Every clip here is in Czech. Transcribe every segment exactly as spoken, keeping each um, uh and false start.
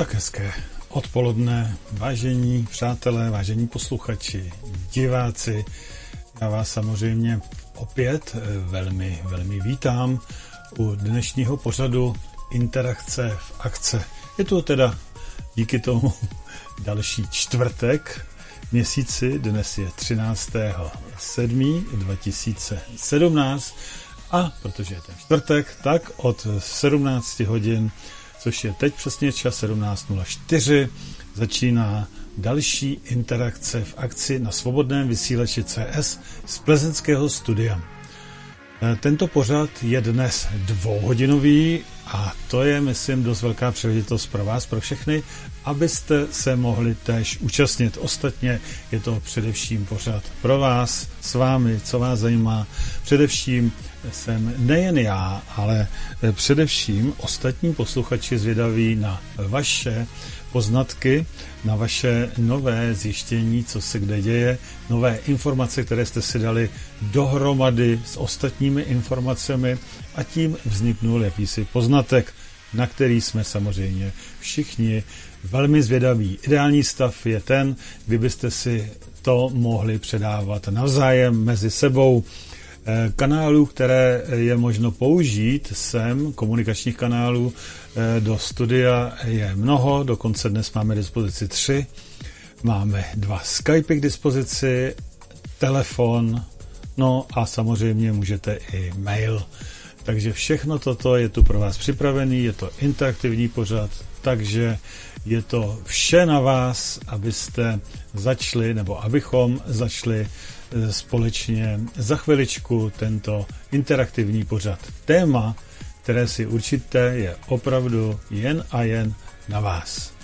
Tak hezké odpoledne, vážení přátelé, vážení posluchači, diváci. Já vás samozřejmě opět velmi, velmi vítám u dnešního pořadu Interakce v akce. Je to teda díky tomu další čtvrtek měsíci, dnes je třináctého sedmého dva tisíce sedmnáct a protože je ten čtvrtek, tak od sedmnáct hodin, což je teď přesně čas sedmnáct nula čtyři, začíná další interakce v akci na svobodném vysílači C S z plzeňského studia. Tento pořad je dnes dvouhodinový a to je, myslím, dost velká příležitost pro vás, pro všechny, abyste se mohli též účastnit. Ostatně je to především pořad pro vás, s vámi, co vás zajímá. Především jsem nejen já, ale především ostatní posluchači zvědaví na vaše poznatky, na vaše nové zjištění, co se kde děje, nové informace, které jste si dali dohromady s ostatními informacemi a tím vzniknul jakýsi poznatek, na který jsme samozřejmě všichni velmi zvědaví. Ideální stav je ten, kdybyste si to mohli předávat navzájem mezi sebou. Kanálů, které je možno použít sem, komunikačních kanálů do studia je mnoho, dokonce dnes máme k dispozici tři. Máme dva Skypy k dispozici, telefon, no a samozřejmě můžete i mail. Takže všechno toto je tu pro vás připravený, je to interaktivní pořad, takže je to vše na vás, abyste začali, nebo abychom začali společně za chviličku tento interaktivní pořad. Téma, které si určité, je opravdu jen a jen na vás.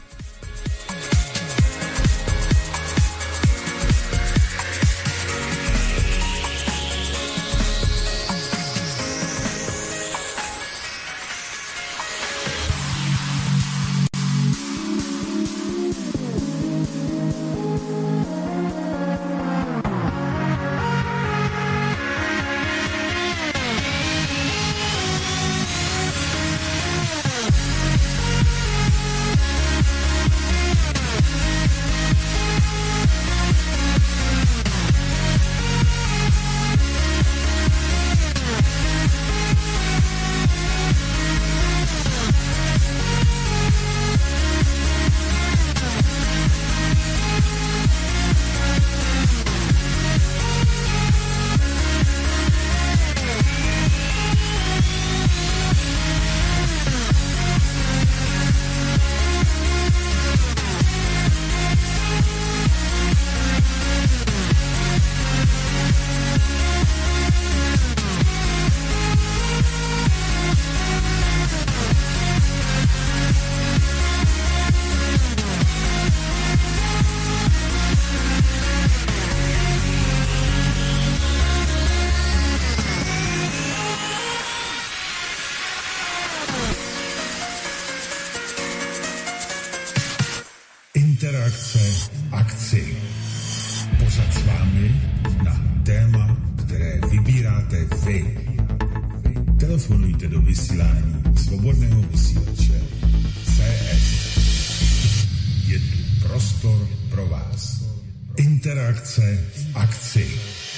Interakce v akci. Pořad s vámi na téma, které vybíráte vy. Telefonujte do vysílání svobodného vysílače C S. Je tu prostor pro vás. Interakce v akci.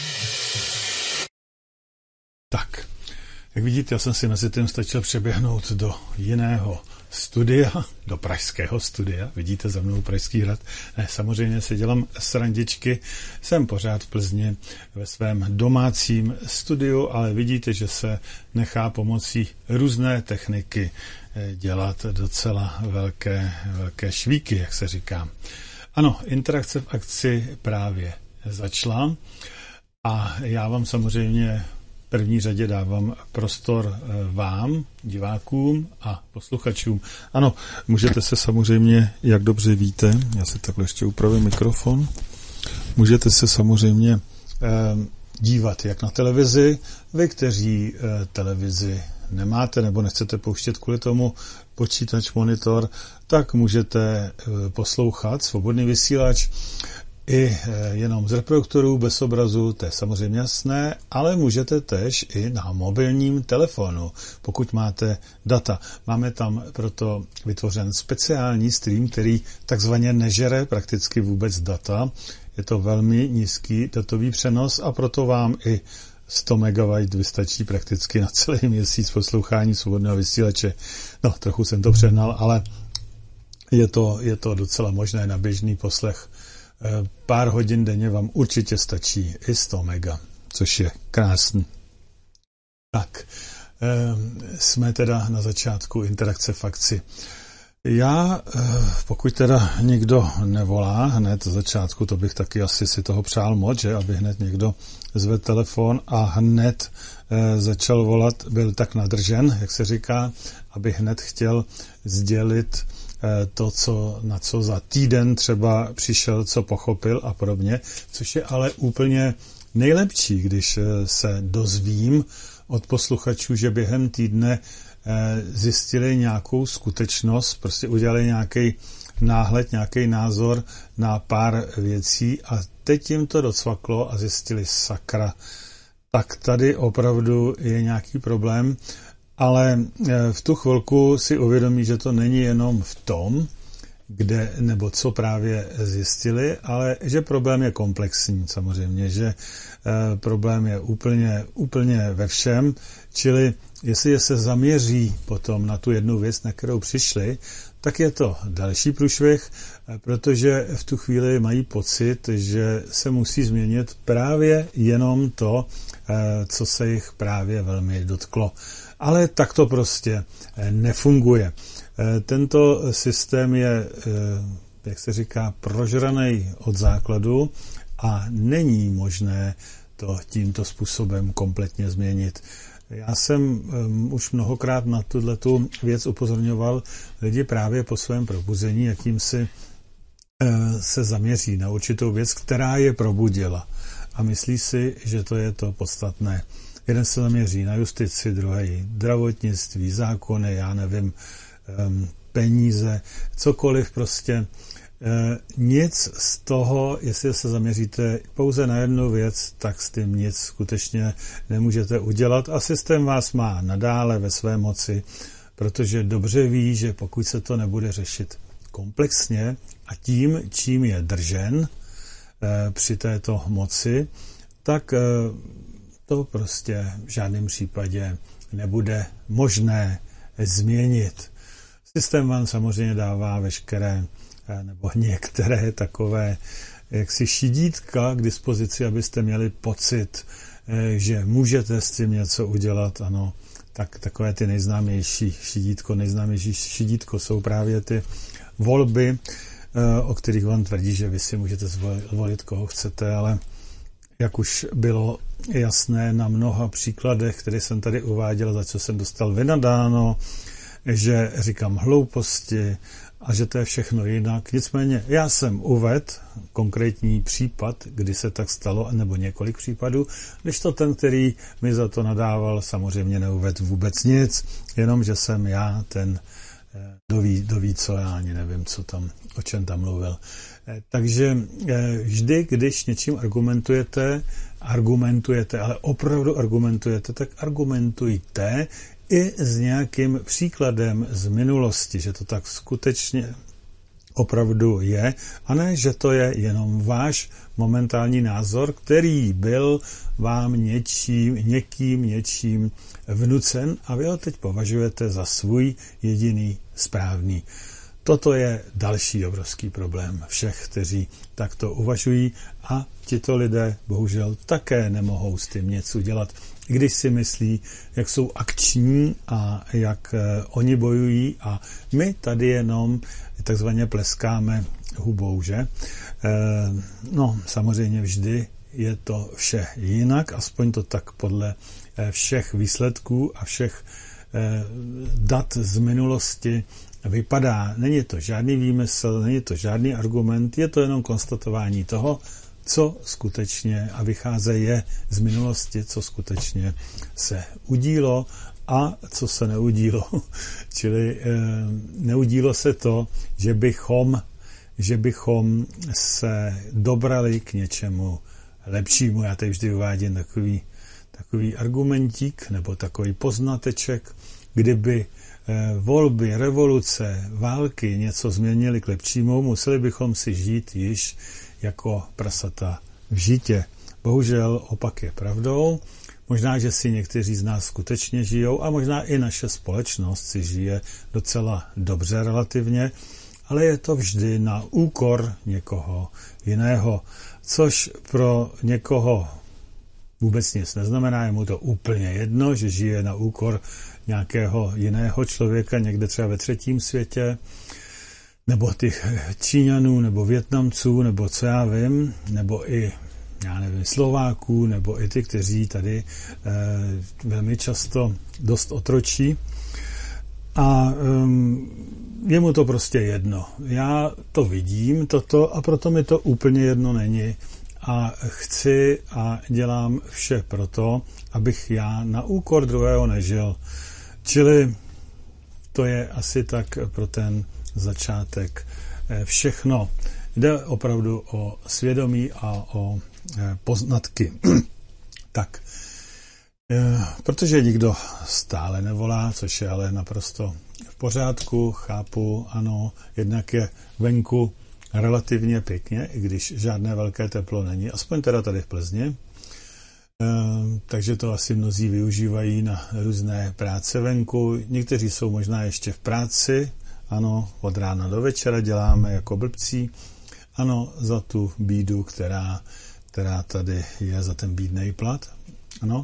Tak, jak vidíte, já jsem si mezi tím stačil přeběhnout do jiného studia, do pražského studia. Vidíte za mnou Pražský hrad. Ne, samozřejmě si dělám srandičky. Jsem pořád v Plzni ve svém domácím studiu, ale vidíte, že se nechá pomocí různé techniky dělat docela velké, velké švíky, jak se říká. Ano, interakce v akci právě začala a já vám samozřejmě v první řadě dávám prostor vám, divákům a posluchačům. Ano, můžete se samozřejmě, jak dobře víte, já si takhle ještě upravím mikrofon, můžete se samozřejmě eh, dívat jak na televizi, vy, kteří eh, televizi nemáte nebo nechcete pouštět kvůli tomu počítač, monitor, tak můžete eh, poslouchat svobodný vysílač i jenom z reproduktorů bez obrazu, to je samozřejmě jasné, ale můžete též i na mobilním telefonu, pokud máte data. Máme tam proto vytvořen speciální stream, který takzvaně nežere prakticky vůbec data. Je to velmi nízký datový přenos a proto vám i sto megabajtů vystačí prakticky na celý měsíc poslouchání svobodného vysílače. No, trochu jsem to přehnal, ale je to, je to docela možné na běžný poslech. Pár hodin denně vám určitě stačí i sto mega, což je krásný. Tak, jsme teda na začátku interakce v akci. Já, pokud teda někdo nevolá hned z začátku, to bych taky asi si toho přál moc, že aby hned někdo zvedl telefon a hned začal volat, byl tak nadržen, jak se říká, aby hned chtěl sdělit to, co, na co za týden třeba přišel, co pochopil a podobně, což je ale úplně nejlepší, když se dozvím od posluchačů, že během týdne zjistili nějakou skutečnost, prostě udělali nějaký náhled, nějaký názor na pár věcí a teď jim to docvaklo a zjistili sakra. Tak tady opravdu je nějaký problém, ale v tu chvilku si uvědomí, že to není jenom v tom, kde nebo co právě zjistili, ale že problém je komplexní samozřejmě, že problém je úplně, úplně ve všem, čili jestli se zaměří potom na tu jednu věc, na kterou přišli, tak je to další průšvih, protože v tu chvíli mají pocit, že se musí změnit právě jenom to, co se jich právě velmi dotklo. Ale tak to prostě nefunguje. Tento systém je, jak se říká, prožraný od základu a není možné to tímto způsobem kompletně změnit. Já jsem um, už mnohokrát na tuto věc upozorňoval lidi právě po svém probuzení, jakým si uh, se zaměří na určitou věc, která je probudila a myslí si, že to je to podstatné. Jeden se zaměří na justici, druhý zdravotnictví, zákony, já nevím, um, peníze, cokoliv prostě. Nic z toho, jestli se zaměříte pouze na jednu věc, tak s tím nic skutečně nemůžete udělat a systém vás má nadále ve své moci, protože dobře ví, že pokud se to nebude řešit komplexně a tím, čím je držen eh, při této moci, tak eh, to prostě v žádném případě nebude možné změnit. Systém vám samozřejmě dává veškeré nebo některé takové jaksi šidítka k dispozici, abyste měli pocit, že můžete s tím něco udělat, ano, tak takové ty nejznámější šidítko, nejznámější šidítko jsou právě ty volby, o kterých vám tvrdí, že vy si můžete zvolit, koho chcete, ale jak už bylo jasné na mnoha příkladech, které jsem tady uváděl, za co jsem dostal vynadáno, že říkám hlouposti, a že to je všechno jinak. Nicméně já jsem uvedl konkrétní případ, kdy se tak stalo, nebo několik případů, když to ten, který mi za to nadával, samozřejmě neuvedl vůbec nic, jenom že jsem já ten, doví, doví co, já ani nevím, co tam, o čem tam mluvil. Takže vždy, když něčím argumentujete, argumentujete, ale opravdu argumentujete, tak argumentujte i s nějakým příkladem z minulosti, že to tak skutečně opravdu je, a ne, že to je jenom váš momentální názor, který byl vám něčím, někým, něčím vnucen a vy ho teď považujete za svůj jediný správný. Toto je další obrovský problém všech, kteří takto uvažují a tito lidé bohužel také nemohou s tím něco dělat, když si myslí, jak jsou akční a jak eh, oni bojují a my tady jenom takzvaně pleskáme hubou, že? Eh, no, samozřejmě vždy je to vše jinak, aspoň to tak podle eh, všech výsledků a všech eh, dat z minulosti vypadá. Není to žádný výmysl, není to žádný argument, je to jenom konstatování toho, co skutečně a vycházeje z minulosti, co skutečně se udílo a co se neudílo. Čili e, neudílo se to, že bychom že bychom se dobrali k něčemu lepšímu. Já tady vždy uvádím takový, takový argumentík nebo takový poznateček, kdyby volby, revoluce, války něco změnily k lepšímu, museli bychom si žít již jako prasata v žitě. Bohužel opak je pravdou. Možná, že si někteří z nás skutečně žijou a možná i naše společnost si žije docela dobře relativně, ale je to vždy na úkor někoho jiného, což pro někoho vůbec nic neznamená, je mu to úplně jedno, že žije na úkor nějakého jiného člověka někde třeba ve třetím světě, nebo těch Číňanů, nebo Vietnamců, nebo co já vím, nebo i, já nevím, Slováků, nebo i ty, kteří tady eh, velmi často dost otročí. A um, je mu to prostě jedno. Já to vidím, toto, a proto mi to úplně jedno není. A chci a dělám vše proto, abych já na úkor druhého nežil. Čili to je asi tak pro ten začátek všechno. Jde opravdu o svědomí a o poznatky. Tak, protože nikdo stále nevolá, což je ale naprosto v pořádku, chápu, ano, jednak je venku relativně pěkně, i když žádné velké teplo není, aspoň teda tady v Plzni. E, takže to asi mnozí využívají na různé práce venku. Někteří jsou možná ještě v práci, ano, od rána do večera děláme jako blbcí, ano, za tu bídu, která, která tady je, za ten bídnej plat, ano.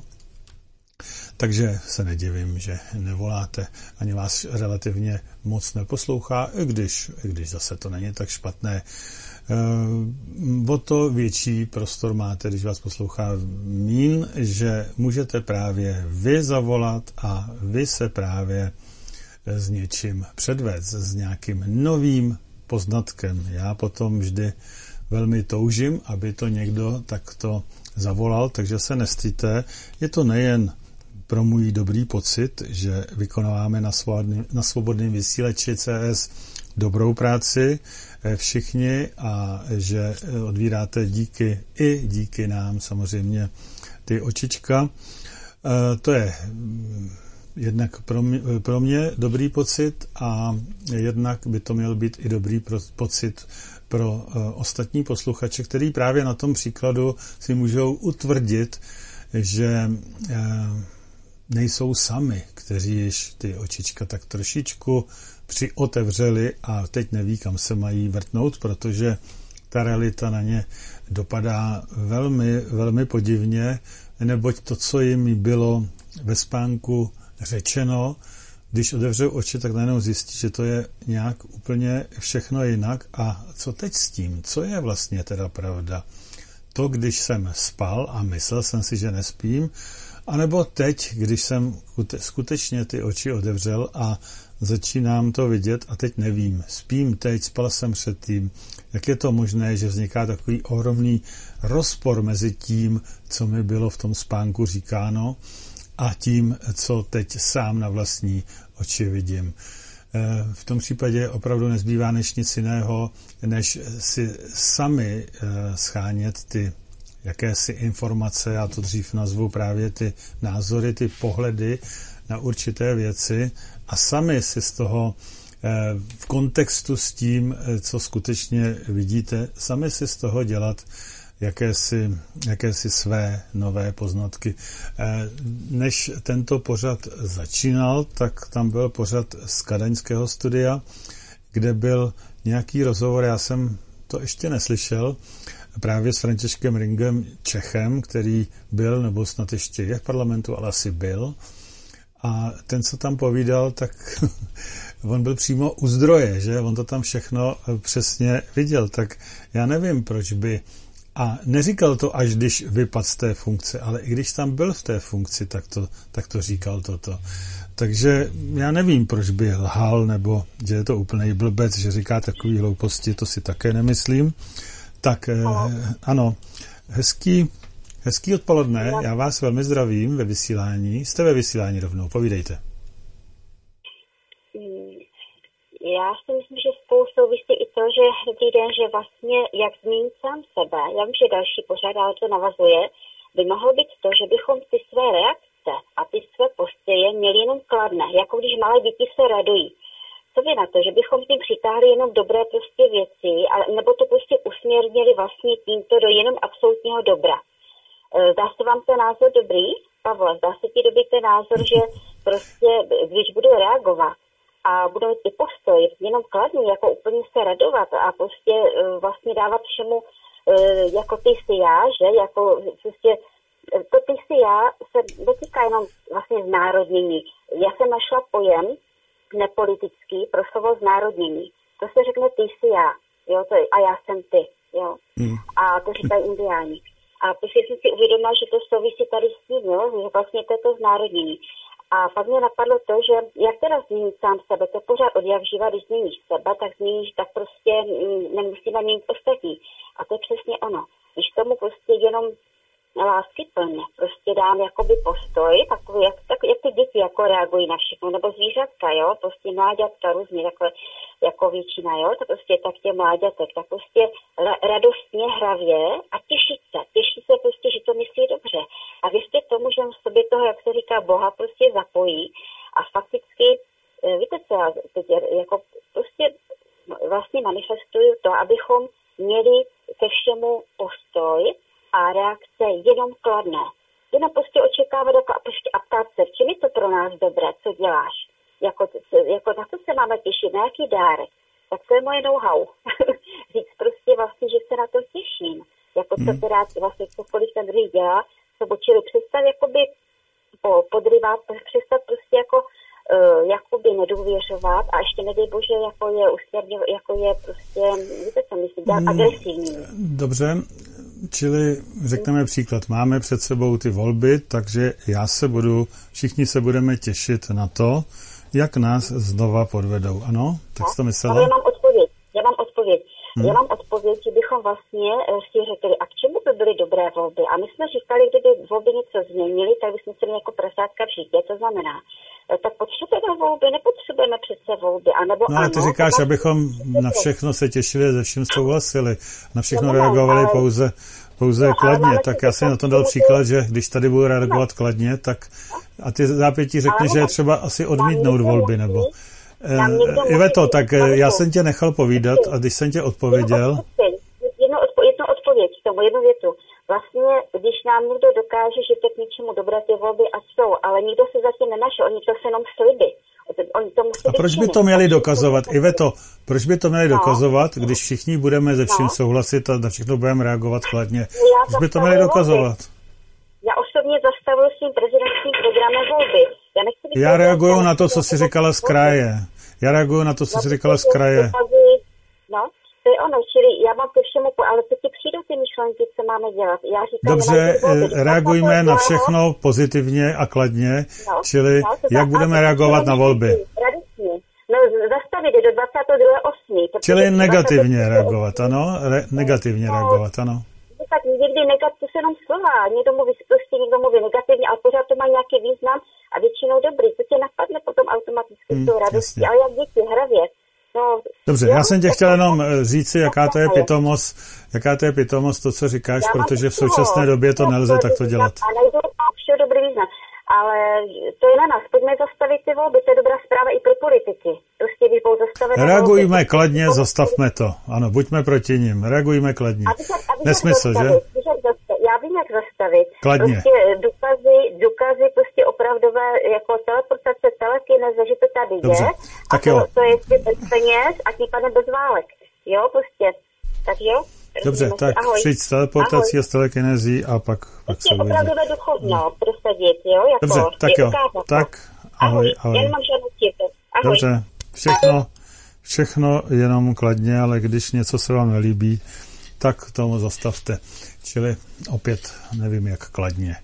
Takže se nedivím, že nevoláte, ani vás relativně moc neposlouchá, i když, i když zase to není tak špatné. E, o to větší prostor máte, když vás poslouchá mín, že můžete právě vy zavolat a vy se právě s něčím předvést, s nějakým novým poznatkem. Já potom vždy velmi toužím, aby to někdo takto zavolal, takže se nestýte. Je to nejen pro můj dobrý pocit, že vykonáváme na, svobodný, na svobodném vysílači C S dobrou práci všichni a že odvíráte díky i díky nám samozřejmě ty očička. To je jednak pro mě, pro mě dobrý pocit a jednak by to měl být i dobrý pro, pocit pro uh, ostatní posluchače, který právě na tom příkladu si můžou utvrdit, že uh, nejsou sami, kteří již ty očička tak trošičku přiotevřeli a teď neví, kam se mají vrtnout, protože ta realita na ně dopadá velmi, velmi podivně, neboť to, co jim bylo ve spánku řečeno, když otevřou oči, tak najednou zjistí, že to je nějak úplně všechno jinak. A co teď s tím? Co je vlastně teda pravda? To, když jsem spal a myslel jsem si, že nespím, anebo teď, když jsem skutečně ty oči otevřel a začínám to vidět a teď nevím. Spím teď, spal jsem předtím. Jak je to možné, že vzniká takový ohromný rozpor mezi tím, co mi bylo v tom spánku říkáno, a tím, co teď sám na vlastní oči vidím. V tom případě opravdu nezbývá než nic jiného, než si sami schánět ty jakési informace, já to dřív nazvu právě ty názory, ty pohledy na určité věci a sami si z toho v kontextu s tím, co skutečně vidíte, sami si z toho dělat jakési, jakési své nové poznatky. Než tento pořad začínal, tak tam byl pořad z Kadaňského studia, kde byl nějaký rozhovor, já jsem to ještě neslyšel, právě s Františkem Ringem Čechem, který byl, nebo snad ještě je v parlamentu, ale asi byl. A ten, co tam povídal, tak on byl přímo u zdroje, že? On to tam všechno přesně viděl. Tak já nevím, proč by. A neříkal to, až když vypadl z té funkce, ale i když tam byl v té funkci, tak to, tak to říkal toto. Takže já nevím, proč by lhal, nebo že je to úplný blbec, že říká takový hlouposti, to si také nemyslím. Tak ano, ano hezký, hezký odpoledne, já vás velmi zdravím ve vysílání. Jste ve vysílání rovnou, povídejte. Já si myslím, že spolu souvisí i to, že dobrý den, že vlastně, jak zmíním sám sebe, já vím, že další pořád, ale to navazuje, by mohlo být to, že bychom ty své reakce a ty své postoje měli jenom kladné, jako když malé děti se radují. Co vy na to, že bychom s tím přitáhli jenom dobré prostě věci, a, nebo to prostě usměrnili vlastně tímto do jenom absolutního dobra. Zdá se vám ten názor dobrý? Pavle, zdá se ti dobrý ten názor, že prostě, když budu reagovat a budu mít i postoj, jenom kladný, jako úplně se radovat a prostě vlastně dávat všemu jako ty si já, že, jako prostě to ty si já se netýká jenom vlastně znárodnění. Já jsem našla pojem nepolitický pro slovo znárodnění. To se řekne ty si já, jo, to je, a já jsem ty, jo. Hmm. A to říkají indiáni. A prostě jsem si uvědomila, že to souvisí tady s tím, jo, že vlastně to je to znárodnění. A pak mě napadlo to, že jak teda změnit sám sebe, to pořád od jak živa, když změníš sebe, tak změníš, tak prostě nemusíme měnit ostatní. A to je přesně ono. Když tomu prostě jenom láskyplně prostě dám jakoby postoj, takový, jak, tak, jak ty děti jako reagují na všechno, nebo zvířatka, jo, prostě mláďatka různě, takhle jako většina, jo, to prostě tak tě mláďatek, tak prostě radostně, hravě a těšit se, těšit se prostě, že to myslí dobře. A věřte tomu, že v sobě toho, jak se říká, Boha prostě zapojí a fakticky, víte co, já teď jako prostě vlastně manifestuju to, abychom měli ke všemu postoj a reakce jenom kladné. Jenom prostě očekávat jako a prostě a ptát se, v čem je to pro nás dobré, co děláš? Jako, jako na co se máme těšit, na jaký dárek? Tak to je moje know-how. Říct prostě vlastně, že se na to těším. Jako co hmm. teda vlastně cokoliv ten druhý dělá, co čili přestat jakoby po, podryvat, přestat prostě jako uh, jakoby nedůvěřovat a ještě nedej bože, jako je usměrně, jako je prostě, víte co myslím, hmm. agresivní. Dobře. Čili řekneme příklad, máme před sebou ty volby, takže já se budu, všichni se budeme těšit na to, jak nás znova podvedou. Ano? Tak jsi to myslela? Ale já mám odpověď. Já mám odpověď. Hmm. Já mám odpověď, že bychom vlastně si řekli, a k čemu by byly dobré volby? A my jsme říkali, kdyby volby něco změnili, tak bychom se měli jako prasátka v žítě. To znamená, tak potřebujeme volby, nepotřebujeme přece volby. A nebo no ale ty ano, říkáš, tak abychom na všechno se těšili, ze vším souhlasili, na všechno no, reagovali ale pouze, pouze no, kladně. Tak já si na tom dal příklad, že když tady budu reagovat kladně, tak a ty zápětí řekne, že je třeba asi odmítnout volby, nebo... Uh, Iveto, tak já jsem tě nechal povídat a když jsem tě odpověděl... Jedno, odpo, jedno odpověď k tomu, jednu větu. Vlastně, když nám někdo dokáže, že to k něčemu dobré ty volby a jsou, ale nikdo se zatím nenašel, oni to se jenom sliby. Oni to musí a proč by to měli dokazovat? Iveto, proč by to měli no. dokazovat, když všichni budeme ze vším no. souhlasit a na všechno budeme reagovat kladně? Proč by to měli dokazovat? Já osobně zastavuju s tím prezidentským programem volby. Já, nechci já reaguju na to, co jsi říkala z kraje. Já reaguju na to, co jsi říkala z kraje. No, to je ono, čili já mám ke všemu, ale teď ti přijdou ty myšlenky, co máme dělat. Já říkám, dobře, reagujme na všechno pozitivně a kladně, no, čili no, jak budeme reagovat na volby. Radostně. No, zastavit je do dvacátého druhého osmého Čili negativně reagovat, ano? Re, negativně no, reagovat, ano. Tak někdy negativně, to se jenom slova, někdo mluví prostě, někdo mluví negativně, ale pořád to má nějaký význam a většinou dobrý. To tě napadne potom automaticky hmm, s tou radostí, ale jak děti, hravě. No, dobře, jo, já jsem tě chtěl jenom říci, jaká to je pitomost, jaká to je pitomost, to, co říkáš, protože v současné době to nelze takto dělat. A najdu všeho dobrý význam. Ale to je na nás. Pojďme zastavit ty volby, to je dobrá zpráva i pro politiky. Prostě by bylo zastavené. Reagujme volby. Kladně, zastavme to. Ano, buďme proti nim. Reagujme kladně. Nesmysl, že? Já vím, jak zastavit. Kladně. Prostě důkazy, důkazy prostě opravdové, jako teleportace, telekineze, že to tady dobře. je. Tak a jo. to, to je bez peněz a tím pádem bez válek. Jo, prostě. Tak jo? Dobře, tak přijď s teleportací a s telekinezí a pak, pak se uvidí. Opravdu duchovno prosadit, jo? Jako, dobře, tak jo, tak ahoj, ahoj. Já nemám žádnou církev. Ahoj. Dobře, všechno, všechno jenom kladně, ale když něco se vám nelíbí, tak tomu zastavte. Čili opět nevím, jak kladně.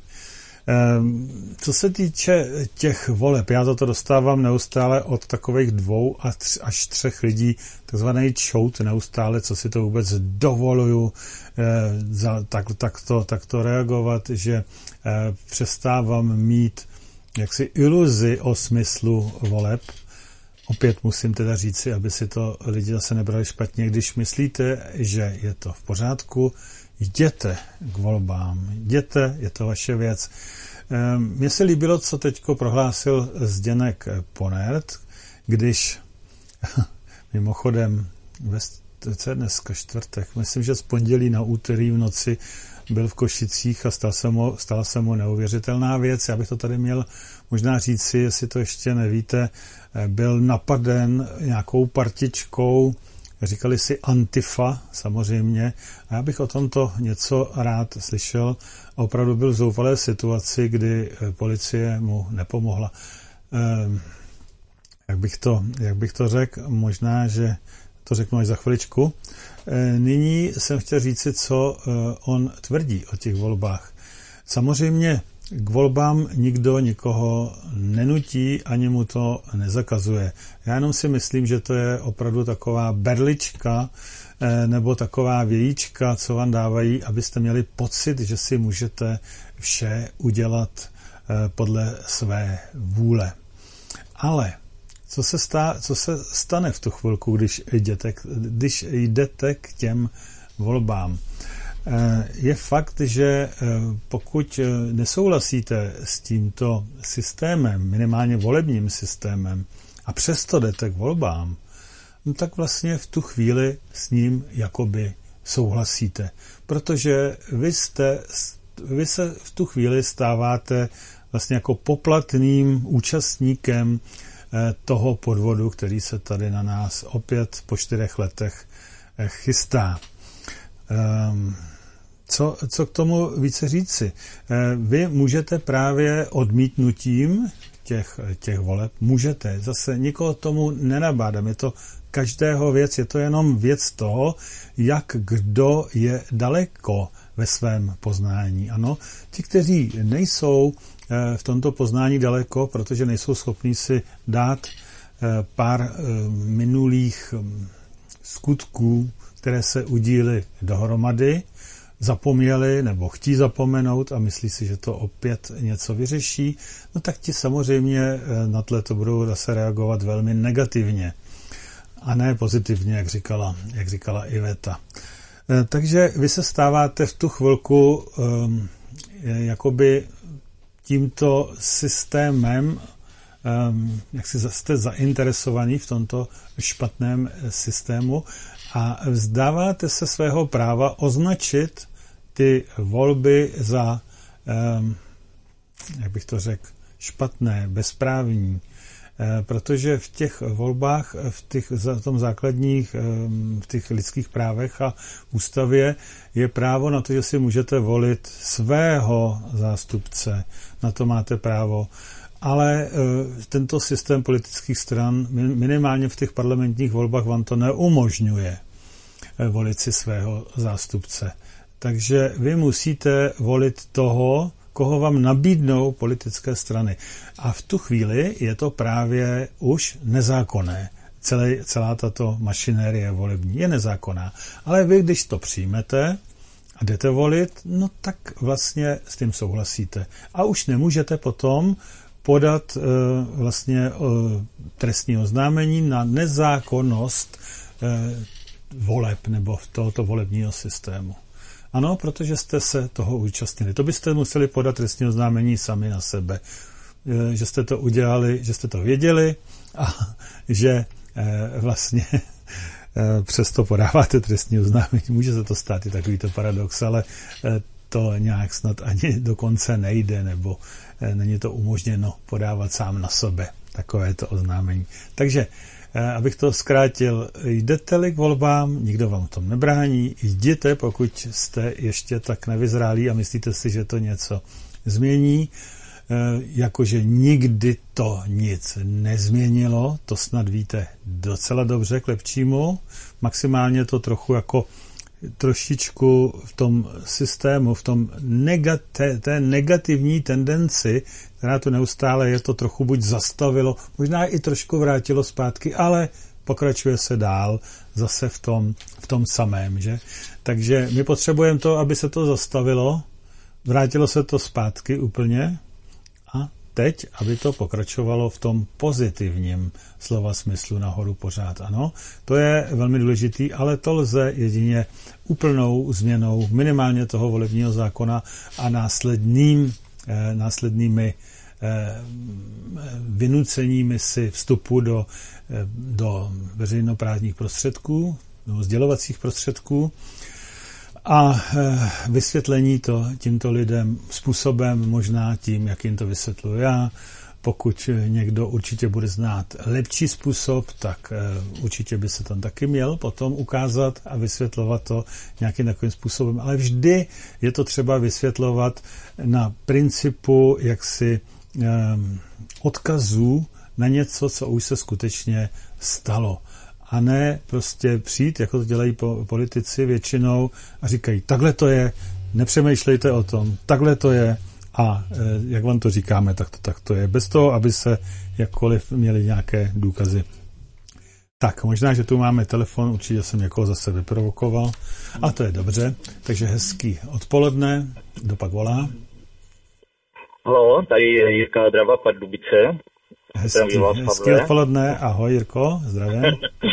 Co se týče těch voleb, já toto dostávám neustále od takových dvou až třech lidí, takzvaný čout neustále, co si to vůbec dovoluju za, tak, takto, takto reagovat, že přestávám mít jaksi iluzi o smyslu voleb, opět musím teda říci, aby si to lidi zase nebrali špatně, když myslíte, že je to v pořádku, jděte k volbám, jděte, je to vaše věc. Mně se líbilo, co teďko prohlásil Zdeněk Ponert, když mimochodem ve co je dneska čtvrtek, myslím, že z pondělí na úterý v noci byl v Košicích a stala se mu, stala se mu neuvěřitelná věc. Já bych to tady měl možná říci, jestli to ještě nevíte, byl napaden nějakou partičkou, říkali si Antifa samozřejmě, a já bych o tomto něco rád slyšel. A opravdu byl v zoufalé situaci, kdy policie mu nepomohla. Jak bych to, jak bych to řekl, možná, že to řeknu až za chviličku. Nyní jsem chtěl říci, co on tvrdí o těch volbách. Samozřejmě k volbám nikdo nikoho nenutí, ani mu to nezakazuje. Já jenom si myslím, že to je opravdu taková berlička nebo taková vějíčka, co vám dávají, abyste měli pocit, že si můžete vše udělat podle své vůle. Ale co se, stá, co se stane v tu chvilku, když jdete, když jdete k těm volbám? Je fakt, že pokud nesouhlasíte s tímto systémem, minimálně volebním systémem, a přesto jdete k volbám, no tak vlastně v tu chvíli s ním jakoby souhlasíte. Protože vy, jste, vy se v tu chvíli stáváte vlastně jako poplatným účastníkem toho podvodu, který se tady na nás opět po čtyřech letech chystá. Co, co k tomu více říci? Vy můžete právě odmítnutím těch, těch voleb, můžete, zase nikoho tomu nenabádám, je to každého věc, je to jenom věc toho, jak kdo je daleko ve svém poznání. Ano, ti, kteří nejsou v tomto poznání daleko, protože nejsou schopní si dát pár minulých skutků, které se udíly dohromady, zapomněli nebo chtí zapomenout a myslí si, že to opět něco vyřeší, no tak ti samozřejmě na tle to budou zase reagovat velmi negativně a ne pozitivně, jak říkala, jak říkala Iveta. Takže vy se stáváte v tu chvilku um, jakoby tímto systémem, um, jak si jste zainteresovaní v tomto špatném systému a vzdáváte se svého práva označit ty volby za, um, jak bych to řekl, špatné, bezprávní, protože v těch volbách, v, těch, v tom základních, v těch lidských právech a ústavě je právo na to, že si můžete volit svého zástupce. Na to máte právo. Ale tento systém politických stran minimálně v těch parlamentních volbách vám to neumožňuje volit si svého zástupce. Takže vy musíte volit toho, koho vám nabídnou politické strany. A v tu chvíli je to právě už nezákonné. Celé, celá tato mašinérie volební je nezákonná. Ale vy, když to přijmete a jdete volit, no tak vlastně s tím souhlasíte. A už nemůžete potom podat e, vlastně e, trestní oznámení na nezákonnost e, voleb nebo tohoto volebního systému. Ano, protože jste se toho účastnili. To byste museli podat trestní oznámení sami na sebe. Že jste to udělali, že jste to věděli a že vlastně přesto podáváte trestní oznámení. Může se to stát i takovýto paradox, ale to nějak snad ani dokonce nejde, nebo není to umožněno podávat sám na sebe takovéto oznámení. Takže abych to zkrátil, jdete-li k volbám, nikdo vám v tom nebrání, jděte, pokud jste ještě tak nevyzrálí a myslíte si, že to něco změní, jakože nikdy to nic nezměnilo, to snad víte docela dobře k lepšímu, maximálně to trochu jako trošičku v tom systému, v tom negati- té negativní tendenci, která to neustále je, to trochu buď zastavilo, možná i trošku vrátilo zpátky, ale pokračuje se dál zase v tom, v tom samém, že? Takže my potřebujeme to, aby se to zastavilo, vrátilo se to zpátky úplně a teď, aby to pokračovalo v tom pozitivním slova smyslu nahoru pořád, ano. To je velmi důležitý, ale to lze jedině úplnou změnou minimálně toho volebního zákona a následným, eh, následnými eh, vynuceními si vstupu do, eh, do veřejnoprávních prostředků, do sdělovacích prostředků, a vysvětlení to tímto lidem způsobem, možná tím, jak jim to vysvětluji já. Pokud někdo určitě bude znát lepší způsob, tak určitě by se tam taky měl potom ukázat a vysvětlovat to nějakým takovým způsobem. Ale vždy je to třeba vysvětlovat na principu jaksi odkazů na něco, co už se skutečně stalo. A ne prostě přijít, jako to dělají politici většinou a říkají, takhle to je, nepřemýšlejte o tom, takhle to je a jak vám to říkáme, tak to, tak to je. Bez toho, aby se jakkoliv měli nějaké důkazy. Tak, možná, že tu máme telefon, určitě jsem někoho zase vyprovokoval a to je dobře, takže hezký odpoledne, kdo pak volá? Halo, tady je Jirka Drava, Pardubice. Hezký, hezký odpoledne, ahoj Jirko, zdravím.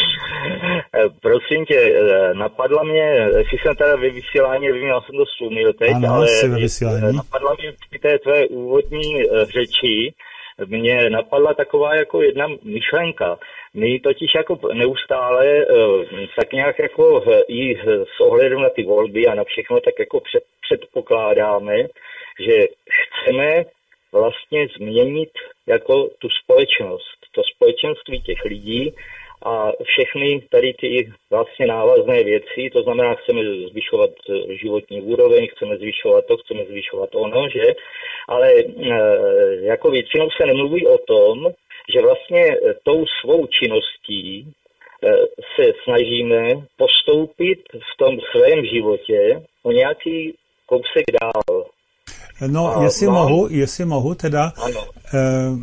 Prosím tě, napadla mě, jestli jsem teda ve vysílání, nevím, já jsem to slumil teď, ano, ale napadla mě při té tvé úvodní řeči, mě napadla taková jako jedna myšlenka. My totiž jako neustále tak nějak jako i s ohledem na ty volby a na všechno tak jako před, předpokládáme, že chceme vlastně změnit jako tu společnost, to společenství těch lidí a všechny tady ty vlastně návazné věci, to znamená, chceme zvyšovat životní úroveň, chceme zvyšovat to, chceme zvyšovat ono, že? Ale e, jako většinou se nemluví o tom, že vlastně tou svou činností e, se snažíme postoupit v tom svém životě o nějaký kousek dál. No, a jestli mám... mohu, jestli mohu teda, e,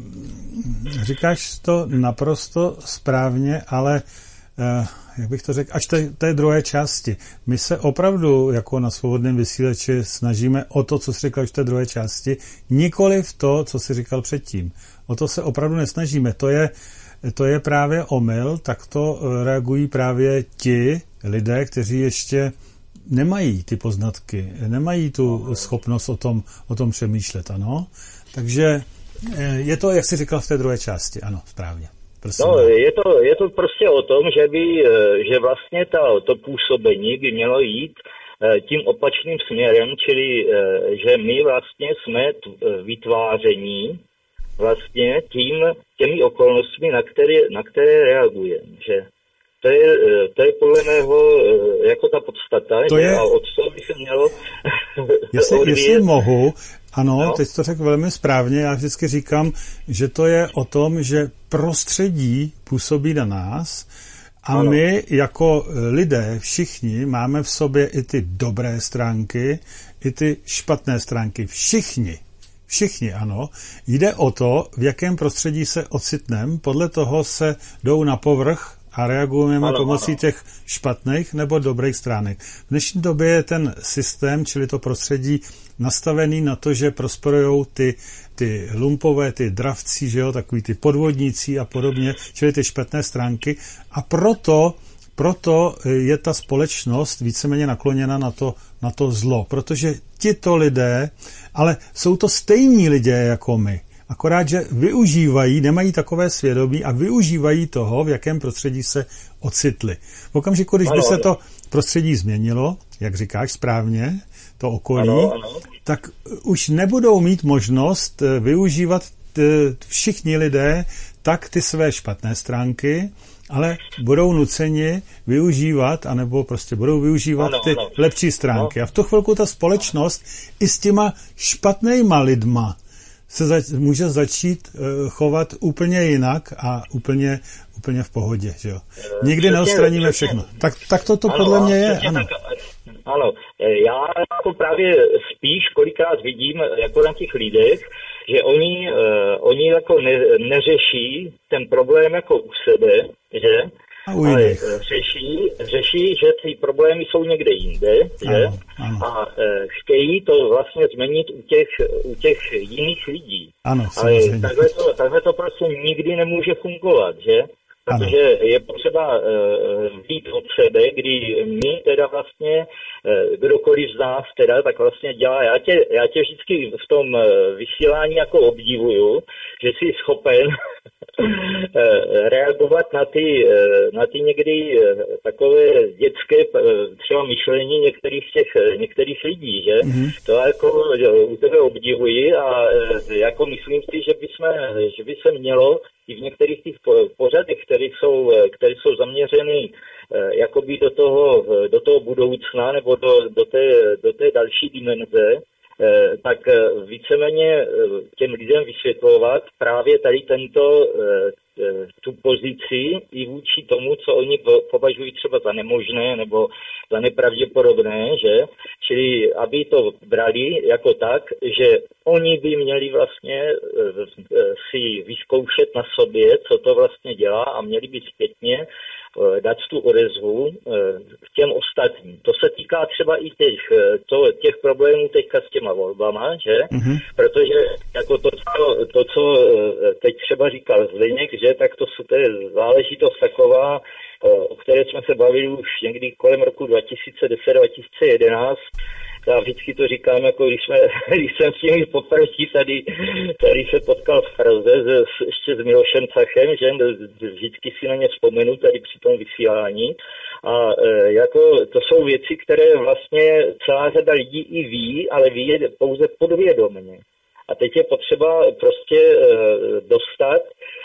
říkáš to naprosto správně, ale e, jak bych to řekl, až té, té druhé části. My se opravdu jako na svobodném vysílači snažíme o to, co jsi říkal už v té druhé části, nikoli v to, co jsi říkal předtím. O to se opravdu nesnažíme. To je, to je právě omyl, tak to reagují právě ti lidé, kteří ještě nemají ty poznatky, nemají tu schopnost o tom, o tom přemýšlet, ano. Takže je to, jak jsi říkal v té druhé části, ano, správně. Prosím. No, je to, je to prostě o tom, že by, že vlastně ta, to působení by mělo jít tím opačným směrem, čili že my vlastně jsme vytváření vlastně tím, těmi okolnostmi, na které, na které reagujeme, že To je, to je podle mého jako ta podstata, to je... a od toho by se mělo jestli, jestli mohu, ano, no. Teď to řekl velmi správně, já vždycky říkám, že to je o tom, že prostředí působí na nás a ano. My jako lidé všichni máme v sobě i ty dobré stránky, i ty špatné stránky, všichni. Všichni, ano. Jde o to, v jakém prostředí se ocitneme, podle toho se jdou na povrch a reagujeme ano, pomocí ano. těch špatných nebo dobrých stránek. V dnešní době je ten systém, čili to prostředí, nastavený na to, že prosperujou ty, ty lumpové, ty dravci, že jo, takový ty podvodníci a podobně, čili ty špatné stránky. A proto, proto je ta společnost víceméně nakloněna na to, na to zlo. Protože tito lidé, ale jsou to stejní lidé jako my. Akorát, že využívají, nemají takové svědomí a využívají toho, v jakém prostředí se ocitli. V okamžiku, když by se to prostředí změnilo, jak říkáš správně, to okolí, ano, ano. tak už nebudou mít možnost využívat všichni lidé tak ty své špatné stránky, ale budou nuceni využívat, anebo prostě budou využívat ano, ty ano. lepší stránky. A v tu chvilku ta společnost i s těma špatnýma lidma se zač- může začít uh, chovat úplně jinak a úplně, úplně v pohodě, že jo. Nikdy neodstraníme všechno. Tak, tak to, to podle mě je, ano. Tak, ano, já jako právě spíš kolikrát vidím jako na těch lidech, že oni, uh, oni jako ne, neřeší ten problém jako u sebe, že? ale řeší, řeší, že ty problémy jsou někde jinde, že? Ano, ano. A e, chtějí to vlastně změnit u těch, u těch jiných lidí. Ano, ale takhle to, takhle to prostě nikdy nemůže fungovat, že? Protože je potřeba uh, vít od sebe, kdy my teda vlastně, uh, kdokoliv z nás teda, tak vlastně dělá. Já tě, já tě vždycky v tom uh, vysílání jako obdivuju, že jsi schopen reagovat na ty, na ty někdy takové dětské třeba myšlení některých těch, některých lidí, že? Mm-hmm. To jako u tebe obdivuji a jako myslím si, že by, jsme, že by se mělo i v některých těch pořadech, které jsou, které jsou zaměřeny jakoby do toho, do toho budoucna nebo do, do, té, do té další dimenze, tak víceméně těm lidem vysvětlovat právě tady tento, tu pozici i vůči tomu, co oni považují třeba za nemožné nebo za nepravděpodobné, že? Čili aby to brali jako tak, že oni by měli vlastně si vyzkoušet na sobě, co to vlastně dělá a měli by zpětně dát tu odezvu k těm ostatním. To se týká třeba i těch, to, těch problémů teďka s těma volbama, že? Mm-hmm. Protože jako to, to, to, co teď třeba říkal Zdeněk, že tak to, to je záležitost taková, o které jsme se bavili už někdy kolem roku dva tisíce deset dva tisíce jedenáct. Já vždycky to říkám, jako když, jsme, když jsem s těmi poprvé tady, tady se potkal v Praze s, ještě s Milošem Cachem, že vždycky si na ně vzpomenu tady při tom vysílání. A e, jako to jsou věci, které vlastně celá řada lidí i ví, ale ví je pouze podvědomě. A teď je potřeba prostě e, dostat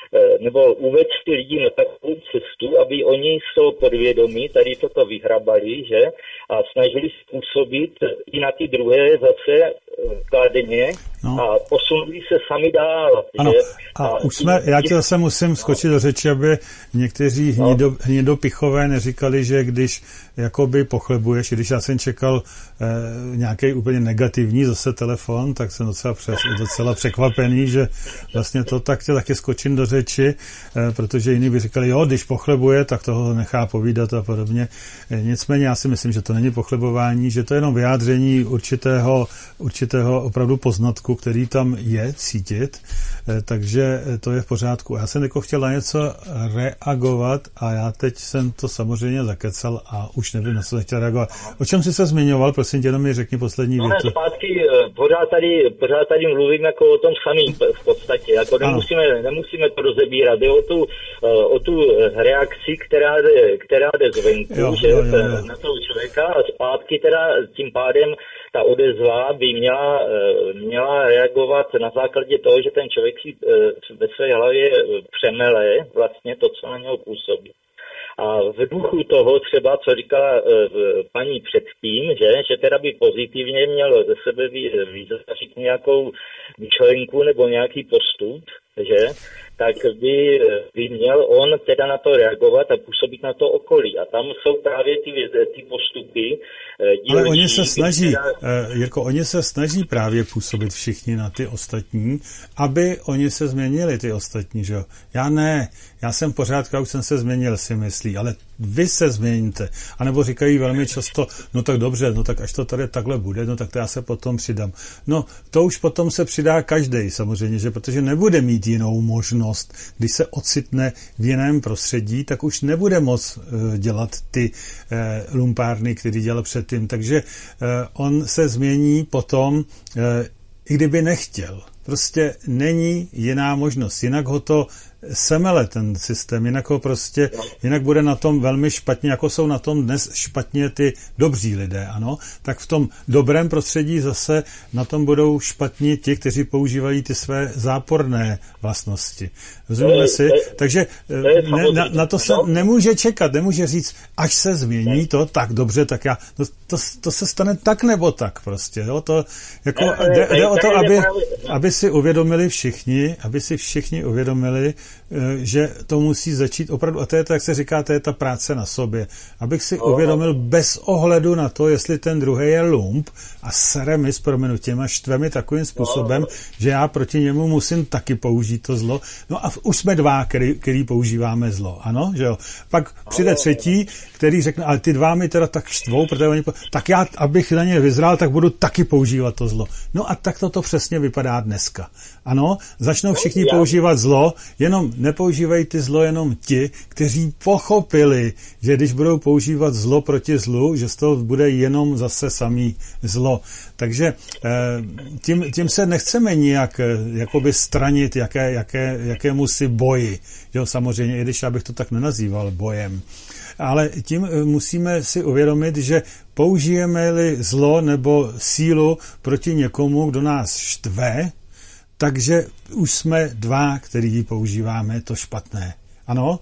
nebo uvést ty lidi na takovou cestu, aby oni z toho podvědomí tady toto vyhrabali, že? A snažili způsobit i na ty druhé zase kladně no. A posunuli se sami dál. Ano. Že? A, a už jsme, já tě zase musím skočit no. do řeči, aby někteří hnido, no. hnidopichové neříkali, že když jakoby pochlebuješ, když já jsem čekal eh, nějaký úplně negativní zase telefon, tak jsem docela, přes, docela překvapený, že vlastně to tak tě taky skočím do řeči, eh, protože jiní by říkali, jo, když pochlebuje, tak toho nechá povídat a podobně. Eh, nicméně já si myslím, že to není pochlebování, že to je jenom vyjádření určitého, určitého opravdu poznatku, který tam je cítit, eh, takže to je v pořádku. Já jsem jako chtěl na něco reagovat a já teď jsem to samozřejmě zakecal a už nevím, na co jsem chtěl reagovat. O čem jsi se zmiňoval, prosím tě, jenom mi řekni poslední no, větu. Ne, zpátky, pořád tady, pořád tady mluvím jako o tom samým v podstatě, jako nemusíme, nemusíme to rozebírat, jde o tu, o tu reakci, která jde, která jde zvenku, jo, že jo, jo, jo. na toho člověka a zpátky teda tím pádem ta odezva by měla, měla reagovat na základě toho, že ten člověk si ve své hlavě přemele vlastně to, co na něho působí. A v duchu toho třeba, co říkala paní předtím, že, že teda by pozitivně měl ze sebe vyzařit nějakou myšlenku nebo nějaký postup, že, tak by, by měl on teda na to reagovat a působit na to okolí. A tam jsou právě ty, ty postupy. Dílčí, ale oni se snaží, která... Jirko, oni se snaží právě působit všichni na ty ostatní, aby oni se změnili, ty ostatní, že jo. Já ne, já jsem pořád, už jsem se změnil, si myslí, ale vy se změníte. A nebo říkají velmi často, no tak dobře, no tak až to tady takhle bude, no tak to já se potom přidám. No, to už potom se přidá každej samozřejmě, že protože nebude mít jinou možnost, když se ocitne v jiném prostředí, tak už nebude moc uh, dělat ty uh, lumpárny, který dělal předtím. Takže uh, on se změní potom, uh, i kdyby nechtěl. Prostě není jiná možnost. Jinak ho to semele ten systém, jinak ho prostě, jinak bude na tom velmi špatně, jako jsou na tom dnes špatně ty dobří lidé, ano, tak v tom dobrém prostředí zase na tom budou špatně ti, kteří používají ty své záporné vlastnosti. Rozumíme si? Takže ne, na, na to se nemůže čekat, nemůže říct, až se změní to, tak dobře, tak já, to, to, to se stane tak nebo tak prostě, jo, to jako jde, jde o to, aby, aby aby si uvědomili všichni, aby si všichni uvědomili, že to musí začít opravdu, a to je to, jak se říká, to je ta práce na sobě, abych si uvědomil bez ohledu na to, jestli ten druhý je lump a sere mi s prominutím a štve mi takovým způsobem, že já proti němu musím taky použít to zlo. No a už jsme dva, který, který používáme zlo, ano, že jo. Pak přijde třetí, který řekne, ale ty dva mi teda tak štvou, protože oni, tak já, abych na ně vyzrál, tak budu taky používat to zlo. No a tak to přesně vypadá dneska. Ano, začnou všichni používat zlo, jenom nepoužívají ty zlo jenom ti, kteří pochopili, že když budou používat zlo proti zlu, že z toho bude jenom zase samý zlo. Takže tím, tím se nechceme nijak jakoby stranit jaké, jaké, jakému si boji. Jo, samozřejmě, i když já bych to tak nenazýval bojem. Ale tím musíme si uvědomit, že použijeme-li zlo nebo sílu proti někomu, kdo nás štve, takže už jsme dva, který používáme to špatné. Ano?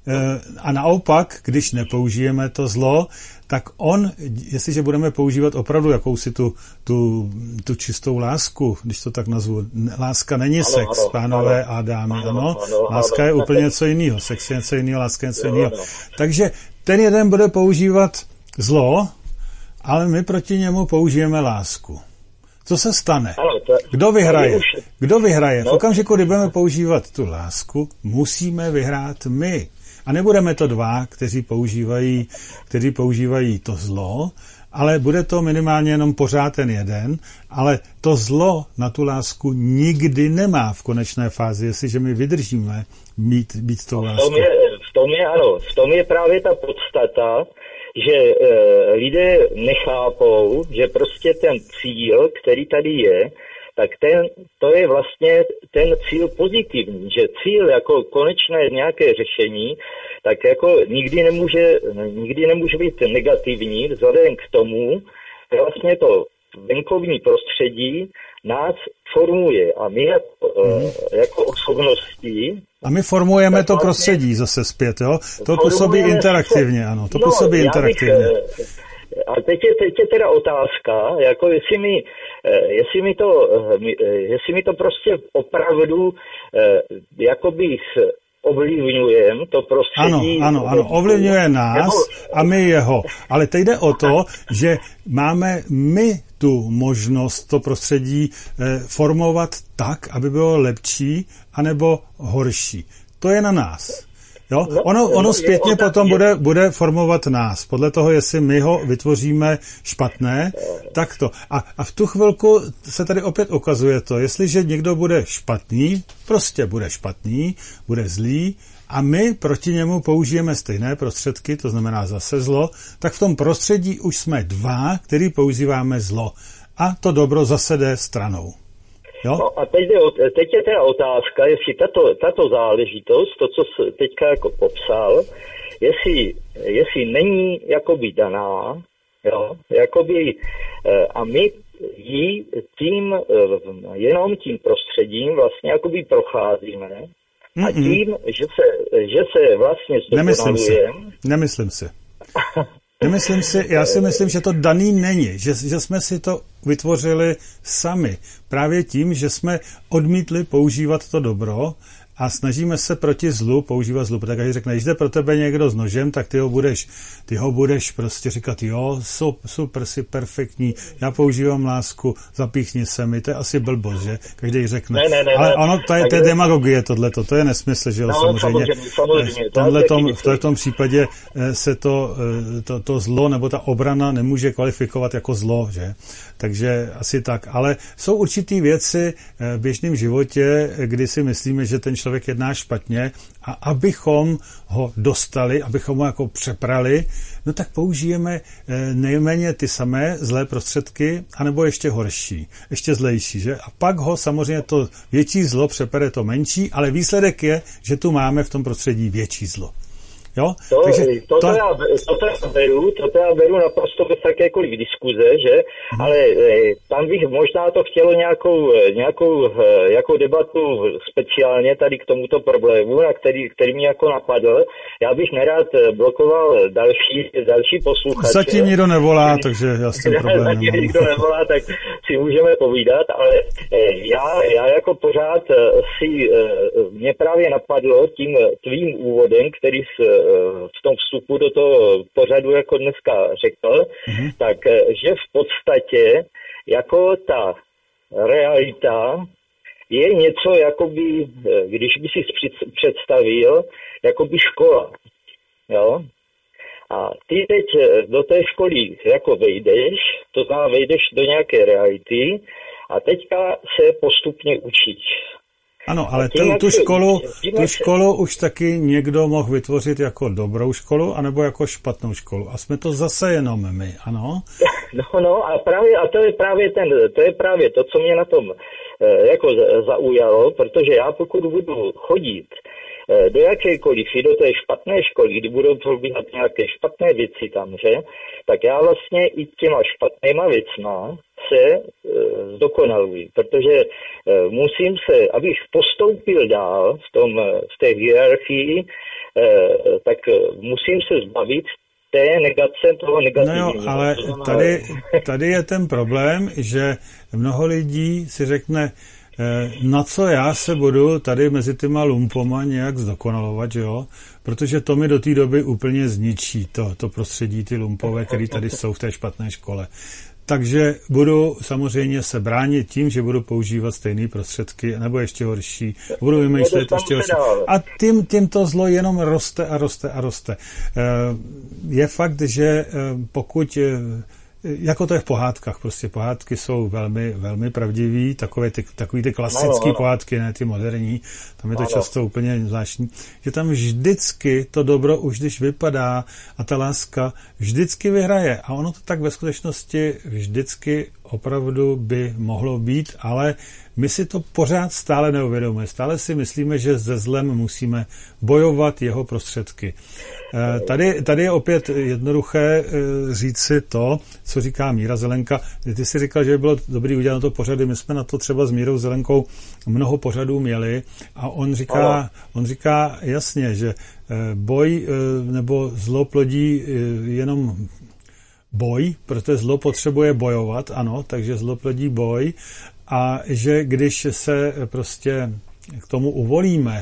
A naopak, když nepoužijeme to zlo, tak on, jestliže budeme používat opravdu jakousi tu, tu, tu čistou lásku, když to tak nazvu, láska není ano, sex, ano, pánové ano, a dámy, ano, ano, ano láska ano, je úplně něco jiného, sex je něco jiného, láska je něco jiného. Takže ten jeden bude používat zlo, ale my proti němu použijeme lásku. Co se stane? Kdo vyhraje? Kdo vyhraje? V okamžiku, kdy budeme používat tu lásku, musíme vyhrát my. A nebudeme to dva, kteří používají, kteří používají to zlo, ale bude to minimálně jenom pořád ten jeden, ale to zlo na tu lásku nikdy nemá v konečné fázi, jestliže my vydržíme mít, být tou láskou. V tom, je, v tom je, ano, v tom je právě ta podstata, že e, lidé nechápou, že prostě ten cíl, který tady je, tak ten, to je vlastně ten cíl pozitivní, že cíl jako konečné nějaké řešení, tak jako nikdy nemůže, nikdy nemůže být negativní vzhledem k tomu, že vlastně to venkovní prostředí nás formuje a my jako, mm. jako osobnosti. A my formujeme to vlastně prostředí zase zpět, jo? To působí interaktivně, ano, to působí no, interaktivně. Bych, a teď je, teď je teda otázka, jako jestli mi, jestli mi to, jestli mi to prostě opravdu jakoby ovlivňujeme to prostředí. Ano, ano, ano, ovlivňuje nás jako a my jeho. Ale teď jde o to, že máme my tu možnost to prostředí formovat tak, aby bylo lepší anebo horší. To je na nás. Jo? Ono, ono zpětně potom bude, bude formovat nás. Podle toho, jestli my ho vytvoříme špatné, tak to. A, a v tu chvilku se tady opět ukazuje to, jestliže někdo bude špatný, prostě bude špatný, bude zlý, a my proti němu použijeme stejné prostředky, to znamená zase zlo, tak v tom prostředí už jsme dva, který používáme zlo. A to dobro zase jde stranou. Jo? No a teď je, teď je teda otázka, jestli tato, tato záležitost, to, co jsi teďka jako popsal, jestli, jestli není jakoby daná, jo, jakoby, a my ji tím, jenom tím prostředím vlastně jakoby procházíme a tím, že se, že se vlastně zdokonalujeme. Nemyslím si. Nemyslím si, já si myslím, že to daný není, že, že jsme si to vytvořili sami. Právě tím, že jsme odmítli používat to dobro a snažíme se proti zlu používat zlu. Tak když řekne, když jde pro tebe někdo s nožem, tak ty ho budeš, ty ho budeš prostě říkat, jo, super, si perfektní, já používám lásku, zapíchni se mi, to je asi blbost, že? Každý řekne. Ne, ne, ne, ale ono, to je, to je demagogie tohleto, to je nesmysl, že jo, no, samozřejmě. samozřejmě, samozřejmě. Tomhletom, v tomto případě se to, to, to zlo nebo ta obrana nemůže kvalifikovat jako zlo, že? Takže asi tak. Ale jsou určitý věci v běžném životě, kdy si myslíme, že ten člověk jedná špatně a abychom ho dostali, abychom ho jako přeprali, no tak použijeme nejméně ty samé zlé prostředky, anebo ještě horší, ještě zlejší, že? A pak ho samozřejmě to větší zlo přepere to menší, ale výsledek je, že tu máme v tom prostředí větší zlo. Jo? To, Takže to, to... To, já, to, to já beru, to, to já beru naprosto bez jakékoliv diskuze, že? Hmm. Ale e, tam bych možná to chtělo nějakou, nějakou e, jako debatu speciálně tady k tomuto problému, na který, který mě jako napadl. Já bych nerad blokoval další, další posluchače. Zatím nikdo nevolá, takže já s tím problém nemám. Zatím nikdo nevolá, tak si můžeme povídat, ale e, já, já jako pořád si, e, mě právě napadlo tím tvým úvodem, který s, v tom vstupu do toho pořadu jako dneska řekl, mm-hmm. tak že v podstatě jako ta realita je něco jakoby, když by si představil, jakoby škola. Jo? A ty teď do té školy jako vejdeš, to znamená vejdeš do nějaké reality a teďka se postupně učíš. Ano, ale tu, tu, školu, tu školu už taky někdo mohl vytvořit jako dobrou školu, anebo jako špatnou školu. A jsme to zase jenom my, ano? No, no, a právě, a to je právě ten, to je právě to, co mě na tom eh, jako zaujalo, protože já pokud budu chodit eh, do jakékoliv, i do té špatné školy, kdy budou probíhat nějaké špatné věci tam, že, tak já vlastně i těma špatnýma věcma se e, zdokonalují, protože e, musím se, abych postoupil dál v tom, v té hierarchii, e, tak musím se zbavit té negace, toho negativního. No jo, ale tady, tady je ten problém, že mnoho lidí si řekne, na co já se budu tady mezi těma lumpoma nějak zdokonalovat, že jo? Protože to mi do té doby úplně zničí to, to prostředí, ty lumpové, které tady jsou v té špatné škole. Takže budu samozřejmě se bránit tím, že budu používat stejné prostředky, nebo ještě horší, budu vymýšlet ještě horší. A tím, tím to zlo jenom roste a roste a roste. Je fakt, že pokud, jako to je v pohádkách, prostě pohádky jsou velmi, velmi pravdivý, takové ty, takový ty klasické pohádky, ne ty moderní, tam je to často úplně zvláštní, že tam vždycky to dobro, už když vypadá a ta láska vždycky vyhraje. A ono to tak ve skutečnosti vždycky opravdu by mohlo být, ale my si to pořád stále neuvědomujeme. Stále si myslíme, že ze zlem musíme bojovat jeho prostředky. Tady, tady je opět jednoduché říct si to, co říká Míra Zelenka. Ty jsi říkal, že by bylo dobrý udělat to pořady. My jsme na to třeba s Mírou Zelenkou mnoho pořadů měli a on říká, on říká jasně, že boj nebo zlo plodí jenom boj, protože zlo potřebuje bojovat, ano, takže zlo plodí boj a že když se prostě k tomu uvolíme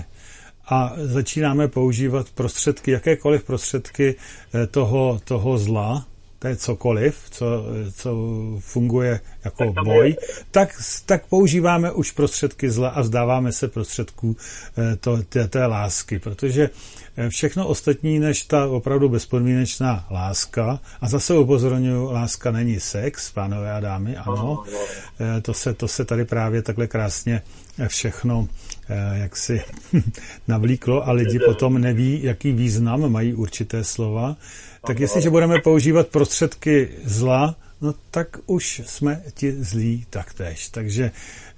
a začínáme používat prostředky, jakékoliv prostředky toho, toho zla, to je cokoliv, co, co funguje jako boj, tak, tak používáme už prostředky zla a vzdáváme se prostředků to, té, té lásky, protože všechno ostatní než ta opravdu bezpodmínečná láska, a zase upozorňuji, láska není sex, pánové a dámy, ano, to se, to se tady právě takhle krásně všechno jaksi navlíklo a lidi potom neví, jaký význam mají určité slova. Tak jestliže budeme používat prostředky zla, no tak už jsme ti zlí taktéž. Takže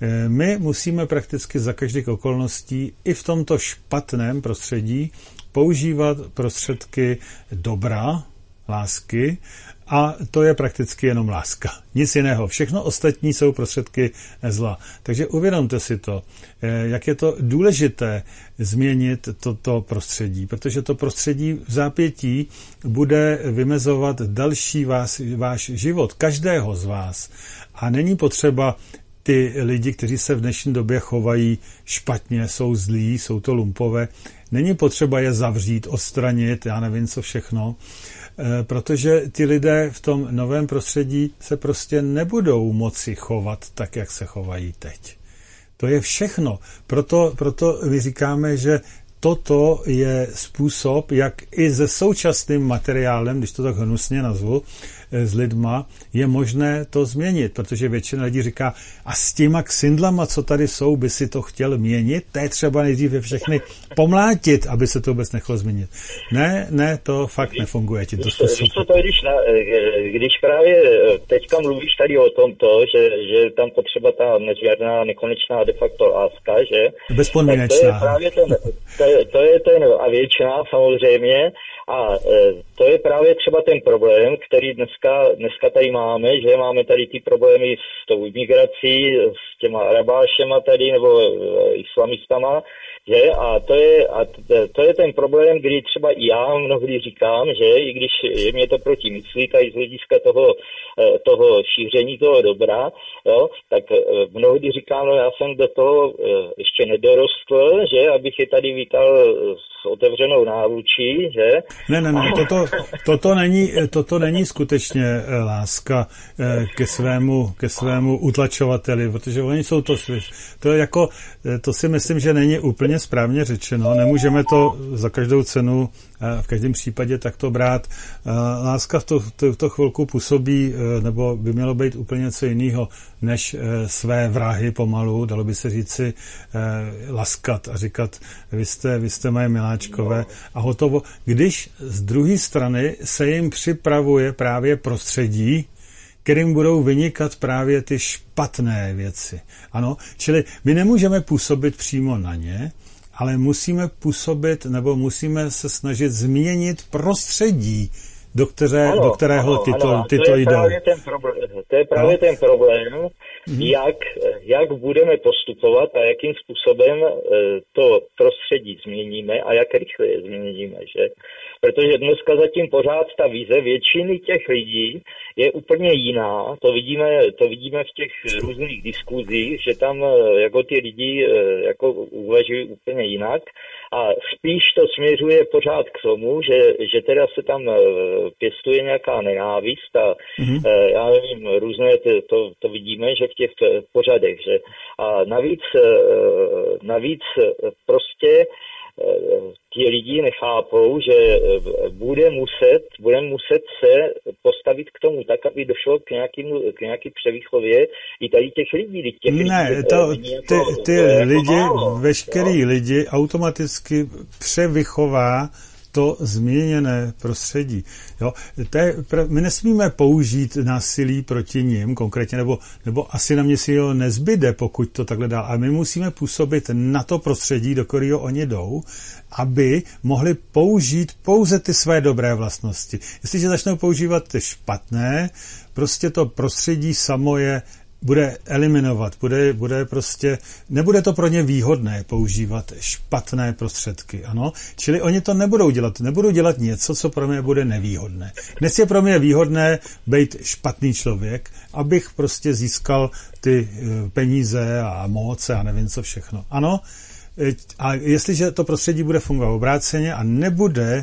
my musíme prakticky za každých okolností i v tomto špatném prostředí používat prostředky dobra, lásky, a to je prakticky jenom láska. Nic jiného. Všechno ostatní jsou prostředky zla. Takže uvědomte si to, jak je to důležité změnit toto prostředí, protože to prostředí v zápětí bude vymezovat další vás, váš život, každého z vás. A není potřeba ty lidi, kteří se v dnešní době chovají špatně, jsou zlí, jsou to lumpové, není potřeba je zavřít, odstranit, já nevím co všechno, protože ty lidé v tom novém prostředí se prostě nebudou moci chovat tak, jak se chovají teď. To je všechno. Proto, proto my říkáme, že toto je způsob, jak i se současným materiálem, když to tak hnusně nazvu, s lidma, je možné to změnit, protože většina lidí říká, a s těma ksindlama, co tady jsou, by si to chtěl měnit, to je třeba nejdříve všechny pomlátit, aby se to vůbec nechlo změnit. Ne, ne, to fakt nefunguje tímto způsobem. Víš co, to, když, na, když právě teďka mluvíš tady o tomto, že, že tam potřeba ta nezvěrná, nekonečná de facto láska, že? Bezpodmínečná. To je právě ten, to je, to je ten, a většina samozřejmě, a to je právě třeba ten problém, který dneska, dneska tady máme, že máme tady ty problémy s tou imigrací, s těma arabášema tady, nebo islamistama, že? A to je, a to je ten problém, kdy třeba i já mnohdy říkám, že i když je mě to proti myslí, tady z hlediska toho, toho šíření toho dobra, jo, tak mnohdy říkám, no já jsem do toho ještě nedorostl, že, abych je tady vítal s otevřenou náručí, že? Ne, ne, ne, toto, toto, není, toto není skutečně láska ke svému, ke svému utlačovateli, protože oni jsou to, to je jako, to si myslím, že není úplně správně řečeno, nemůžeme to za každou cenu v každém případě takto brát. Láska v to, v to chvilku působí, nebo by mělo být úplně něco jiného, než své vrahy pomalu, dalo by se říci laskat a říkat, vy jste, vy jste moje miláčkové a hotovo. Když z druhé strany se jim připravuje právě prostředí, kterým budou vynikat právě ty špatné věci. Ano, čili my nemůžeme působit přímo na ně, ale musíme působit, nebo musíme se snažit změnit prostředí, do, které, ano, do kterého ano, tyto, ano. tyto to je jdou. Právě ten problém, to je právě no? ten problém, mm-hmm. jak, jak budeme postupovat a jakým způsobem to prostředí změníme a jak rychle je změníme, že? Protože dneska zatím pořád ta vize většiny těch lidí je úplně jiná. To vidíme, to vidíme v těch různých diskuzích, že tam jako ty lidi jako uvažují úplně jinak. A spíš to směřuje pořád k tomu, že, že teda se tam pěstuje nějaká nenávist a mm-hmm. já nevím, různé to, to vidíme, že v těch pořadech, že a navíc, navíc prostě ti lidi nechápou, že bude muset, bude muset se postavit k tomu tak, aby došlo k, nějakým, k nějaký převýchově i tady těch lidí. Těch ne, lidí, to, lidí jako, ty, ty jako lidi, málo, veškerý jo? lidi automaticky převychová to změněné prostředí. Jo? To je, my nesmíme použít násilí proti nim konkrétně, nebo, nebo asi na mě si ho nezbyde, pokud to takhle dál. A my musíme působit na to prostředí, do kterého oni jdou, aby mohli použít pouze ty své dobré vlastnosti. Jestliže začnou používat ty špatné, prostě to prostředí samo je bude eliminovat, bude, bude prostě, nebude to pro ně výhodné používat špatné prostředky, ano? Čili oni to nebudou dělat, nebudou dělat něco, co pro mě bude nevýhodné. Dnes je pro mě výhodné být špatný člověk, abych prostě získal ty peníze a moc a nevím co všechno. Ano? A jestliže to prostředí bude fungovat obráceně a nebude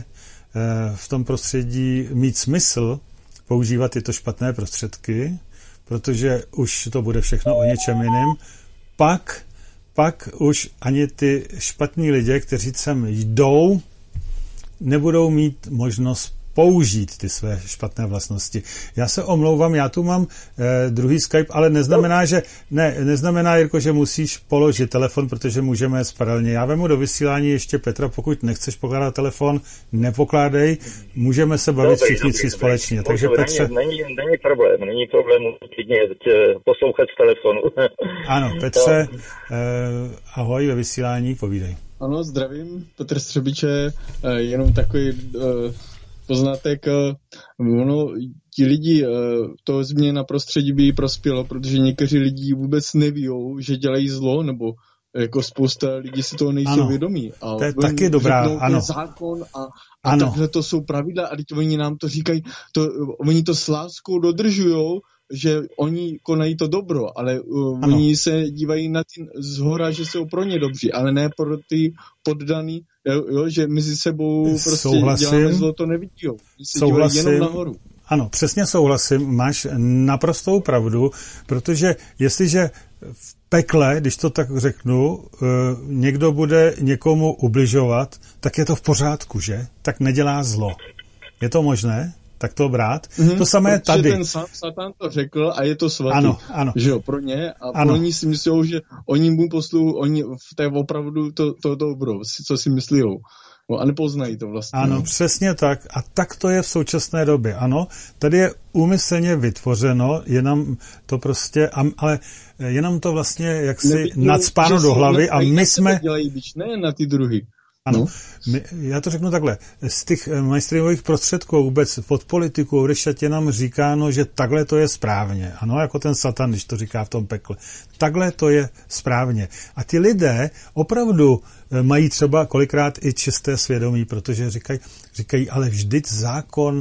v tom prostředí mít smysl používat tyto špatné prostředky, protože už to bude všechno o něčem jiném, pak, pak už ani ty špatní lidé, kteří sem jdou, nebudou mít možnost použít ty své špatné vlastnosti. Já se omlouvám, já tu mám eh, druhý Skype, ale neznamená, že ne, neznamená, Jirko, že musíš položit telefon, protože můžeme jet paralelně. Já vemu do vysílání ještě Petra, pokud nechceš pokládat telefon, nepokládej, můžeme se bavit dobrý, všichni tři společně. Dobrý. Takže Petře... Není, není, není problém, není problém klidně poslouchat z telefonu. Ano, Petře, eh, ahoj ve vysílání, povídej. Ano, zdravím, Petr Střebiče, eh, jenom takový... Eh, poznatek, ono, ti lidi, to změna prostředí by jí prospělo, protože někteří lidi vůbec nevíjou, že dělají zlo, nebo jako spousta lidí si toho nejsou ano, vědomí. A to je taky dobrá, ano. Zákon a, a ano. Takhle to jsou pravidla a teď oni nám to říkají, to, oni to s láskou dodržujou, že oni konají to dobro, ale uh, oni se dívají na ty zhora, že jsou pro ně dobří, ale ne pro ty poddaný, jo, jo, že mezi sebou prostě souhlasím, děláme zlo, to nevidí. Se dívají jenom nahoru. Ano, přesně souhlasím, máš naprostou pravdu, protože jestliže v pekle, když to tak řeknu, někdo bude někomu ubližovat, tak je to v pořádku, že? Tak nedělá zlo. Je to možné? Tak to brát. Mm-hmm, to samé tady. Ten Satan to řekl a je to svatý. Ano, ano. Že jo, pro ně. A ano. Pro ní si myslí, že oni mu poslují, oni v té opravdu to, to dobro, co si myslí. No, a nepoznají to vlastně. Ano, přesně tak. A tak to je v současné době. Ano, tady je úmyslně vytvořeno, jenom to prostě, ale jenom to vlastně jaksi nacpáno do hlavy a my jsme... dělají, když ne na ty druhy. Ano, no. My, já to řeknu takhle. Z těch mainstreamových prostředků vůbec pod politikou odešatě nám říkáno, že takhle to je správně. Ano, jako ten Satan, když to říká v tom pekle. Takhle to je správně. A ty lidé opravdu mají třeba kolikrát i čisté svědomí, protože říkají, říkají ale vždyť zákon,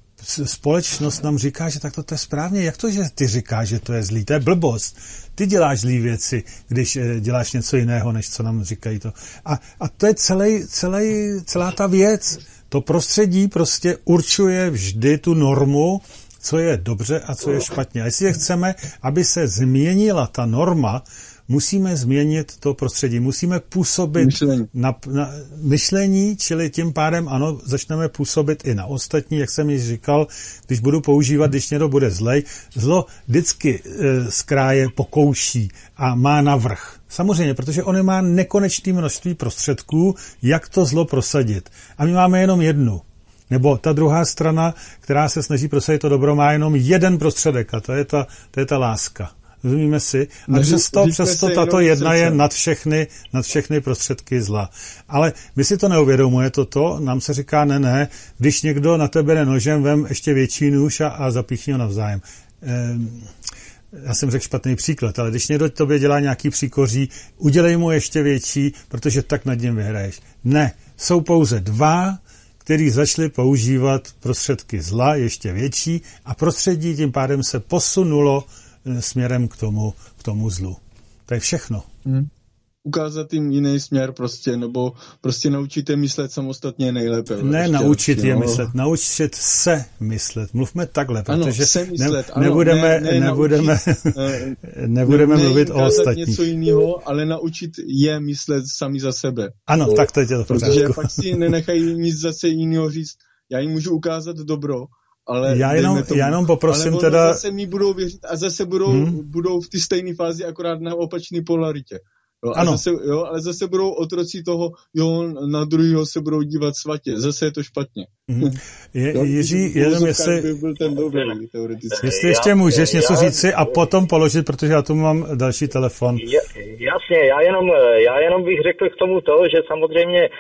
společnost nám říká, že takto to je správně. Jak to, že ty říkáš, že to je zlý? To je blbost. Ty děláš zlý věci, když děláš něco jiného, než co nám říkají to. A, a to je celý, celý, celá ta věc. To prostředí prostě určuje vždy tu normu, co je dobře a co je špatně. A jestli chceme, aby se změnila ta norma, musíme změnit to prostředí, musíme působit myšlení. Na, na myšlení, čili tím pádem ano, začneme působit i na ostatní, jak jsem již říkal, když budu používat, když někdo bude zlej, zlo vždycky e, z kráje pokouší a má navrch. Samozřejmě, protože on má nekonečné množství prostředků, jak to zlo prosadit. A my máme jenom jednu. Nebo ta druhá strana, která se snaží prosadit to dobro, má jenom jeden prostředek a to je ta, to je ta láska. Rozumíme si? A přesto, přesto tato jedna je nad všechny, nad všechny prostředky zla. Ale my si to neuvědomuje toto, nám se říká ne, ne, když někdo na tebe jde nožem, vem ještě větší nůž a, a zapíchni ho navzájem. Ehm, já jsem řekl špatný příklad, ale když někdo tobě dělá nějaký příkoří, udělej mu ještě větší, protože tak nad ním vyhraješ. Ne, jsou pouze dva, kteří začali používat prostředky zla ještě větší a prostředí tím pádem se posunulo směrem k tomu, k tomu zlu. To je všechno. Hmm. Ukázat jim jiný směr prostě, nebo prostě naučit je myslet samostatně nejlépe. Ne ještě naučit lepší, je no. myslet, naučit se myslet. Mluvme takhle, protože ano, se myslet, ne, ano, nebudeme, ne, ne, nebudeme, naučit, nebudeme ne, mluvit o ostatních. něco jiného, ale naučit je myslet sami za sebe. Ano, no, tak to je to pořádku. Protože pak si nenechají nic zase jiného říct. Já jim můžu ukázat dobro, ale já jenom, tomu, já jenom poprosím ale teda... zase mi budou věřit a zase budou, hmm. budou v té stejné fázi, akorát na opačné polaritě. Jo, ano. Zase, jo, ale zase budou otroci toho, jo, na druhého se budou dívat svatě. Zase je to špatně. Hmm. Je, jo, Jiří, jenom jestli... By byl ten dobrý, teoreticky. Jestli ještě můžeš něco říci a potom položit, protože já tu mám další telefon. Jasně, já jenom, já jenom bych řekl k tomu to, že samozřejmě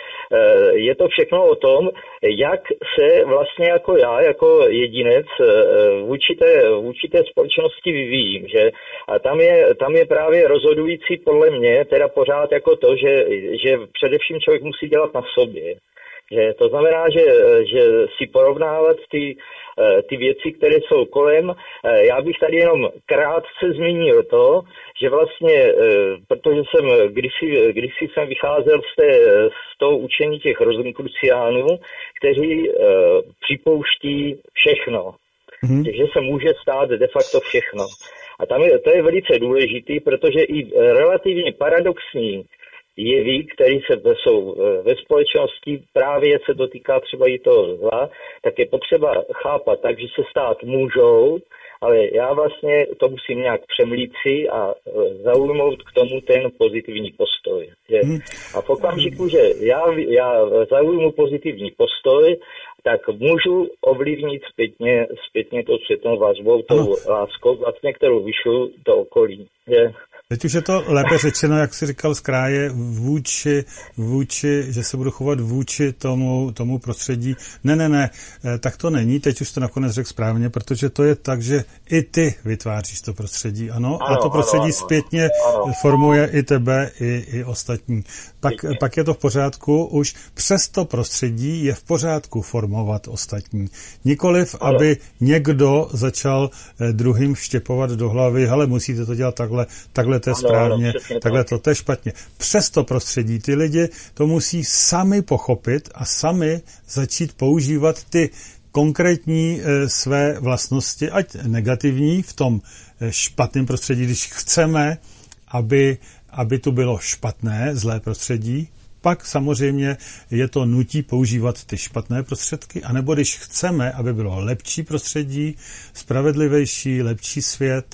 je to všechno o tom, jak se vlastně jako já, jako jedinec vůči té, vůči té společnosti vyvíjím, že a tam je, tam je právě rozhodující podle mě teda pořád jako to, že, že především člověk musí dělat na sobě. Že to znamená, že, že si porovnávat ty, ty věci, které jsou kolem. Já bych tady jenom krátce zmínil to, že vlastně, protože jsem kdysi, kdysi jsem vycházel z, té, z toho učení těch Rozenkruciánů, kteří připouští všechno. Mm-hmm. Takže se může stát de facto všechno. A tam je, to je velice důležitý, protože i relativně paradoxní jevy, které se jsou ve společnosti, právě se dotýká třeba i toho zla, tak je potřeba chápat tak, že se stát můžou, ale já vlastně to musím nějak přemlít si a zaujmout k tomu ten pozitivní postoj. Že? A v okamžiku, že já, já zaujmu pozitivní postoj, tak můžu ovlivnit zpětně, zpětně to světnou vazbou, tou láskou, vlastně, kterou vyšlu do okolí. Že? Teď už je to lépe řečeno, jak jsi říkal z kraje, vůči, vůči, že se budu chovat vůči tomu, tomu prostředí. Ne, ne, ne, tak to není, teď už to nakonec řekl správně, protože to je tak, že i ty vytváříš to prostředí, ano, ano a to prostředí ano, zpětně ano. formuje i tebe, i, i ostatní. Pak, pak je to v pořádku, už přes to prostředí je v pořádku formovat ostatní. Nikoliv, ano. aby někdo začal druhým vštěpovat do hlavy, hele, musíte to dělat takhle, takhle to je správně, ano, takhle to, to je špatně. Přes to prostředí ty lidi to musí sami pochopit a sami začít používat ty konkrétní e, své vlastnosti, ať negativní v tom e, špatném prostředí, když chceme, aby, aby tu bylo špatné, zlé prostředí, pak samozřejmě je to nutí používat ty špatné prostředky, anebo když chceme, aby bylo lepší prostředí, spravedlivější, lepší svět,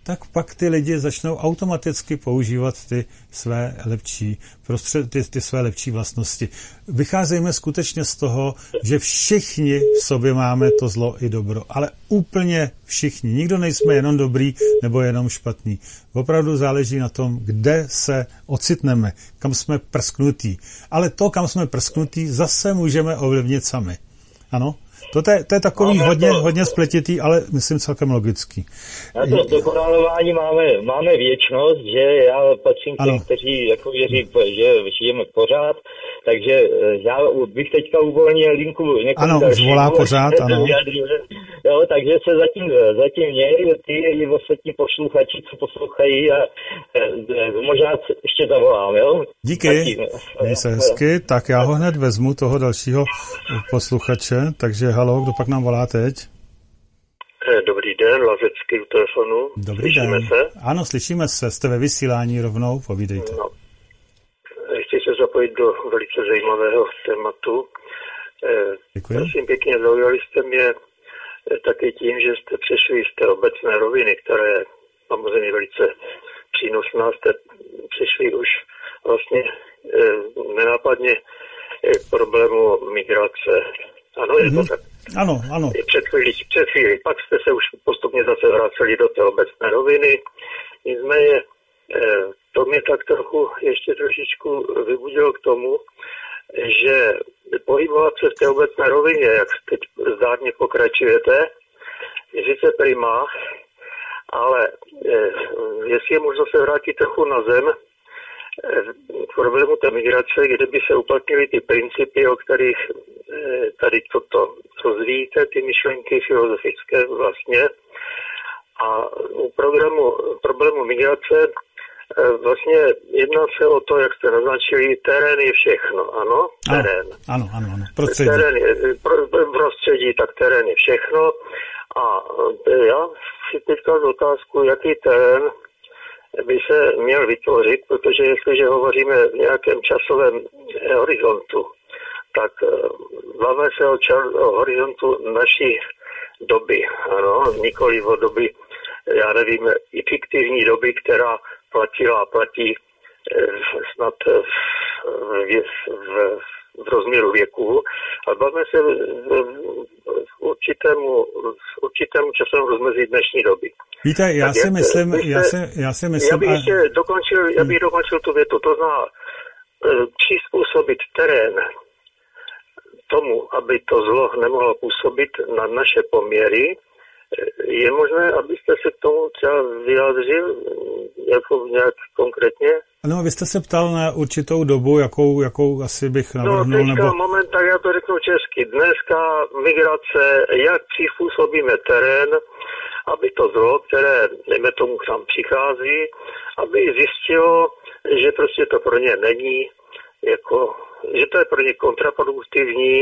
tak pak ty lidi začnou automaticky používat ty své lepší prostřed, ty, ty své lepší vlastnosti. Vycházejme skutečně z toho, že všichni v sobě máme to zlo i dobro, ale úplně všichni. Nikdo nejsme jenom dobrý nebo jenom špatný. Opravdu záleží na tom, kde se ocitneme, kam jsme prsknutí. Ale to, kam jsme prsknutí, zase můžeme ovlivnit sami. Ano? To je, to je takový máme hodně, to, hodně spletitý, ale myslím celkem logický. Na to dokonalování máme, máme věčnost, že já patřím k těm, kteří jako věří, že žijeme pořád, takže já bych teďka uvolnil linku někomu ano, dalšímu. Ano, volá pořád, ano. Jo, takže se zatím, zatím měj, ty i ostatní posluchači, co poslouchají a možná ještě zavolám, jo? Díky, měj se hezky, tak já ho hned vezmu, toho dalšího posluchače, takže halo, kdo pak nám volá teď? Dobrý den, Lazecký u telefonu. Dobrý slyšíme den. se? Ano, slyšíme se, jste ve vysílání rovnou, povídejte. No. Chci se zapojit do velice zajímavého tématu. Děkuji. Prosím pěkně, zaujali jste mě také tím, že jste přešli z té obecné roviny, která je samozřejmě velice přínosná, jste přešli už vlastně nenápadně k problému migrace. Ano, je mm-hmm. to tak? Ano, ano. Před chvíli, před chvíli. Pak jste se už postupně zase vraceli do té obecné roviny. Nicméně to mě tak trochu ještě trošičku vybudilo k tomu, že pohybovat se v té obecné rovině, jak teď zdárně pokračujete, je sice prima, ale jestli je možno se vrátit trochu na zem, k problému té migrace, kde by se uplatnily ty principy, o kterých tady toto rozvíjíte, ty myšlenky filozofické vlastně. A u programu, problému migrace vlastně jedná se o to, jak jste naznačili, terén je všechno, ano? Terén. Ano, ano, ano. Prostředí. Terén je, pro, prostředí, tak terén je všechno. A já si teď kladu otázku, jaký terén by se měl vytvořit, protože jestliže hovoříme v nějakém časovém horizontu, tak máme se o, čas, o horizontu naší doby, ano, nikoli o doby, já nevím, i fiktivní doby, která platila a platí snad v, v, v, v rozměru věku, ale bavíme se v určitému, v určitému časovému rozmezí dnešní doby. Víte, já tak si jak, myslím, byste, já, si, já si myslím... Já bych a... ještě dokončil, já bych dokončil tu větu, to znamená přizpůsobit terén tomu, aby to zlo nemohlo působit na naše poměry. Je možné, abyste se k tomu třeba vyjádřil jako nějak konkrétně? No, vy jste se ptal na určitou dobu, jakou, jakou asi bych navrhnul, no, teďka nebo... moment, tak já to řeknu česky. Dneska migrace, jak přizpůsobíme terén, aby to zlo, které, dejme tomu, k nám přichází, aby zjistilo, že prostě to pro ně není, jako, že to je pro ně kontraproduktivní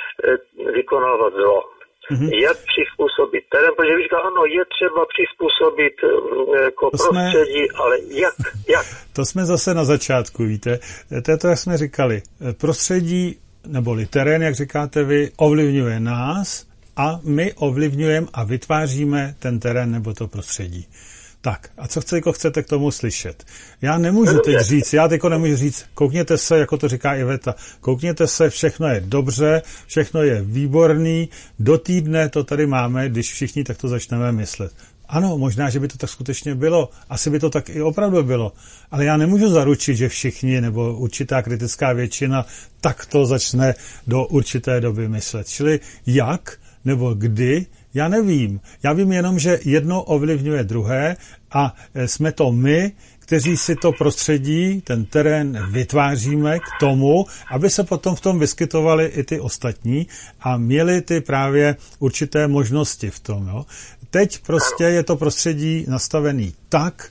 vykonávat zlo. Mm-hmm. Jak přizpůsobit terén, protože říká, ano, je třeba přizpůsobit jako to prostředí, jsme, ale jak, jak? To jsme zase na začátku, víte. To je to, jak jsme říkali. Prostředí, neboli terén, jak říkáte vy, ovlivňuje nás a my ovlivňujeme a vytváříme ten terén nebo to prostředí. Tak, a co chcete, chcete k tomu slyšet? Já nemůžu teď říct, já teď nemůžu říct, koukněte se, jako to říká Iveta, koukněte se, všechno je dobře, všechno je výborný, do týdne to tady máme, když všichni takto začneme myslet. Ano, možná, že by to tak skutečně bylo, asi by to tak i opravdu bylo, ale já nemůžu zaručit, že všichni nebo určitá kritická většina takto začne do určité doby myslet. Čili jak nebo kdy, já nevím. Já vím jenom, že jedno ovlivňuje druhé a jsme to my, kteří si to prostředí, ten terén vytváříme k tomu, aby se potom v tom vyskytovali i ty ostatní a měli ty právě určité možnosti v tom. Jo. Teď prostě je to prostředí nastavený tak,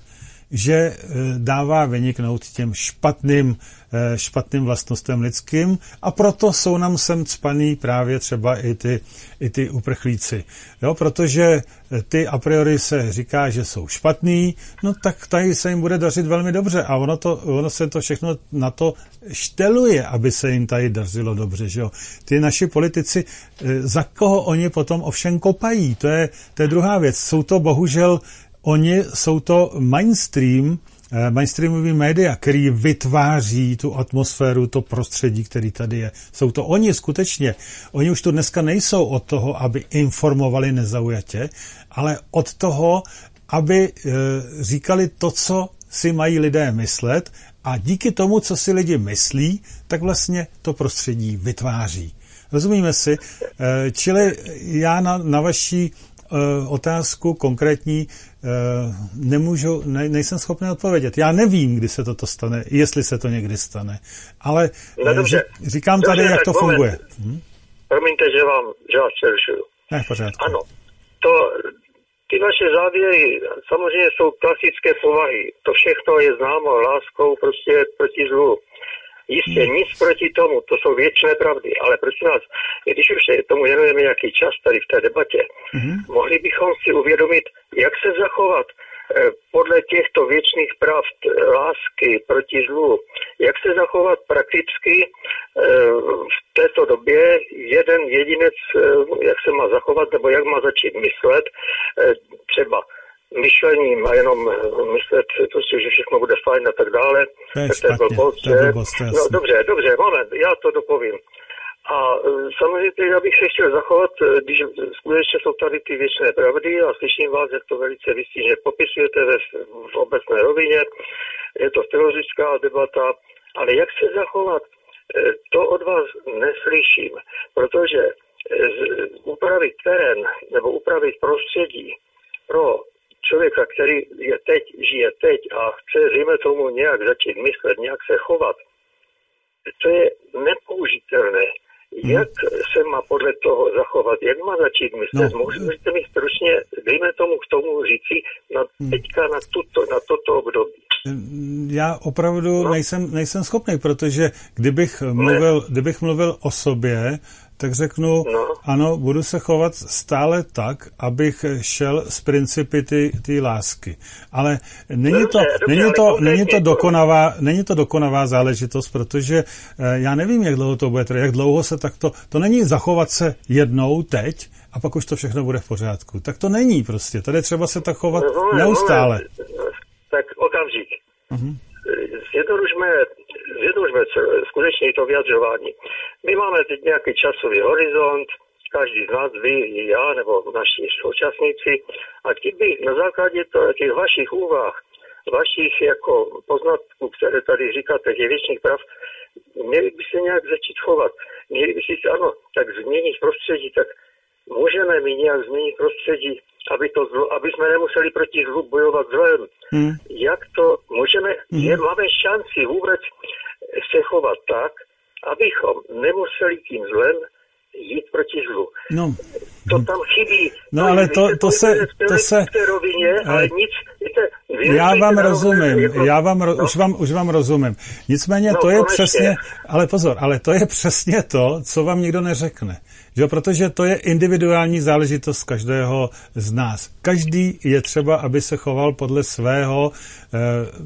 že dává vyniknout těm špatným, špatným vlastnostem lidským a proto jsou nám sem cpaný právě třeba i ty, i ty uprchlíci. Jo, protože ty a priori se říká, že jsou špatný, no tak tady se jim bude dařit velmi dobře a ono, to, ono se to všechno na to šteluje, aby se jim tady dařilo dobře. Že jo. Ty naši politici, za koho oni potom ovšem kopají, to je, to je druhá věc. Jsou to bohužel oni jsou to mainstream, mainstreamový média, který vytváří tu atmosféru, to prostředí, který tady je. Jsou to oni skutečně. Oni už tu dneska nejsou od toho, aby informovali nezaujatě, ale od toho, aby e, říkali to, co si mají lidé myslet, a díky tomu, co si lidi myslí, tak vlastně to prostředí vytváří. Rozumíme si? E, čili já na, na vaší otázku konkrétní nemůžu, ne, nejsem schopný odpovědět. Já nevím, kdy se toto stane, jestli se to někdy stane. Ale no, dobře, říkám dobře, tady, jak to moment. funguje. Hm? Promiňte, že vám, že vás přerušuju. Ne, v pořádku. Ano, to, ty vaše závěry samozřejmě jsou klasické povahy. To všechno je známo láskou prostě proti zlu. Jistě, hmm. nic proti tomu, to jsou věčné pravdy, ale prosím vás, když už tomu věnujeme nějaký čas tady v té debatě, hmm. mohli bychom si uvědomit, jak se zachovat eh, podle těchto věčných pravd eh, lásky proti zlu, jak se zachovat prakticky eh, v této době jeden jedinec, eh, jak se má zachovat, nebo jak má začít myslet, eh, třeba myšlením a jenom myslet, prostě, že všechno bude fajn a tak dále. To je tak špatně, to je blbost, to je blbost, no dobře, dobře, moment, já to dopovím. A samozřejmě já bych se chtěl zachovat, když skutečně jsou tady ty věčné pravdy a slyším vás, jak to velice výstižně popisujete ve, v obecné rovině, je to filozofická debata, ale jak se zachovat, to od vás neslyším, protože upravit terén nebo upravit prostředí pro člověka, který je teď, žije teď a chce, dejme tomu, nějak začít myslet, nějak se chovat, to je nepoužitelné. Jak se má podle toho zachovat? Jak má začít myslet? No. Můžete mi stručně, dejme tomu k tomu říci, na, teďka na, tuto, na toto období. Já opravdu no. nejsem, nejsem schopný, protože kdybych mluvil, kdybych mluvil o sobě, tak řeknu, no. ano, budu se chovat stále tak, abych šel z principy ty lásky. Ale není to, dobře, není dobře, to, není to dokonavá, není to dokonavá záležitost, protože já nevím, jak dlouho to bude, jak dlouho se takto, to není zachovat se jednou teď a pak už to všechno bude v pořádku. Tak to není prostě. Tady třeba se tak chovat no, neustále. No, tak okamžik. Uh-huh. Zjednodušme, zjednodušme skutečně to vyjadřování. My máme teď nějaký časový horizont, každý z nás, vy, já, nebo naši účastníci, a kdyby na základě těch vašich úvah, vašich jako poznatků, které tady říkáte, těch věčných prav, měli by se nějak začít chovat. Měli by si, ano, tak změnit prostředí, tak můžeme mi nějak změnit prostředí, aby, to zlo, aby jsme nemuseli proti zlu bojovat zlem. Hmm. Jak to můžeme, hmm. je, máme šanci vůbec se chovat tak, abychom nemuseli tím zlem jít proti zlu. No. To tam chybí. No to ale to, to se... To se v té rovině, ale nic... Víte, já vám rozumím, jako, já vám, no? už, vám, už vám rozumím. Nicméně no, to je konečně. přesně... Ale pozor, ale to je přesně to, co vám nikdo neřekne. Že? Protože to je individuální záležitost každého z nás. Každý je třeba, aby se choval podle svého eh,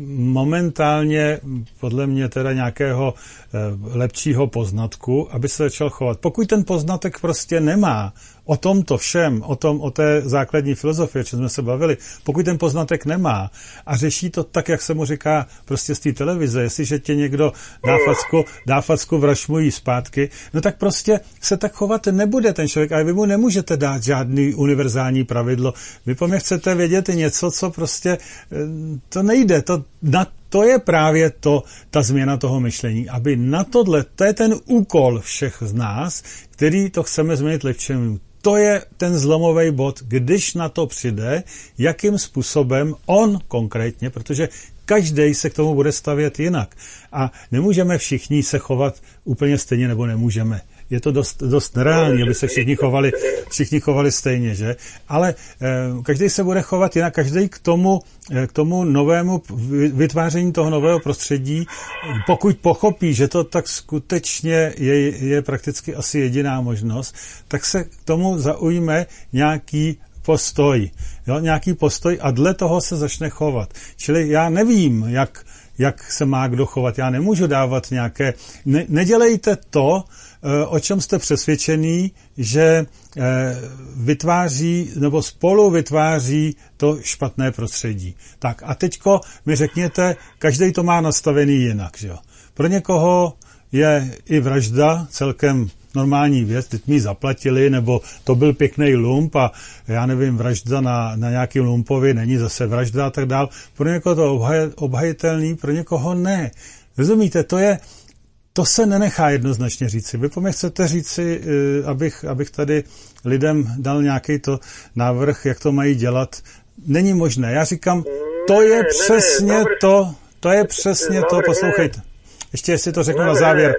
momentálně, podle mě teda nějakého eh, lepšího poznatku, aby se začal chovat. Pokud ten poznatek prostě nemá o tomto všem, o tom, o té základní filozofii, o čem jsme se bavili, pokud ten poznatek nemá a řeší to tak, jak se mu říká prostě z té televize, jestliže tě někdo dá facku, dá facku vrašmují zpátky, no tak prostě se tak chovat nebude ten člověk a vy mu nemůžete dát žádný univerzální pravidlo. Vy po mně chcete vědět něco, co prostě to nejde. To, na to je právě to, ta změna toho myšlení. Aby na tohle, to je ten úkol všech z nás, který to chceme změnit lepšímu. To je ten zlomový bod, když na to přijde, jakým způsobem on konkrétně, protože každý se k tomu bude stavět jinak. A nemůžeme všichni se chovat úplně stejně, nebo nemůžeme. Je to dost, dost nereálné, aby se všichni chovali, všichni chovali stejně, že? Ale eh, každý se bude chovat jinak, každý k tomu, eh, k tomu novému vytváření toho nového prostředí, pokud pochopí, že to tak skutečně je, je prakticky asi jediná možnost, tak se k tomu zaujme nějaký postoj, jo? Nějaký postoj a dle toho se začne chovat. Čili já nevím, jak jak se má kdo chovat. Já nemůžu dávat nějaké... Ne, nedělejte to, o čem jste přesvědčený, že vytváří nebo spolu vytváří to špatné prostředí. Tak a teďko mi řekněte, každý to má nastavený jinak, že jo. Pro někoho je i vražda celkem normální věc, teď mi zaplatili, nebo to byl pěkný lump a já nevím, vražda na, na nějakým lumpovi není zase vražda a tak dál. Pro někoho to obhaj, obhajitelný, pro někoho ne. Rozumíte, to je, to se nenechá jednoznačně říci. Vy po mě chcete říci, abych, abych tady lidem dal nějaký to návrh, jak to mají dělat. Není možné. Já říkám, to je ne, přesně ne, ne, to, to je přesně to, poslouchejte. Ještě jestli to řeknu na závěr.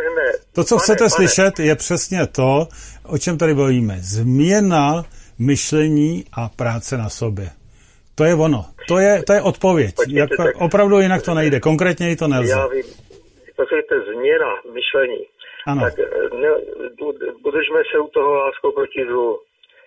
To, co chcete pane, slyšet, pane. je přesně to, o čem tady bavíme. Změna myšlení a práce na sobě. To je ono. To je, to je odpověď. Počkejte, Jak, tak, opravdu jinak to nejde. Konkrétně to nelze. Já vím. Poslouchejte, změna myšlení. Ano. Tak ne, budeme se u toho láskou proti zlu.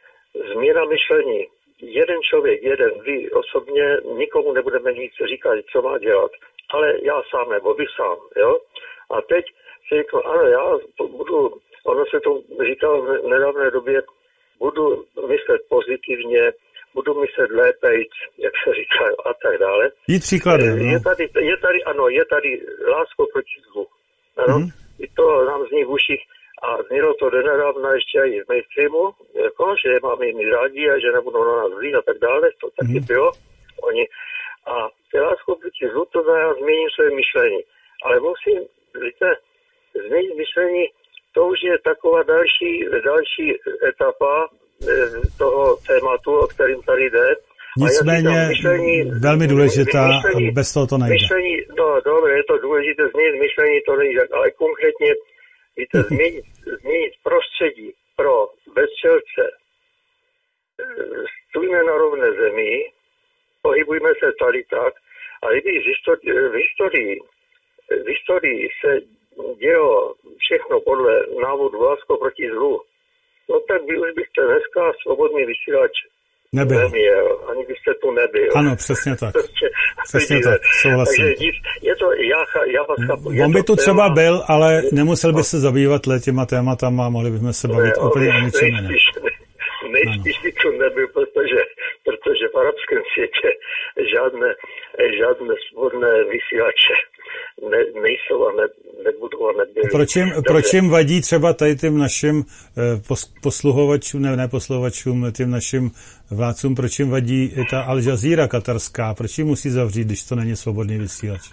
Změna myšlení. Jeden člověk, jeden, vy osobně, nikomu nebudeme nic říkat, co má dělat. Ale já sám, nebo vy sám, jo? A teď si řeknu, ano, já budu, ono se to říkalo v nedávné době, budu myslet pozitivně, budu myslet lépe, jak se říká, a tak dále. Jít příkladem, je, no. tady, je tady, ano, je tady lásko proti zlu. Ano, mm-hmm. I to nám zní v uších a znělo to donedávna ještě i v mainstreamu, jako, že máme jim rádi a že nebudou na nás zlí a tak dále, to taky mm-hmm. bylo. Oni, a lásko proti zlu, to znamená, změním své myšlení. Ale musím, víte, změnit myšlení, to už je taková další, další etapa toho tématu, o kterým tady jde. Nicméně myšlení, velmi důležitá, myšlení, bez toho to nejde. Myšlení, no dobře, je to důležité změnit myšlení, to není tak, ale konkrétně, víte, změnit, změnit prostředí pro bezstřelce. Stojíme na rovné zemi, pohybujeme se tady tak, a kdyby v historii, v historii, v historii se dělo všechno podle návodu lásko proti zlu, no tak vy už byste dneska svobodný vysílač nebyl. Neměl, ani byste tu nebyl. Ano, přesně tak. Přesně tak, souhlasím. Takže nic, je to, já, já vás chápu. On by tu třeba byl, ale nemusel by se zabývat těma tématama a mohli bychom se bavit ne, úplně o ničem jiném. Nejspíš by tu nebyl, protože, protože v arabském světě žádné, žádné svobodné vysílače ne, nejsou a ne, nebudou a nebyly. Proč jim, proč jim vadí třeba tady tím našim posluhovačům, ne, ne posluhovačům, tím našim vládcům, proč jim vadí i ta Al Jazeera katarská? Proč jim musí zavřít, když to není svobodný vysílač?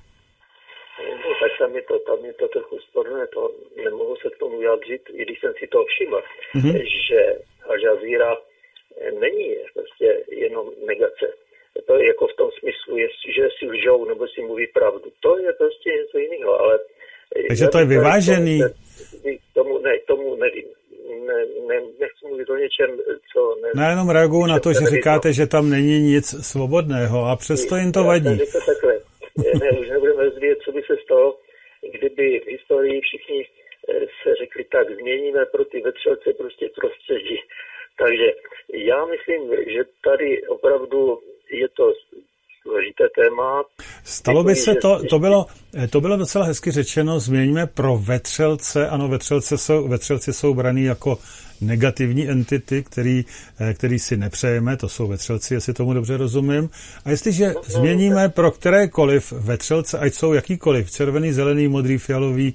No, tak tam je to, tam je to trochu sporné, to nemohu se k tomu vyjádřit, i když jsem si to všiml, mm-hmm. že Al Jazeera není prostě jenom negace. To je jako v tom smyslu, že si lžou nebo si mluví pravdu. To je prostě něco jiného, ale... Takže to je vyvážený? Tomu, ne, tomu nevím. Ne, ne, nechci mluvit o něčem, co... Ne, no jenom reaguju na to, že říkáte, že tam není nic svobodného a přesto jim to vadí. Já takhle. Ne, už nebudeme rozvíjet, co by se stalo, kdyby v historii všichni se řekli tak, změníme pro ty vetřelce prostě prostředí. Takže já myslím, že tady opravdu je to důležité téma. Stalo by se to, to bylo, to bylo docela hezky řečeno, změníme pro vetřelce, ano, vetřelce jsou, vetřelci jsou braný jako negativní entity, který, který si nepřejeme, to jsou vetřelci, jestli tomu dobře rozumím. A jestliže no, no, změníme no, pro kterékoliv vetřelce, ať jsou jakýkoliv, červený, zelený, modrý, fialový,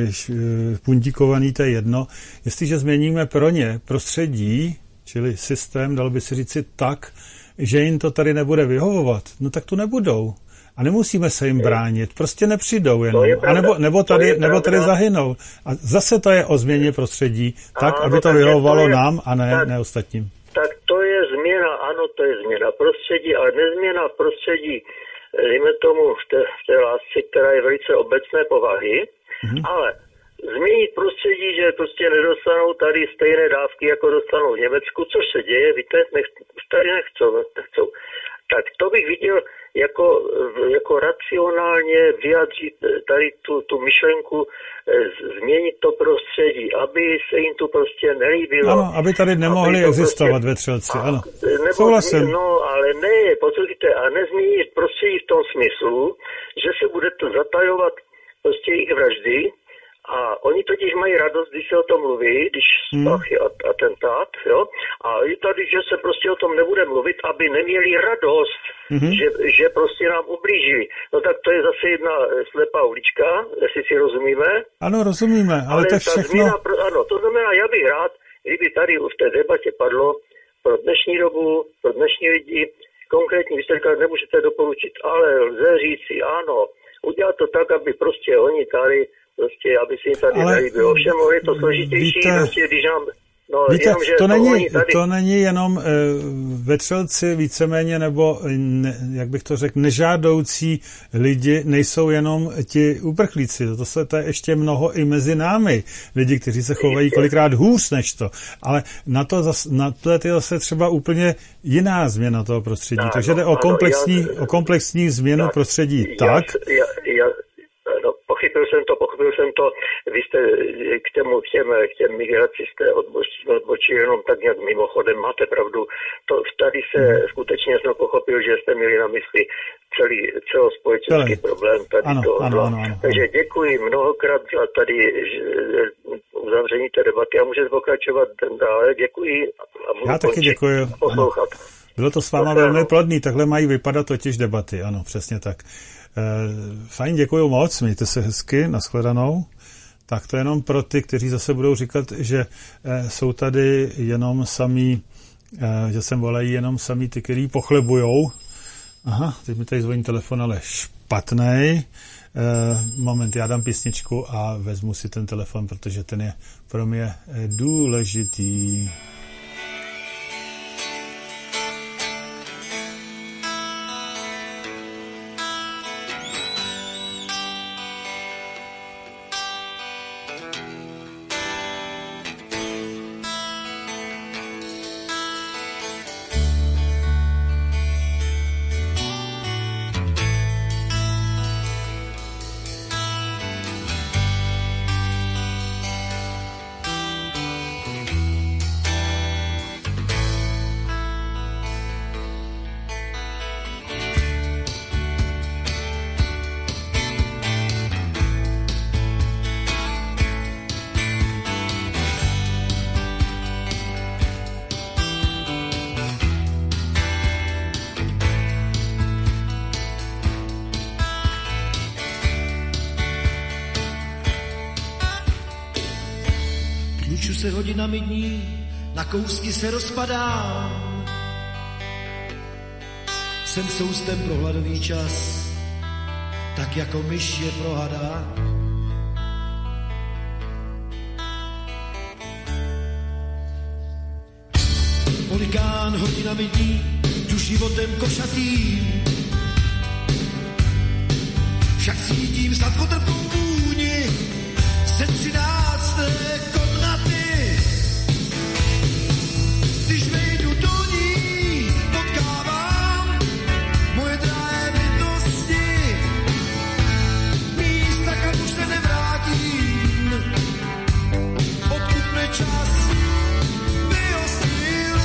puntíkovaný, to je jedno, jestliže změníme pro ně prostředí, čili systém, dal by si říci tak, že jim to tady nebude vyhovovat, no tak tu nebudou. A nemusíme se jim bránit, prostě nepřijdou jenom. A nebo, nebo, tady, nebo tady zahynou. A zase to je o změně prostředí, tak, ano, aby to vyhovovalo to je, nám a ne, tak, ne ostatním. Tak to je změna, ano, to je změna prostředí, ale nezměna prostředí, dejme tomu v té, v té lásce, která je velice obecné povahy, mhm. ale změnit prostředí, že prostě nedostanou tady stejné dávky, jako dostanou v Německu, což se děje, víte, nech, tady nechcou, nechcou. Tak to bych viděl jako, jako racionálně vyjádřit tady tu, tu myšlenku, změnit to prostředí, aby se jim tu prostě nelíbilo. Ano, aby tady nemohli aby existovat prostě, vetřelci, ano. Nebo, souhlasím. No, ale ne, poslouchejte, a nezměnit prostředí v tom smyslu, že se bude to zatajovat prostě jejich vraždy, A oni totiž mají radost, když se o tom mluví, když spách je atentát, jo. A i tady, že se prostě o tom nebude mluvit, aby neměli radost, mm-hmm. že, že prostě nám ublíží. No tak to je zase jedna slepá ulička, jestli si rozumíme. Ano, rozumíme, ale, ale tak všechno... Změna, ano, to znamená, já bych rád, kdyby tady v té debatě padlo pro dnešní dobu, pro dnešní lidi, konkrétní výsledka nemůžete doporučit, ale lze říci, ano, udělat to tak, aby prostě oni tady prostě, aby si jim tady nelíbilo. Všem je to složitější, víte, prostě, když nám... No, víte, jenom, že to, to, není, tady... to není jenom e, vetřelci víceméně, nebo ne, jak bych to řekl, nežádoucí lidi, nejsou jenom ti uprchlíci. To, se, to je ještě mnoho i mezi námi. Lidi, kteří se chovají kolikrát hůř než to. Ale na to, zas, na to je zase třeba úplně jiná změna toho prostředí. Tak, Takže jde o komplexní, ano, já, o komplexní změnu tak, prostředí. Já, tak? Já, já, no, pochopil jsem to, pochopil jsem to. Vy jste k těmu, k těm, k těm migraci jste odbočili jenom tak nějak mimochodem, máte pravdu. To tady se hmm. skutečně jsem pochopil, že jste měli na mysli celý celospolečenský Celé. problém tady ano, toho. Ano, ano, ano, Takže děkuji mnohokrát za tady uzavření té debaty a můžete pokračovat dále. Děkuji a budu Já taky děkuji. poslouchat. Ano. Bylo to s váma velmi plodný, takhle mají vypadat totiž debaty, ano, přesně tak. Fajn, děkuju moc, mějte se hezky, nashledanou. Tak to jenom pro ty, kteří zase budou říkat, že jsou tady jenom samý, že sem volají jenom samý ty, který pochlebujou. Aha, teď mi tady zvoní telefon, ale špatnej. Moment, já dám písničku a vezmu si ten telefon, protože ten je pro mě důležitý. Se hodinami dní, na kousky se rozpadám. Jsem soustem pro hladový čas, tak jako myš je pro hada. Polikán hodinami dní, jdu životem košatým. Však cítím sladkotrpkou vůni ze třinácté komnaty. Když vejdu do ní, potkávám moje drahé bytosti. Místa, kam už se nevrátím, odkud mě čas vyhostil.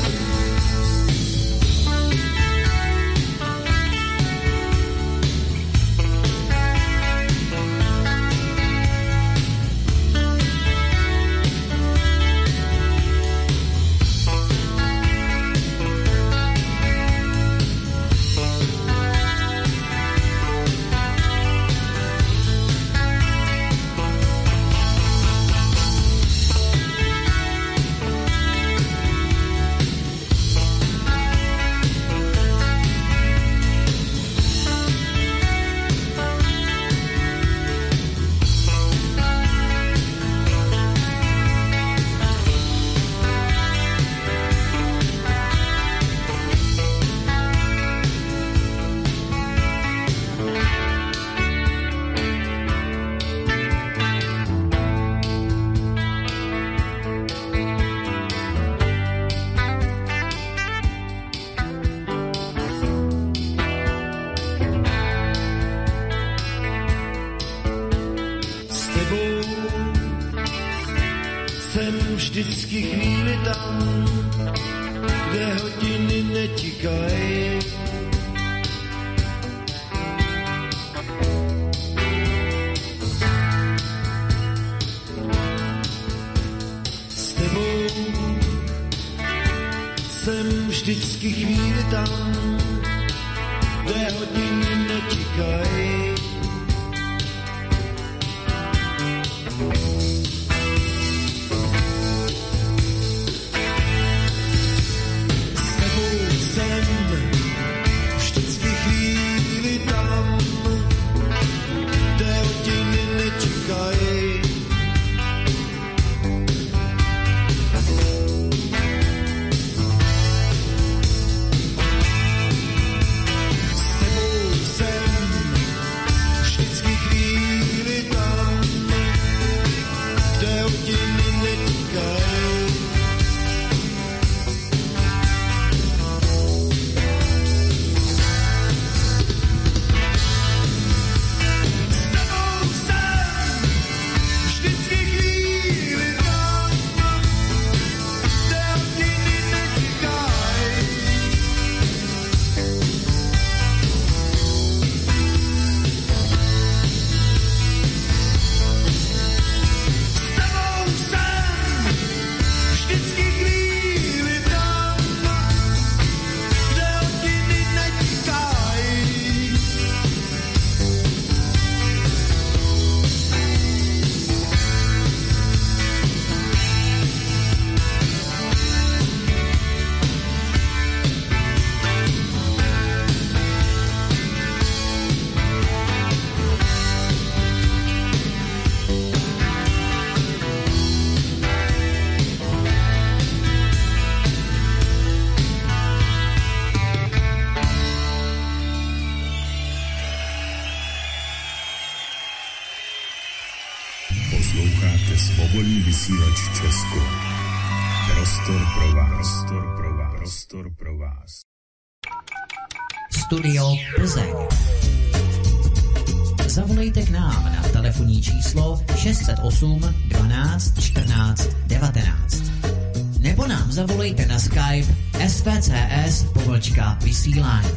Vždycky chvíli tam, kde hodiny netikají. vždycky chvíli tam, kde hodiny netikají. S tebou jsem vždycky chvíli tam, kde hodiny netikají. Svobodný vysílač Česko. Prostor pro vás. Prostor pro vás. Prostor pro vás. Studio Plzeň. Zavolejte k nám na telefonní číslo šest set osm dvanáct čtrnáct devatenáct. Nebo nám zavolejte na Skype S V C S pomlčka vysílání.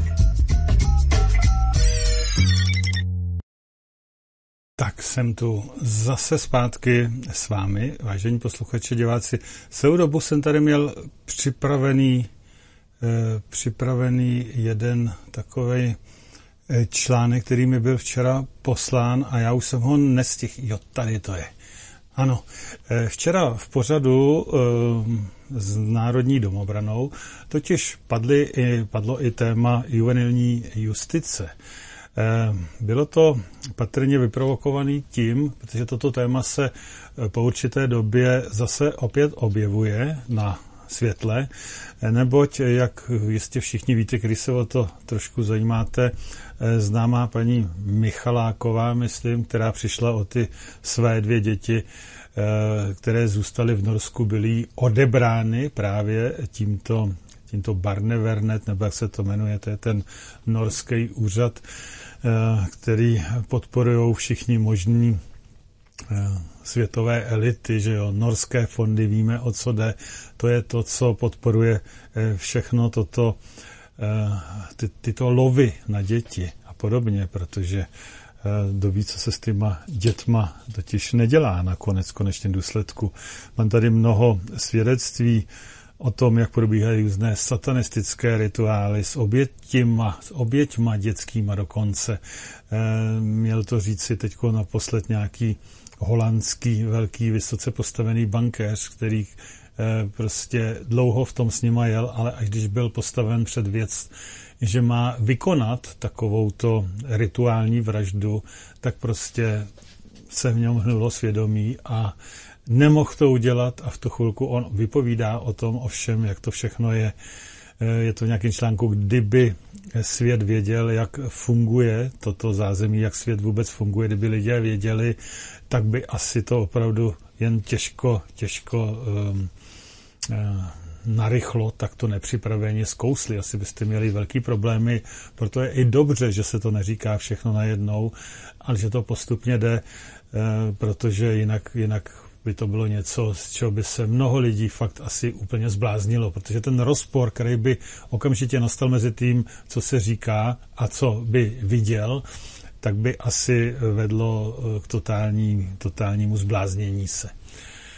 Tak jsem tu zase zpátky s vámi, vážení posluchači, diváci. Celou dobu jsem tady měl připravený, eh, připravený jeden takovej eh, článek, který mi byl včera poslán a já už jsem ho nestihl. Jo, tady to je. Ano, eh, včera v pořadu eh, s Národní domobranou totiž padly i, padlo i téma juvenilní justice. Bylo to patrně vyprovokovaný tím, protože toto téma se po určité době zase opět objevuje na světle, neboť, jak jistě všichni víte, když se o to trošku zajímáte, známá paní Michaláková, myslím, která přišla o ty své dvě děti, které zůstaly v Norsku, byly odebrány právě tímto, tímto Barnevernet, nebo jak se to jmenuje, to je ten norský úřad, který podporují všichni možní světové elity, že jo, norské fondy, víme, o co jde. To je to, co podporuje všechno toto, ty, tyto lovy na děti a podobně, protože kdo ví, co se s těma dětma totiž nedělá nakonec, konečně důsledku. Mám tady mnoho svědectví o tom, jak probíhají různé satanistické rituály s oběťma, s oběťma dětskýma dokonce. E, měl to říci teďko naposled nějaký holandský velký, vysoce postavený bankéř, který e, prostě dlouho v tom s nima jel, ale až když byl postaven před věc, že má vykonat takovouto rituální vraždu, tak prostě se v něm hnulo svědomí a nemohl to udělat a v tu chvilku on vypovídá o tom, o všem, jak to všechno je. Je to v nějakém článku, kdyby svět věděl, jak funguje toto zázemí, jak svět vůbec funguje, kdyby lidé věděli, tak by asi to opravdu jen těžko, těžko um, uh, narychlo, tak to nepřipraveně zkousli. Asi byste měli velký problémy, proto je i dobře, že se to neříká všechno najednou, ale že to postupně jde, uh, protože jinak, jinak by to bylo něco, z čeho by se mnoho lidí fakt asi úplně zbláznilo, protože ten rozpor, který by okamžitě nastal mezi tím, co se říká a co by viděl, tak by asi vedlo k totální, totálnímu zbláznění se.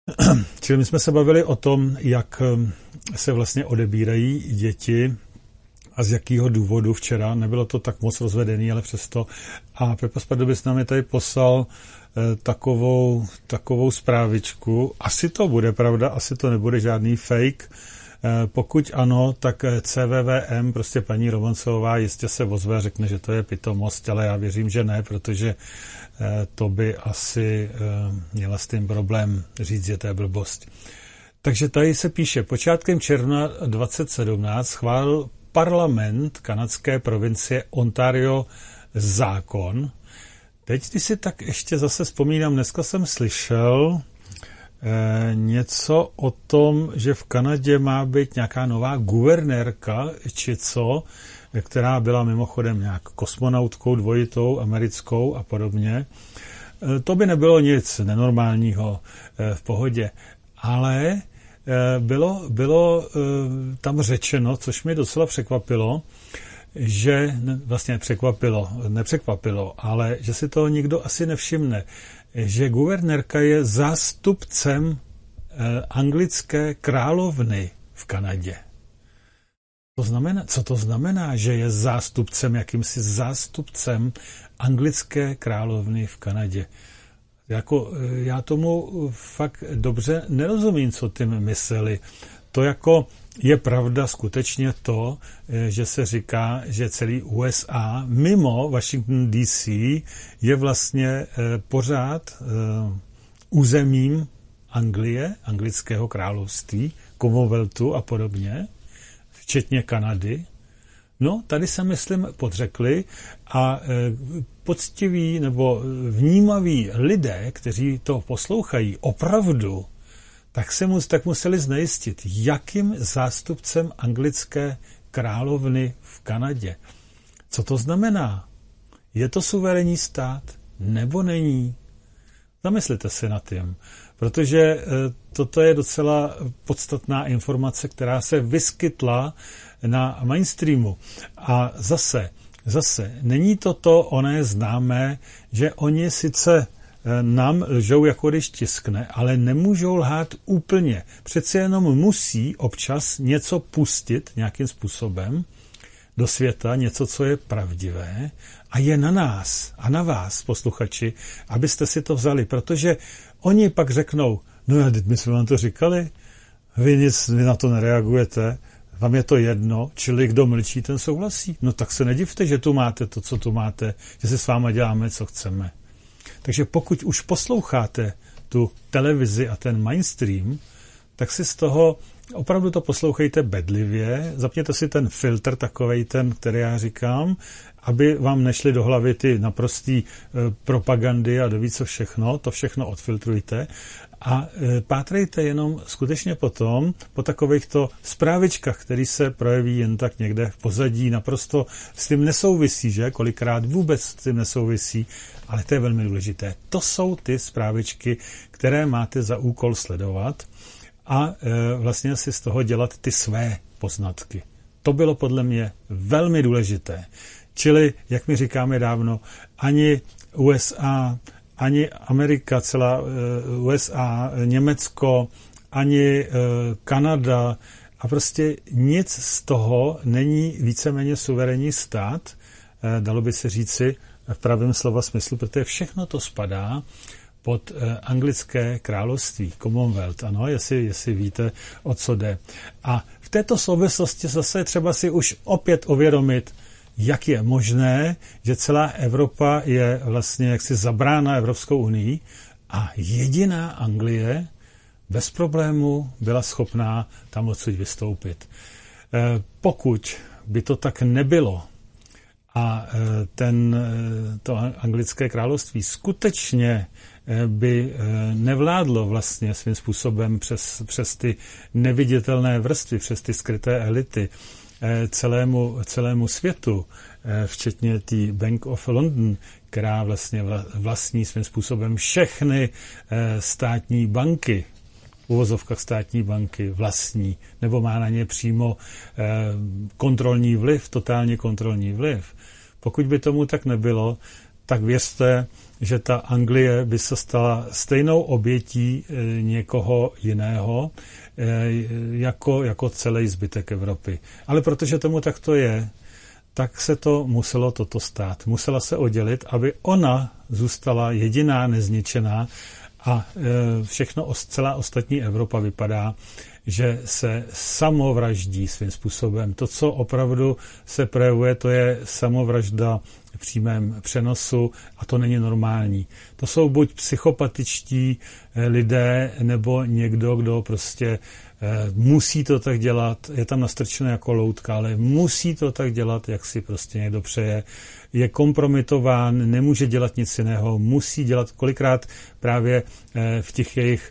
Čili my jsme se bavili o tom, jak se vlastně odebírají děti a z jakého důvodu včera. Nebylo to tak moc rozvedený, ale přesto. A Pepa Spardobic nám je tady poslal takovou, takovou zprávičku. Asi to bude pravda, asi to nebude žádný fake. Pokud ano, tak C V V M, prostě paní Romancová jistě se ozve a řekne, že to je pitomost, ale já věřím, že ne, protože to by asi měla s tím problém říct, že to je blbost. Takže tady se píše, počátkem června dvacet sedmnáct schválil parlament kanadské provincie Ontario zákon. Teď, když si tak ještě zase vzpomínám, dneska jsem slyšel eh, něco o tom, že v Kanadě má být nějaká nová guvernérka, či co, která byla mimochodem nějak kosmonautkou dvojitou, americkou a podobně. Eh, to by nebylo nic nenormálního eh, v pohodě, ale eh, bylo, bylo eh, tam řečeno, což mě docela překvapilo, že vlastně překvapilo, nepřekvapilo, ale že si toho nikdo asi nevšimne, že guvernérka je zástupcem eh, anglické královny v Kanadě. To znamená, co to znamená, že je zástupcem, jakýmsi zástupcem anglické královny v Kanadě? Jako, já tomu fakt dobře nerozumím, co tím mysleli. To jako je pravda skutečně to, že se říká, že celý U S A mimo Washington D C je vlastně pořád územím Anglie, anglického království, Commonwealthu a podobně, včetně Kanady. No, tady se, myslím, podřekli a poctiví nebo vnímaví lidé, kteří to poslouchají opravdu, tak se mus, tak museli znejistit, jakým zástupcem anglické královny v Kanadě. Co to znamená? Je to suverénní stát nebo není? Zamyslete se nad tím, protože toto je docela podstatná informace, která se vyskytla na mainstreamu. A zase, zase, není to to oné známé, že oni sice nám lžou, jako když tiskne, ale nemůžou lhát úplně. Přece jenom musí občas něco pustit nějakým způsobem do světa, něco, co je pravdivé, a je na nás a na vás, posluchači, abyste si to vzali, protože oni pak řeknou, no já, my jsme vám to říkali, vy nic, vy na to nereagujete, vám je to jedno, čili kdo mlčí, ten souhlasí. No tak se nedivte, že tu máte to, co tu máte, že si s váma děláme, co chceme. Takže pokud už posloucháte tu televizi a ten mainstream, tak si z toho opravdu to poslouchejte bedlivě, zapněte si ten filtr, takovej ten, který já říkám, aby vám nešly do hlavy ty naprostý e, propagandy a doví co všechno, to všechno odfiltrujte a e, pátrejte jenom skutečně potom po takovýchto zprávičkách, které se projeví jen tak někde v pozadí, naprosto s tím nesouvisí, že? Kolikrát vůbec s tím nesouvisí, ale to je velmi důležité. To jsou ty zprávičky, které máte za úkol sledovat a e, vlastně si z toho dělat ty své poznatky. To bylo podle mě velmi důležité. Čili, jak my říkáme dávno, ani U S A, ani Amerika, celá U S A, Německo, ani Kanada a prostě nic z toho není víceméně suverénní stát, dalo by se říci v pravém slova smyslu, protože všechno to spadá pod anglické království, Commonwealth, ano, jestli, jestli víte, o co jde. A v této souvislosti zase třeba si už opět uvědomit, jak je možné, že celá Evropa je vlastně jaksi zabrána Evropskou unii a jediná Anglie bez problému byla schopná tam odsud vystoupit. Pokud by to tak nebylo a ten, to anglické království skutečně by nevládlo vlastně svým způsobem přes, přes ty neviditelné vrstvy, přes ty skryté elity, celému, celému světu, včetně té Bank of London, která vlastně vlastní svým způsobem všechny státní banky, v uvozovkách státní banky vlastní, nebo má na ně přímo kontrolní vliv, totálně kontrolní vliv. Pokud by tomu tak nebylo, tak věřte, že ta Anglie by se stala stejnou obětí někoho jiného, jako, jako celý zbytek Evropy. Ale protože tomu takto je, tak se to muselo toto stát. Musela se oddělit, aby ona zůstala jediná nezničená a všechno, celá ostatní Evropa vypadá, že se samovraždí svým způsobem. To, co opravdu se projevuje, to je samovražda v přímém přenosu a to není normální. To jsou buď psychopatičtí lidé, nebo někdo, kdo prostě musí to tak dělat, je tam nastrčené jako loutka, ale musí to tak dělat, jak si prostě někdo přeje. Je kompromitován, nemůže dělat nic jiného, musí dělat kolikrát právě v těch jejich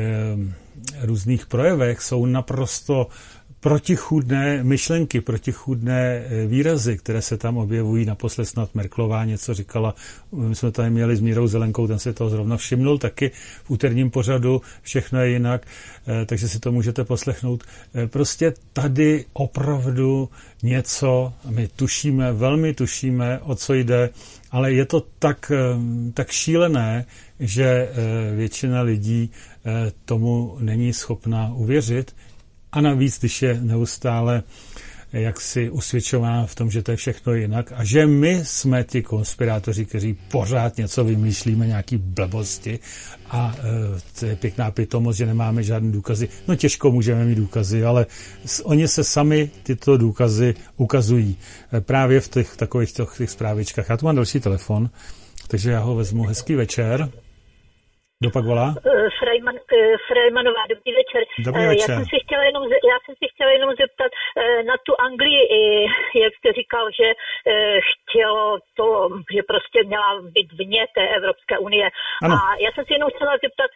různých projevech jsou naprosto protichůdné myšlenky, protichůdné výrazy, které se tam objevují. Naposled snad Merkelová něco říkala, my jsme tady měli s Mírou Zelenkou, ten se toho zrovna všimnul taky v úterním pořadu, všechno je jinak, takže si to můžete poslechnout. Prostě tady opravdu něco, my tušíme, velmi tušíme, o co jde, ale je to tak, tak šílené, že většina lidí tomu není schopná uvěřit. A navíc, když je neustále jaksi usvědčována v tom, že to je všechno jinak a že my jsme ti konspirátoři, kteří pořád něco vymýšlíme, nějaký blbosti a e, to je pěkná pitomost, že nemáme žádné důkazy. No těžko můžeme mít důkazy, ale s, oni se sami tyto důkazy ukazují e, právě v těch takových těch, těch zprávičkách. Já tu mám další telefon, takže já ho vezmu. Hezký večer. Kdo pak volá? Frejman, Frejmanová, dobrý večer. Dobrý večer. Já jsem si chtěla jenom, já jsem si chtěla jenom zeptat na tu Anglii, jak jste říkal, že chtělo to, že prostě měla být vně té Evropské unie. Ano. A já jsem si jenom chtěla zeptat,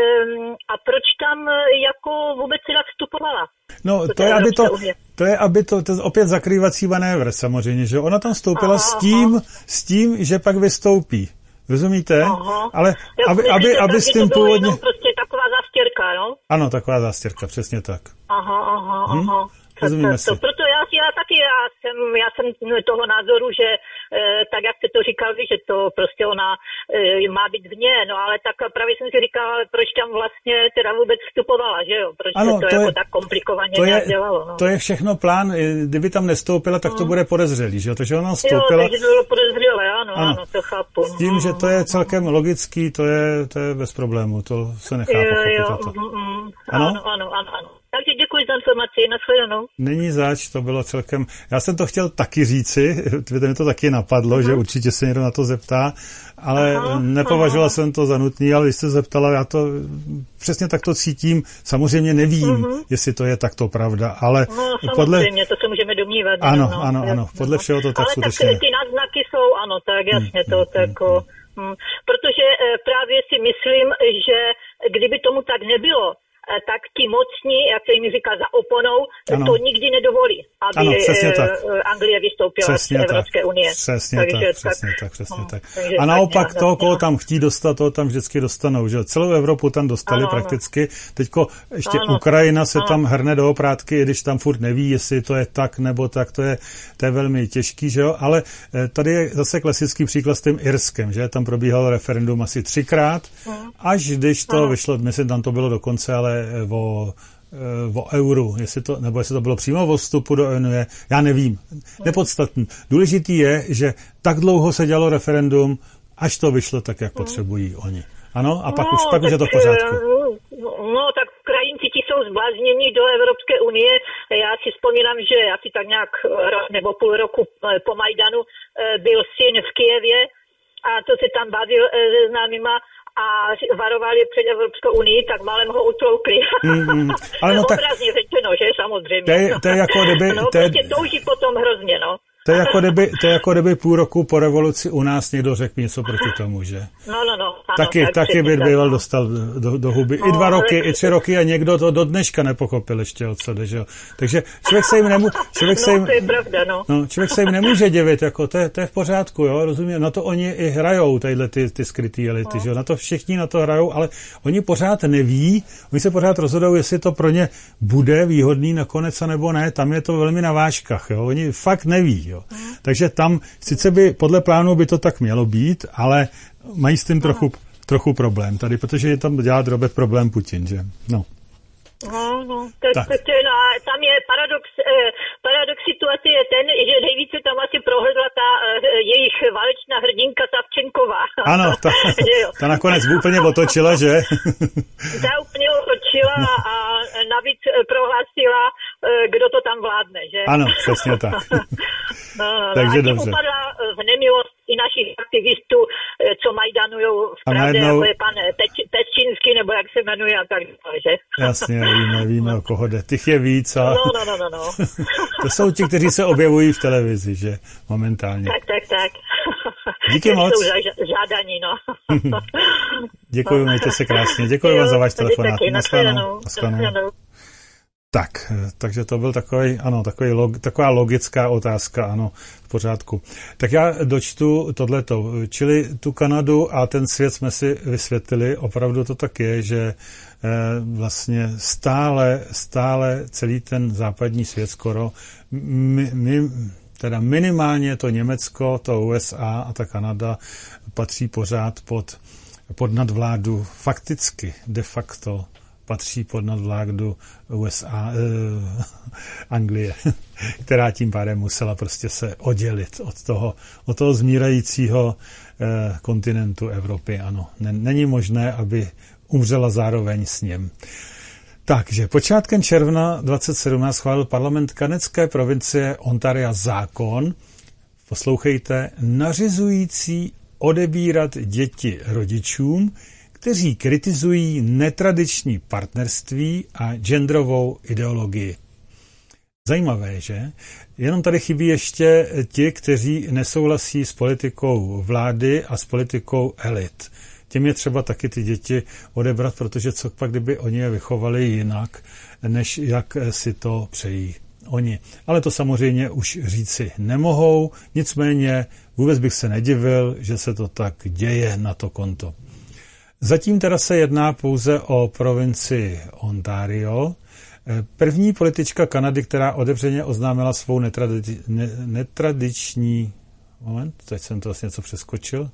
a proč tam jako vůbec teda vstupovala? No, to je, aby to, to je, aby to, to je opět zakrývací manévr samozřejmě, že ona tam vstoupila aha, s tím, aha. s tím, že pak vystoupí. Rozumíte? Aha. Ale aby, myslím, aby, aby s tím původně... prostě taková zástěrka, no? Ano, taková zástěrka, přesně tak. Aha, aha, hm? aha. Rozumíme to, to, proto já, já taky, já jsem, já jsem toho názoru, že e, tak, jak jste to říkal vy, že to prostě ona e, má být vně, no ale tak právě jsem si říkal, proč tam vlastně teda vůbec vstupovala, že jo? Proč ano, se to, to jako je, tak komplikovaně to je, dělalo, no? To je všechno plán, kdyby tam nestoupila, tak to hmm. bude podezřelý, že jo? Takže ona vstoupila... Jo, takže to bylo podezřelé, ano, ano, ano, to chápu. S tím, že to je celkem logický, to je, to je bez problému, to se nechá pochopit. Jo, jo, mm, mm, ano, ano, ano, ano. Takže děkuji za informaci, nashledanou. Není zač, to bylo celkem... Já jsem to chtěl taky říci, mi to taky napadlo, uh-huh. že určitě se někdo na to zeptá, ale uh-huh. nepovažovala uh-huh. jsem to za nutný, ale když jste zeptala, já to přesně tak to cítím. Samozřejmě nevím, uh-huh. jestli to je takto pravda, ale no, podle... samozřejmě, to se můžeme domnívat. Ano, no, ano, jasně, ano, podle no. všeho to tak ale skutečně... Ale tak ty náznaky jsou, ano, tak jasně, hmm, to hmm, tak... Hmm, hmm. Protože právě si myslím, že kdyby tomu tak nebylo, tak ti mocní, jak se jim říká, za oponou, ano. to nikdy nedovolí, aby ano, Anglie vystoupila přesně z Evropské tak. unie. Přesně takže tak, přesně tak, přesně no, tak. A naopak toho, koho tam chtí dostat, toho tam vždycky dostanou, že celou Evropu tam dostali ano, prakticky. Ano. Teďko ještě ano. Ukrajina se ano. tam hrne do oprátky, když tam furt neví, jestli to je tak nebo tak, to je, to je velmi těžký, že jo, ale tady je zase klasický příklad s tím Irskem, že tam probíhalo referendum asi třikrát, ano. až když to ano. vyšlo, myslím, tam to bylo dokonce, ale o, o euru, jestli to, nebo jestli to bylo přímo o vstupu do Unie, já nevím. Nepodstatný. Důležitý je, že tak dlouho se dělalo referendum, až to vyšlo tak, jak potřebují oni. Ano? A pak no, už pak už je to v pořádku. No, tak Ukrajinci ti jsou zblázněni do Evropské unie. Já si vzpomínám, že asi tak nějak nebo půl roku po Majdanu byl syn v Kyjevě a to se tam bavil se známýma a varovali před Evropskou unii, tak málem ho utloukli. Mm, ale no tak... Obrazně řečeno, že? Samozřejmě. To je, to je jako kdyby... No, to je... prostě touží potom hrozně, no. To je, jako kdyby, to je jako kdyby půl roku po revoluci u nás někdo řekl něco proti tomu, že? No, no, no. Ano, taky tak taky by býval dostal do, do huby. No, I dva roky, ale... i tři roky a někdo to do dneška nepochopil ještě, o co jde, že jo? Takže člověk se jim nemůže... Člověk no, se jim, to je pravda, no. no. Člověk se jim nemůže divit, jako to je, to je v pořádku, jo, rozumím? Na to oni i hrajou, tadyhle ty, ty skrytý elity, no. že jo? Na to všichni na to hrajou, ale oni pořád neví, oni se pořád rozhodují, jestli to pro ně bude výhodný nakonec, a nebo ne, tam je to velmi na vážkách, jo? Oni fakt neví, jo? Takže tam sice by podle plánu by to tak mělo být, ale mají s tím trochu, trochu problém tady, protože je tam dělá Robert problém Putin, že? No. No, no, tak, tak. tak no, a tam je paradox, eh, paradox situace je ten, že nejvíce tam asi prohledla ta eh, jejich válečná hrdinka Savčenková. Ano, ta, ta nakonec úplně otočila, že? Ta úplně otočila a navíc prohlásila, eh, kdo to tam vládne, že? Ano, přesně tak. No, no, takže a tím dobře. upadla v nemilost i našich aktivistů, co majdanujou v Praze, najednou... jako je pan Peč, Pečínský, nebo jak se jmenuje a tak dále, že? Jasně, víme, víme, o koho jde. Těch je víc a... No, no, no, no, no. To jsou ti, kteří se objevují v televizi, že? Momentálně. Tak, tak, tak. Díky moc. Jsou žádaní, no. Děkuji, mějte se krásně. Děkuji vám za váš telefonát. Naschledanou. Naschledanou. Tak, takže to byl takový, ano, takový log, taková logická otázka, ano, v pořádku. Tak já dočtu tohleto, čili tu Kanadu a ten svět jsme si vysvětlili, opravdu to tak je, že eh, vlastně stále, stále celý ten západní svět skoro, my, my, teda minimálně to Německo, to U S A a ta Kanada patří pořád pod, pod nadvládu, fakticky, de facto, patří pod nadvládu U S A, eh, Anglie, která tím pádem musela prostě se oddělit od toho, od toho zmírajícího eh, kontinentu Evropy. Ano, není možné, aby umřela zároveň s ním. Takže počátkem června dvacet sedmnáct schválil parlament kanadské provincie Ontario zákon, poslouchejte, nařizující odebírat děti rodičům, kteří kritizují netradiční partnerství a genderovou ideologii. Zajímavé, že? Jenom tady chybí ještě ti, kteří nesouhlasí s politikou vlády a s politikou elit. Těm je třeba taky ty děti odebrat, protože co pak, kdyby oni je vychovali jinak, než jak si to přejí oni. Ale to samozřejmě už říci nemohou, nicméně vůbec bych se nedivil, že se to tak děje na to konto. Zatím teda se jedná pouze o provincii Ontario. První politička Kanady, která otevřeně oznámila svou netradi- ne- netradiční... Moment, teď jsem to vlastně něco přeskočil.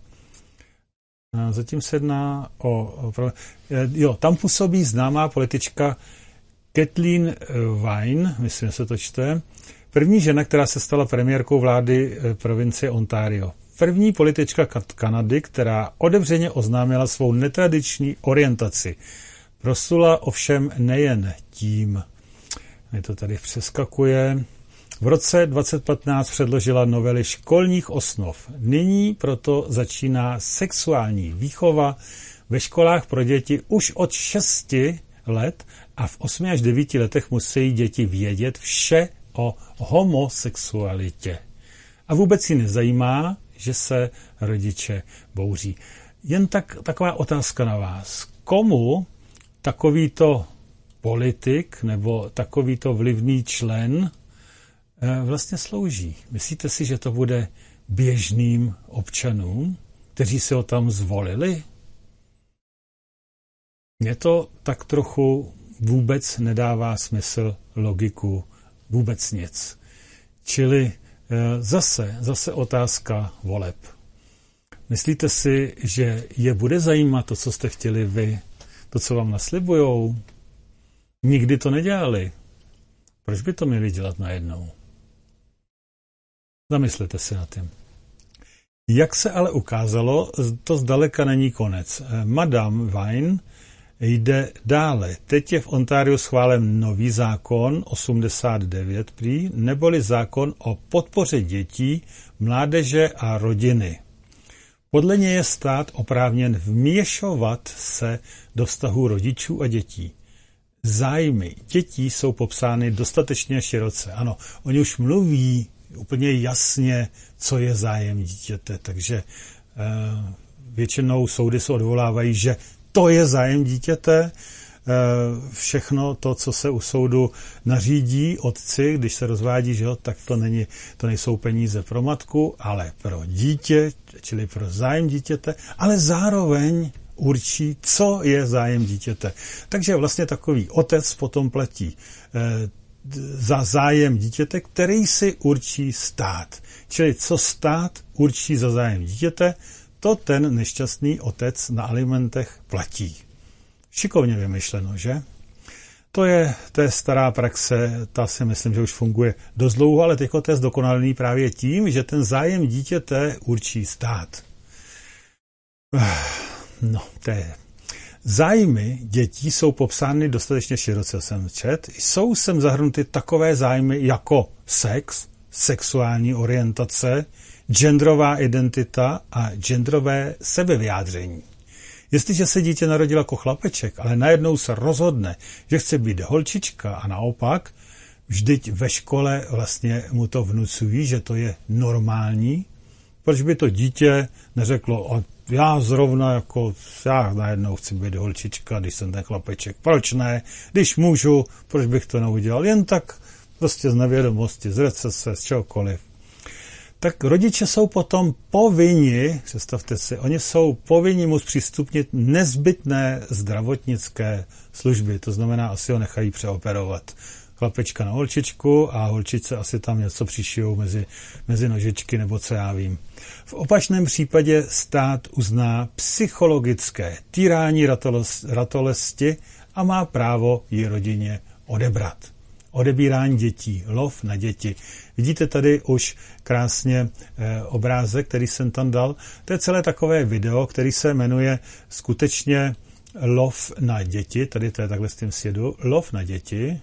Zatím se jedná o... o jo, tam působí známá politička Kathleen Wynne, myslím, že se to čte, první žena, která se stala premiérkou vlády provincie Ontario. První politička Kanady, která otevřeně oznámila svou netradiční orientaci. Proslula ovšem nejen tím. Mi to tady přeskakuje. V roce dvacet patnáct předložila novely školních osnov. Nyní proto začíná sexuální výchova ve školách pro děti už od šesti let a v osmi až devíti letech musí děti vědět vše o homosexualitě. A vůbec ji nezajímá, že se rodiče bouří. Jen tak, taková otázka na vás. Komu takovýto politik nebo takovýto vlivný člen vlastně slouží? Myslíte si, že to bude běžným občanům, kteří si ho tam zvolili? Mně to tak trochu vůbec nedává smysl, logiku, vůbec nic. Čili Zase, zase otázka voleb. Myslíte si, že je bude zajímat to, co jste chtěli vy, to, co vám naslibujou? Nikdy to nedělali. Proč by to měli dělat najednou? Zamyslete se nad tím. Jak se ale ukázalo, to zdaleka není konec. Madame Wynne jde dále. Teď je v Ontáriu schválen nový zákon osmdesát devět prý, neboli zákon o podpoře dětí, mládeže a rodiny. Podle něj je stát oprávněn vměšovat se do vztahů rodičů a dětí. Zájmy dětí jsou popsány dostatečně široce. Ano, oni už mluví úplně jasně, co je zájem dítěte, takže eh, většinou soudy se odvolávají, že to je zájem dítěte, všechno to, co se u soudu nařídí otci, když se rozvádí, že jo, tak to, není, to nejsou peníze pro matku, ale pro dítě, čili pro zájem dítěte, ale zároveň určí, co je zájem dítěte. Takže vlastně takový otec potom platí za zájem dítěte, který si určí stát. Čili co stát určí za zájem dítěte, to ten nešťastný otec na alimentech platí. Šikovně vymyšleno, že? To je, to je stará praxe, ta si myslím, že už funguje dost dlouho, ale teď to je zdokonalený právě tím, že ten zájem dítěte určí stát. No, to je. Zájmy dětí jsou popsány dostatečně široce, jsem čet. Jsou sem zahrnuty takové zájmy jako sex, sexuální orientace, genderová identita a genderové sebevyjádření. Jestliže se dítě narodilo jako chlapeček, ale najednou se rozhodne, že chce být holčička a naopak, vždyť ve škole vlastně mu to vnucují, že to je normální, proč by to dítě neřeklo, a já zrovna jako, já najednou chci být holčička, když jsem ten chlapeček, proč ne, když můžu, proč bych to neudělal, jen tak prostě z nevědomosti, z recese, z čehokoliv. Tak rodiče jsou potom povinni, představte si, oni jsou povinni mu zpřístupnit nezbytné zdravotnické služby, to znamená, asi ho nechají přeoperovat. Chlapečka na holčičku a holčice asi tam něco přišijou mezi, mezi nožičky nebo co já vím. V opačném případě stát uzná psychologické týrání ratolesti a má právo ji rodině odebrat. Odebírání dětí, lov na děti. Vidíte tady už krásně e, obrázek, který jsem tam dal. To je celé takové video, který se jmenuje skutečně Lov na děti. Tady to je takhle s tím sjedu. Lov na děti.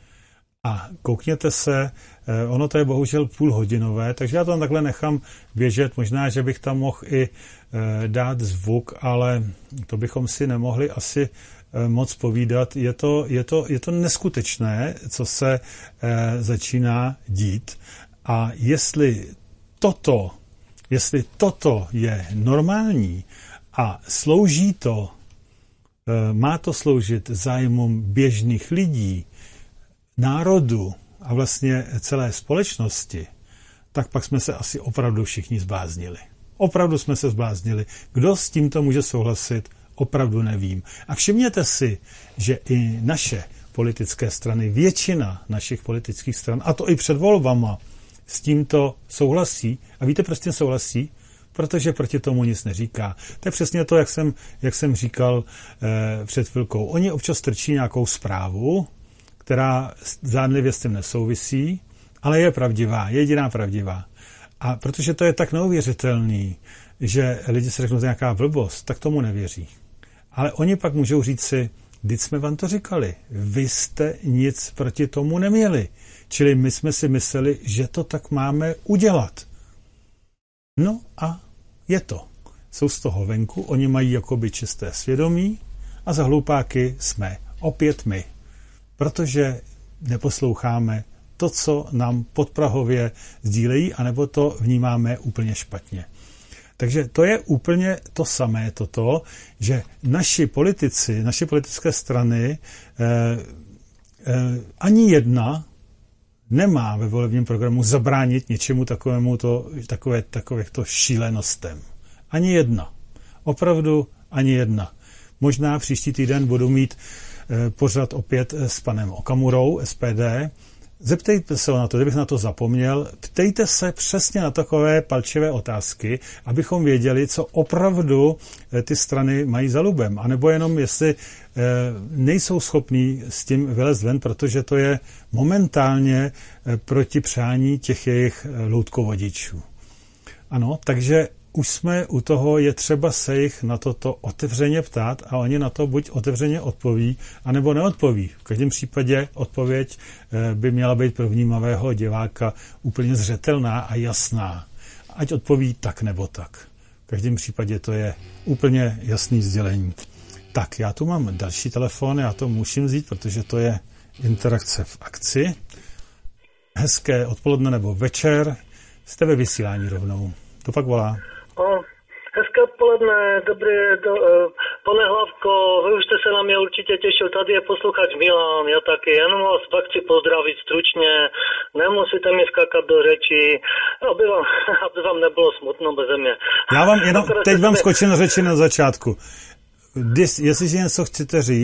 A koukněte se, e, ono to je bohužel půlhodinové, takže já to tam takhle nechám běžet. Možná, že bych tam mohl i e, dát zvuk, ale to bychom si nemohli asi moc povídat. Je to, je to, je to neskutečné, co se e, začíná dít. A jestli toto, jestli toto je normální a slouží to, e, má to sloužit zájmům běžných lidí, národu a vlastně celé společnosti, tak pak jsme se asi opravdu všichni zbláznili. Opravdu jsme se zbláznili. Kdo s tímto může souhlasit, opravdu nevím. A všimněte si, že i naše politické strany, většina našich politických stran, a to i před volbama, s tímto souhlasí. A víte, proč s tím souhlasí? Protože proti tomu nic neříká. To je přesně to, jak jsem, jak jsem říkal eh, před chvilkou. Oni občas trčí nějakou zprávu, která zdánlivě s tím nesouvisí, ale je pravdivá, je jediná pravdivá. A protože to je tak neuvěřitelný, že lidi si řeknou, že nějaká blbost, tak tomu nevěří. Ale oni pak můžou říct si, vždyť jsme vám to říkali, vy jste nic proti tomu neměli. Čili my jsme si mysleli, že to tak máme udělat. No a je to. Jsou z toho venku, oni mají jakoby čisté svědomí a za hlupáky jsme opět my. Protože neposloucháme to, co nám podprahově sdílejí, anebo to vnímáme úplně špatně. Takže to je úplně to samé toto, že naši politici, naše politické strany, eh, eh, ani jedna nemá ve volebním programu zabránit něčemu takovému to, takové, takovýchto šílenostem. Ani jedna. Opravdu ani jedna. Možná příští týden budu mít eh, pořad opět s panem Okamurou, S P D. Zeptejte se na to, kdybych na to zapomněl, ptejte se přesně na takové palčivé otázky, abychom věděli, co opravdu ty strany mají za lubem, anebo jenom jestli nejsou schopní s tím vylézt ven, protože to je momentálně proti přání těch jejich loutkovodičů. Ano, takže už jsme u toho, je třeba se jich na toto otevřeně ptát a oni na to buď otevřeně odpoví, anebo neodpoví. V každém případě odpověď by měla být pro vnímavého diváka úplně zřetelná a jasná. Ať odpoví tak nebo tak. V každém případě to je úplně jasný sdělení. Tak, já tu mám další telefon, já to musím vzít, protože to je interakce v akci. Hezké odpoledne nebo večer, jste ve vysílání rovnou. To pak volá. O, hezké odpoledne, dobrý, do, pane Hlavko, vy už jste se na mě určitě těšil, tady je posluchač Milan, já taky, jenom vás pak chci pozdravit stručně, nemusíte mi skákat do řeči, aby vám, aby vám nebylo smutno beze mě. Já vám jenom, teď vám skočím na řeči na začátku. Když, jestliže něco chcete říct,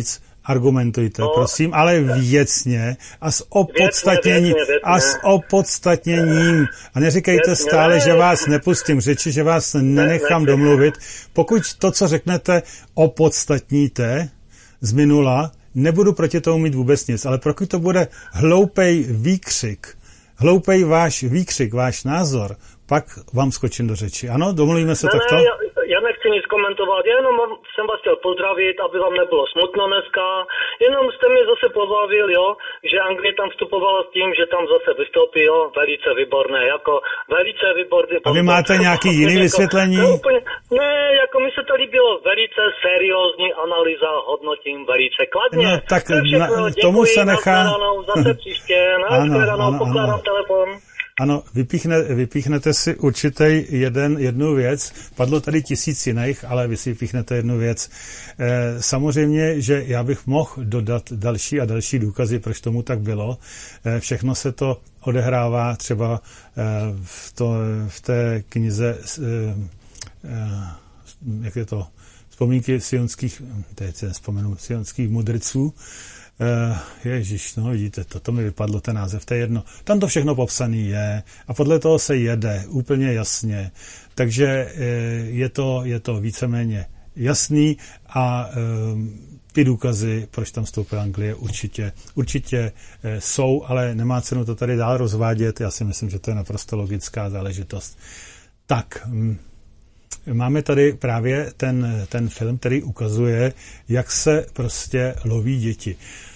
Argumentujte, no, prosím, ale věcně a s opodstatněním. Věcně, věcně, věcně. A s opodstatněním. A neříkejte věcně, stále, ne. že vás nepustím řeči, že vás nenechám ne, domluvit. Pokud to, co řeknete, opodstatníte z minula, nebudu proti tomu mít vůbec nic, ale pokud to bude hloupej výkřik, hloupej váš výkřik, váš názor, pak vám skočím do řeči. Ano, domluvíme se ne, takto? Ne, já, já nechci nic komentovat, já jenom jsem vás chtěl pozdravit, aby vám nebylo smutno dneska, jenom jste mi zase pobavil, jo, že Anglie tam vstupovala s tím, že tam zase vystoupí, jo, velice výborné, jako velice výborné. A vy máte nějaký jiný jako, vysvětlení? Úplně, ne, jako mi se to líbilo, velice seriózní analýza, hodnotím velice kladně. No, tak všechno, na, tomu děkuji, se nechá... zase příště, na pokládám telefon. Ano, vypíchne, vypíchnete si určitě jeden, jednu věc. Padlo tady tisíc jiných, ale vy si vypíchnete jednu věc. E, samozřejmě, že já bych mohl dodat další a další důkazy, proč tomu tak bylo. E, všechno se to odehrává třeba e, v, to, v té knize, e, e, jak je to, vzpomínky sionských, teď se nespomenu, sionských mudrců. Uh, ježiš, no vidíte, to, to mi vypadlo ten název, to je jedno. Tam to všechno popsaný je a podle toho se jede úplně jasně. Takže uh, je to, je to víceméně jasný a uh, ty důkazy, proč tam vstoupila Anglie, určitě, určitě uh, jsou, ale nemá cenu to tady dál rozvádět. Já si myslím, že to je naprosto logická záležitost. Tak, um, máme tady právě ten, ten film, který ukazuje, jak se prostě loví děti.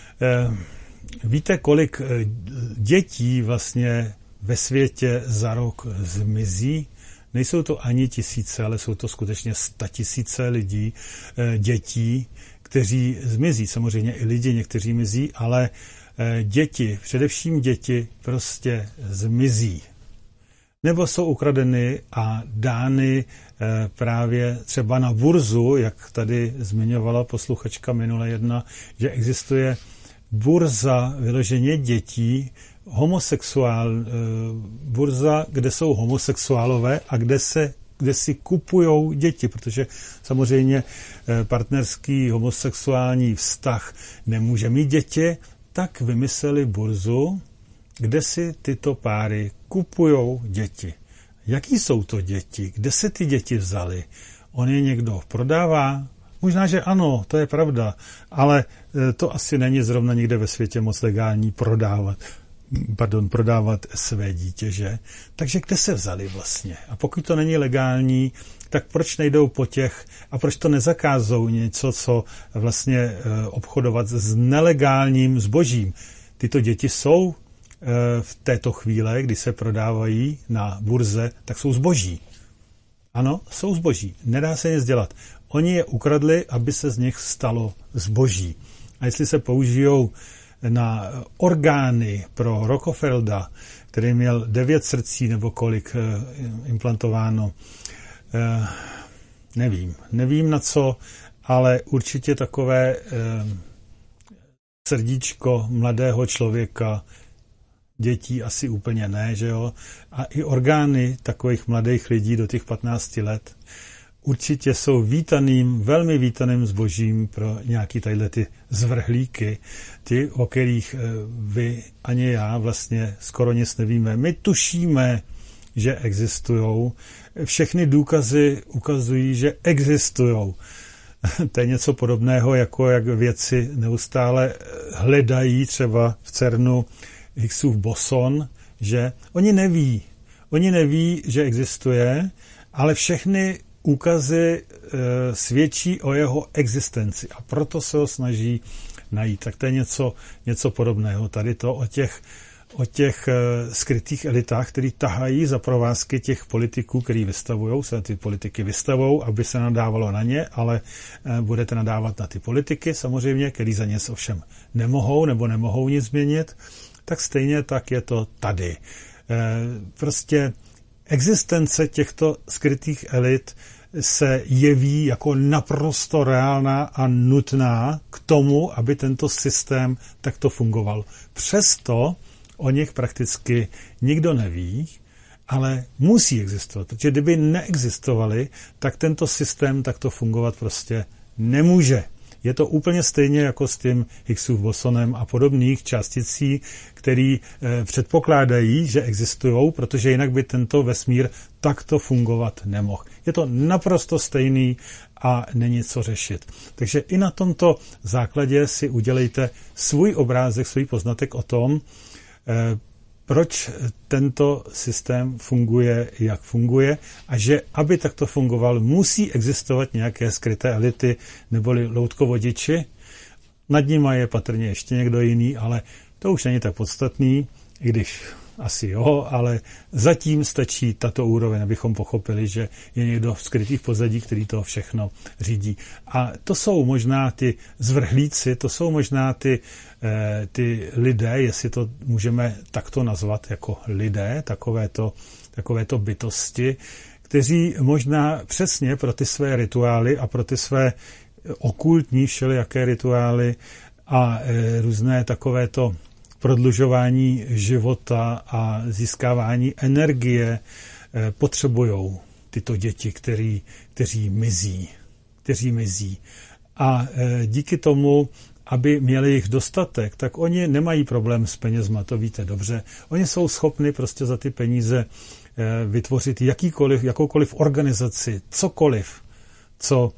Víte, kolik dětí vlastně ve světě za rok zmizí? Nejsou to ani tisíce, ale jsou to skutečně statisíce lidí, dětí, kteří zmizí. Samozřejmě i lidi někteří mizí, ale děti, především děti, prostě zmizí. Nebo jsou ukradeny a dány e, právě třeba na burzu, jak tady zmiňovala posluchačka minule jedna, že existuje burza vyloženě dětí, homosexuál, e, burza, kde jsou homosexuálové a kde se kde si kupujou děti, protože samozřejmě e, partnerský homosexuální vztah nemůže mít děti, tak vymysleli burzu, kde si tyto páry kupujou děti. Jaký jsou to děti? Kde se ty děti vzaly? On je někdo prodává? Možná, že ano, to je pravda, ale to asi není zrovna někde ve světě moc legální prodávat, pardon, prodávat své dítě, že? Takže kde se vzali vlastně? A pokud to není legální, tak proč nejdou po těch a proč to nezakázou něco, co vlastně obchodovat s nelegálním zbožím? Tyto děti jsou v této chvíli, kdy se prodávají na burze, tak jsou zboží. Ano, jsou zboží. Nedá se nic dělat. Oni je ukradli, aby se z nich stalo zboží. A jestli se použijou na orgány pro Rockefelda, který měl devět srdcí nebo kolik implantováno, nevím. Nevím na co, ale určitě takové srdíčko mladého člověka, dětí asi úplně ne, že jo? A i orgány takových mladých lidí do těch patnácti let určitě jsou vítaným, velmi vítaným zbožím pro nějaký tadyhle ty zvrhlíky, ty, o kterých vy ani já vlastně skoro nic nevíme. My tušíme, že existujou. Všechny důkazy ukazují, že existujou. To je něco podobného, jako jak vědci neustále hledají třeba v CERNu Higgsův boson, že oni neví, oni neví, že existuje, ale všechny úkazy e, svědčí o jeho existenci a proto se ho snaží najít. Tak to je něco, něco podobného. Tady to o těch, o těch e, skrytých elitách, který tahají za provázky těch politiků, který vystavují, se ty politiky vystavou, aby se nadávalo na ně, ale e, budete nadávat na ty politiky, samozřejmě, který za nic ovšem nemohou nebo nemohou nic změnit, tak stejně tak je to tady. E, prostě existence těchto skrytých elit se jeví jako naprosto reálná a nutná k tomu, aby tento systém takto fungoval. Přesto o nich prakticky nikdo neví, ale musí existovat, protože kdyby neexistovali, tak tento systém takto fungovat prostě nemůže. Je to úplně stejně jako s tím Higgsův bosonem a podobných částicí, který eh, předpokládají, že existují, protože jinak by tento vesmír takto fungovat nemohl. Je to naprosto stejný a není co řešit. Takže i na tomto základě si udělejte svůj obrázek, svůj poznatek o tom, eh, proč tento systém funguje, jak funguje a že, aby takto fungoval, musí existovat nějaké skryté elity neboli loutkovodiči. Nad nimi je patrně ještě někdo jiný, ale to už není tak podstatný, i když asi jo, ale zatím stačí tato úroveň, abychom pochopili, že je někdo v skrytých pozadí, který to všechno řídí. A to jsou možná ty zvrhlíci, to jsou možná ty, eh, ty lidé, jestli to můžeme takto nazvat jako lidé, takovéto, takovéto bytosti, kteří možná přesně pro ty své rituály a pro ty své okultní všelijaké rituály a eh, různé takovéto prodlužování života a získávání energie potřebují tyto děti, který, kteří mizí. Kteří mizí. A díky tomu, aby měli jich dostatek, tak oni nemají problém s penězma, to víte dobře. Oni jsou schopni prostě za ty peníze vytvořit jakýkoliv, jakoukoliv organizaci, cokoliv, co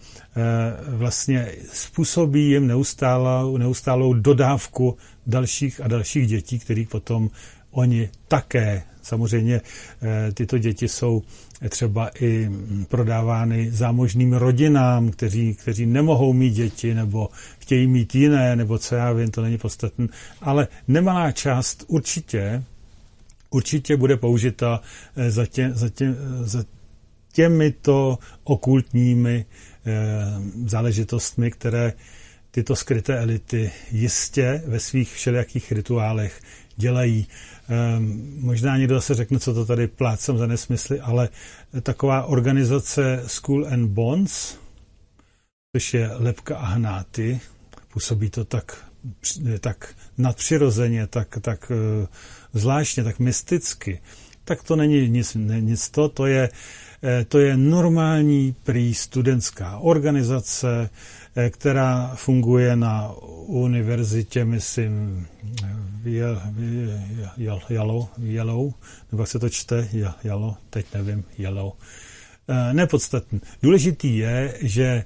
vlastně způsobí jim neustálou, neustálou dodávku dalších a dalších dětí, kterých potom oni také, samozřejmě tyto děti jsou třeba i prodávány zámožným rodinám, kteří, kteří nemohou mít děti, nebo chtějí mít jiné, nebo co já vím, to není podstatné, ale nemalá část určitě, určitě bude použita za, tě, za, tě, za těmito okultními eh, záležitostmi, které tyto skryté elity jistě ve svých všelijakých rituálech dělají. Eh, možná někdo se řekne, co to tady plácám za nesmysly, ale taková organizace Skull and Bones, což je lebka a hnáty, působí to tak, tak nadpřirozeně, tak, tak eh, zvláštně, tak mysticky, tak to není nic, nic to, to je To je normální prý studentská organizace, která funguje na univerzitě, myslím, Yellow, Yellow, nebo jak se to čte, Yellow, teď nevím, Yellow. Nepodstatný. Důležitý je, že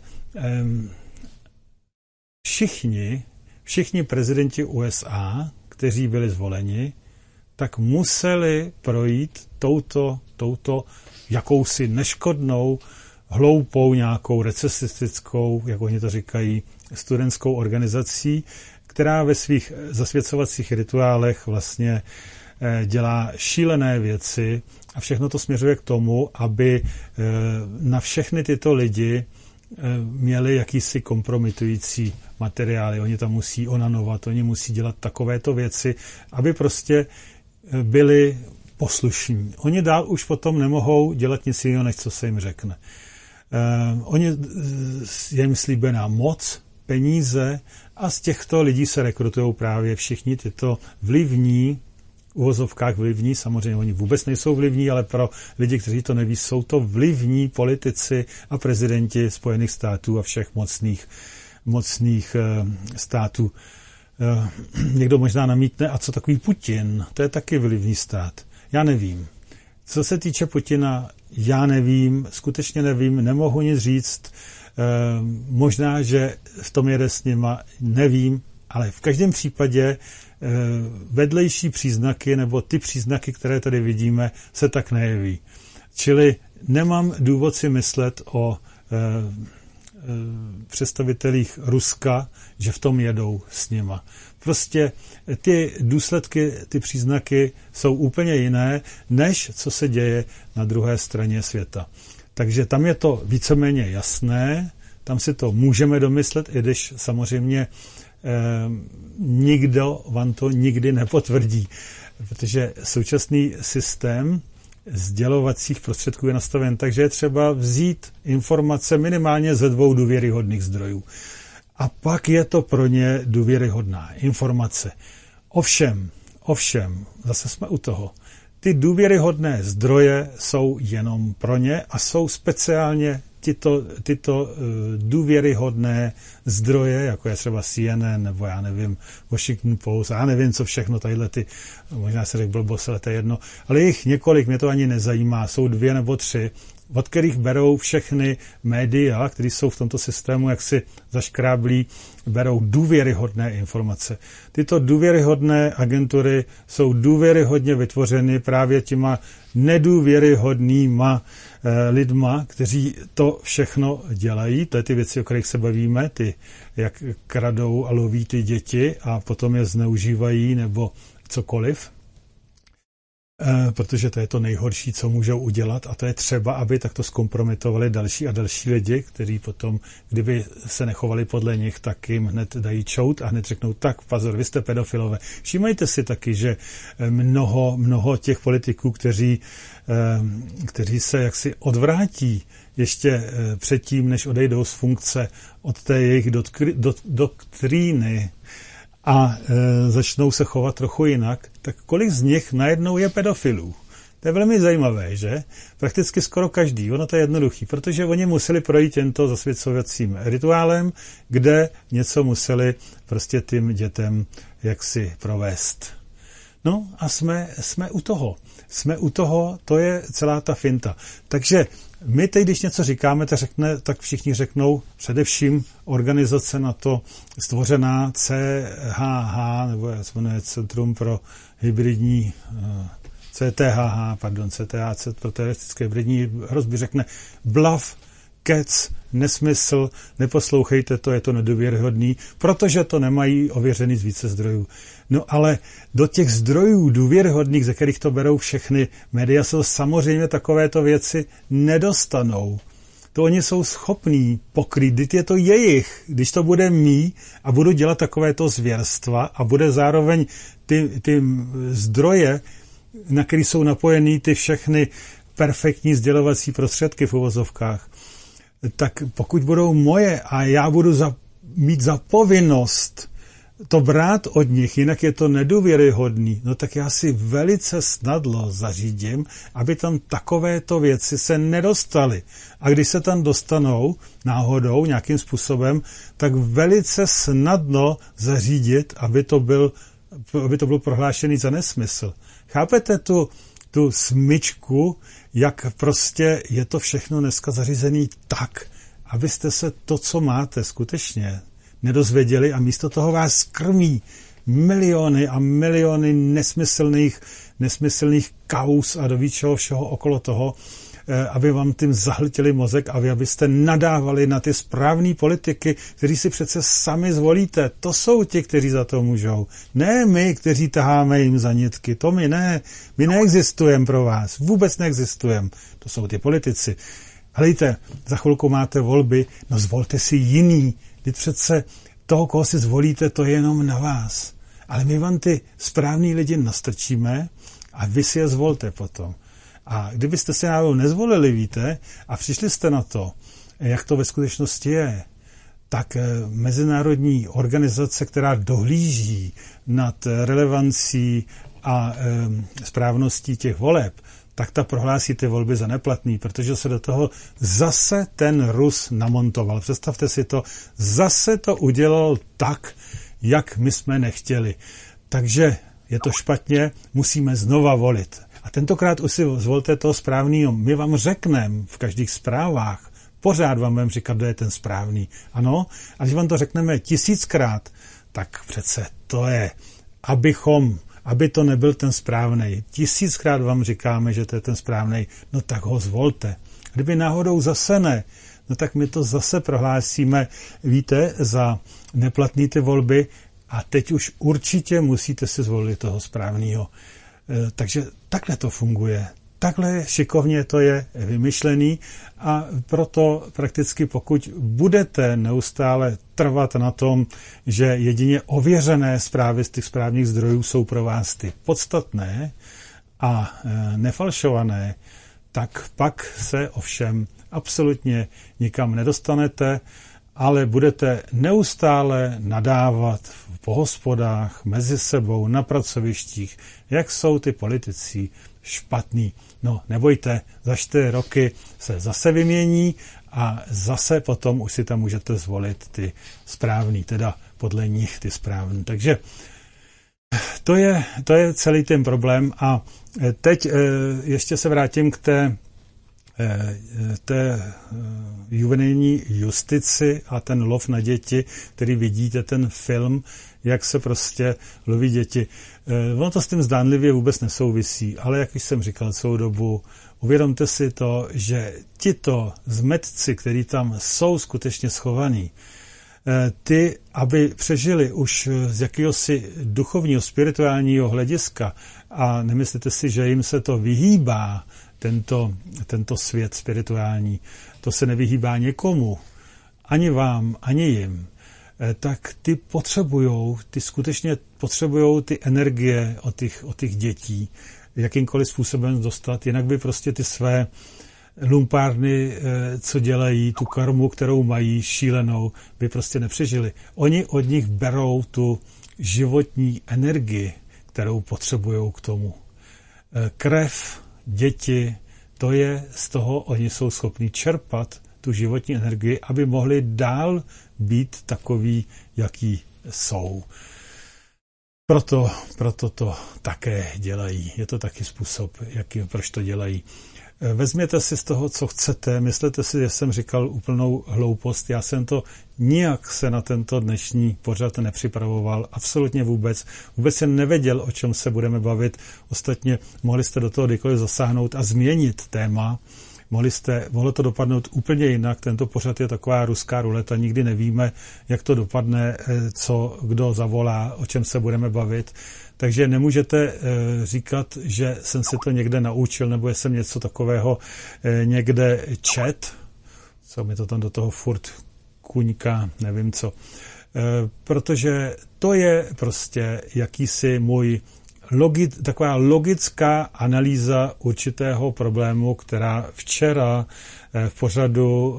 všichni, všichni prezidenti U S A, kteří byli zvoleni, tak museli projít touto, touto jakousi neškodnou, hloupou, nějakou recesistickou, jak oni to říkají, studentskou organizací, která ve svých zasvěcovacích rituálech vlastně dělá šílené věci a všechno to směřuje k tomu, aby na všechny tyto lidi měli jakýsi kompromitující materiály. Oni tam musí onanovat, oni musí dělat takovéto věci, aby prostě byli poslušní. Oni dál už potom nemohou dělat nic jiného, než co se jim řekne. Uh, oni, je jim slíbená moc, peníze a z těchto lidí se rekrutují právě všichni tyto vlivní, v uvozovkách vlivní, samozřejmě oni vůbec nejsou vlivní, ale pro lidi, kteří to neví, jsou to vlivní politici a prezidenti Spojených států a všech mocných, mocných uh, států. Uh, někdo možná namítne, a co takový Putin? To je taky vlivný stát. Já nevím. Co se týče Putina, já nevím, skutečně nevím, nemohu nic říct. E, možná, že v tom jede s nima, nevím, ale v každém případě e, vedlejší příznaky nebo ty příznaky, které tady vidíme, se tak nejeví. Čili nemám důvod si myslet o e, e, představitelích Ruska, že v tom jedou s nima. Prostě ty důsledky, ty příznaky jsou úplně jiné, než co se děje na druhé straně světa. Takže tam je to víceméně jasné, tam si to můžeme domyslet, i když samozřejmě eh, nikdo vám to nikdy nepotvrdí, protože současný systém sdělovacích prostředků je nastaven, takže je třeba vzít informace minimálně ze dvou důvěryhodných zdrojů. A pak je to pro ně důvěryhodná informace. Ovšem, ovšem, zase jsme u toho. Ty důvěryhodné zdroje jsou jenom pro ně a jsou speciálně tyto, tyto důvěryhodné zdroje, jako je třeba C N N, nebo já nevím, Washington Post, já nevím, co všechno, tadyhle ty, možná se řekl blbost, ale to je jedno, ale jich několik, mě to ani nezajímá, jsou dvě nebo tři, od kterých berou všechny média, které jsou v tomto systému jaksi zaškráblí, berou důvěryhodné informace. Tyto důvěryhodné agentury jsou důvěryhodně vytvořeny právě těma nedůvěryhodnýma eh, lidma, kteří to všechno dělají. To je ty věci, o kterých se bavíme, ty, jak kradou a loví ty děti a potom je zneužívají nebo cokoliv. Protože to je to nejhorší, co můžou udělat a to je třeba, aby takto zkompromitovali další a další lidi, kteří potom, kdyby se nechovali podle nich, tak jim hned dají čout a hned řeknou, tak pozor, vy jste pedofilové. Všímejte si taky, že mnoho, mnoho těch politiků, kteří, kteří se jaksi odvrátí ještě předtím, než odejdou z funkce od té jejich doktríny, a e, začnou se chovat trochu jinak, tak kolik z nich najednou je pedofilů? To je velmi zajímavé, že? Prakticky skoro každý, ono to je jednoduchý, protože oni museli projít tímto zasvěcovacím rituálem, kde něco museli prostě tím dětem jaksi provést. No a jsme, jsme u toho. Jsme u toho, to je celá ta finta. Takže my teď, když něco říkáme, tak, řekne, tak všichni řeknou, především organizace na to stvořená C H H, nebo jak se jmenuje Centrum pro hybridní, C T H H, pardon, C T H, pro teroristické hybridní hrozby, řekne bluff, kec, nesmysl, neposlouchejte to, je to nedůvěryhodný, protože to nemají ověřený z více zdrojů. No ale do těch zdrojů důvěryhodných, ze kterých to berou všechny média, se samozřejmě takovéto věci nedostanou. To oni jsou schopní pokrýt, když je to jejich, když to bude mý a budu dělat takovéto zvěrstva a bude zároveň ty, ty zdroje, na který jsou napojený ty všechny perfektní sdělovací prostředky v uvozovkách, tak pokud budou moje a já budu za, mít za povinnost to brát od nich, jinak je to nedůvěryhodný, no tak já si velice snadlo zařídím, aby tam takovéto věci se nedostaly. A když se tam dostanou náhodou nějakým způsobem, tak velice snadno zařídit, aby to byl, aby to bylo prohlášený za nesmysl. Chápete tu, tu smyčku, jak prostě je to všechno dneska zařízený tak, abyste se to, co máte skutečně nedozvěděli a místo toho vás krmí miliony a miliony nesmyslných, nesmyslných kauz a do víčeho všeho okolo toho, aby vám tím zahltili mozek a vy, abyste nadávali na ty správný politiky, kteří si přece sami zvolíte. To jsou ti, kteří za to můžou. Ne my, kteří taháme jim za nitky. To my ne. My neexistujeme pro vás. Vůbec neexistujeme. To jsou ty politici. Hlejte, za chvilku máte volby, no zvolte si jiný. Teď přece toho, koho si zvolíte, to je jenom na vás. Ale my vám ty správný lidi nastrčíme a vy si je zvolte potom. A kdybyste se náhodou nezvolili, víte, a přišli jste na to, jak to ve skutečnosti je, tak mezinárodní organizace, která dohlíží nad relevancí a e, správností těch voleb, tak ta prohlásí ty volby za neplatný, protože se do toho zase ten Rus namontoval. Představte si to, zase to udělal tak, jak my jsme nechtěli. Takže je to špatně, musíme znova volit. A tentokrát už si zvolte toho správného. My vám řekneme v každých zprávách, pořád vám budeme říkat, kdo je ten správný. Ano, a když vám to řekneme tisíckrát, tak přece to je, abychom, aby to nebyl ten správnej. Tisíckrát vám říkáme, že to je ten správnej, no tak ho zvolte. Kdyby náhodou zase ne, no tak my to zase prohlásíme, víte, za neplatný ty volby a teď už určitě musíte si zvolit toho správného. Takže takhle to funguje. Takhle šikovně to je vymyšlený a proto prakticky pokud budete neustále trvat na tom, že jedině ověřené zprávy z těch správných zdrojů jsou pro vás ty podstatné a nefalšované, tak pak se ovšem absolutně nikam nedostanete, ale budete neustále nadávat po hospodách, mezi sebou, na pracovištích, jak jsou ty politici špatný. No, nebojte, za čtyři roky se zase vymění a zase potom už si tam můžete zvolit ty správný, teda podle nich ty správný. Takže to je, to je celý ten problém a teď ještě se vrátím k té, té juvenilní justici a ten lov na děti, který vidíte, ten film, jak se prostě loví děti. Ono to s tím zdánlivě vůbec nesouvisí, ale jak už jsem říkal celou dobu, uvědomte si to, že tito zmetci, kteří tam jsou skutečně schovaní, ty, aby přežili už z jakéhosi duchovního, spirituálního hlediska a nemyslíte si, že jim se to vyhýbá, tento, tento svět spirituální, to se nevyhýbá někomu, ani vám, ani jim, tak ty potřebujou, ty skutečně potřebujou ty energie od těch, od těch dětí jakýmkoliv způsobem dostat, jinak by prostě ty své lumpárny, co dělají, tu karmu, kterou mají šílenou, by prostě nepřežili. Oni od nich berou tu životní energii, kterou potřebují k tomu. Krev, děti, to je z toho, oni jsou schopni čerpat tu životní energii, aby mohli dál být takový, jaký jsou. Proto, proto to také dělají. Je to taky způsob, jaký, proč to dělají. Vezměte si z toho, co chcete. Myslete si, že jsem říkal úplnou hloupost. Já jsem to nijak se na tento dnešní pořad nepřipravoval. Absolutně vůbec. Vůbec jsem nevěděl, o čem se budeme bavit. Ostatně mohli jste do toho kdykoliv zasáhnout a změnit téma. Mohli jste, mohlo to dopadnout úplně jinak. Tento pořad je taková ruská ruleta. Nikdy nevíme, jak to dopadne, co kdo zavolá, o čem se budeme bavit. Takže nemůžete říkat, že jsem se to někde naučil, nebo jsem něco takového někde čet, co mi to tam do toho furt kuňka, nevím co. Protože to je prostě jakýsi můj logi, taková logická analýza určitého problému, která včera v pořadu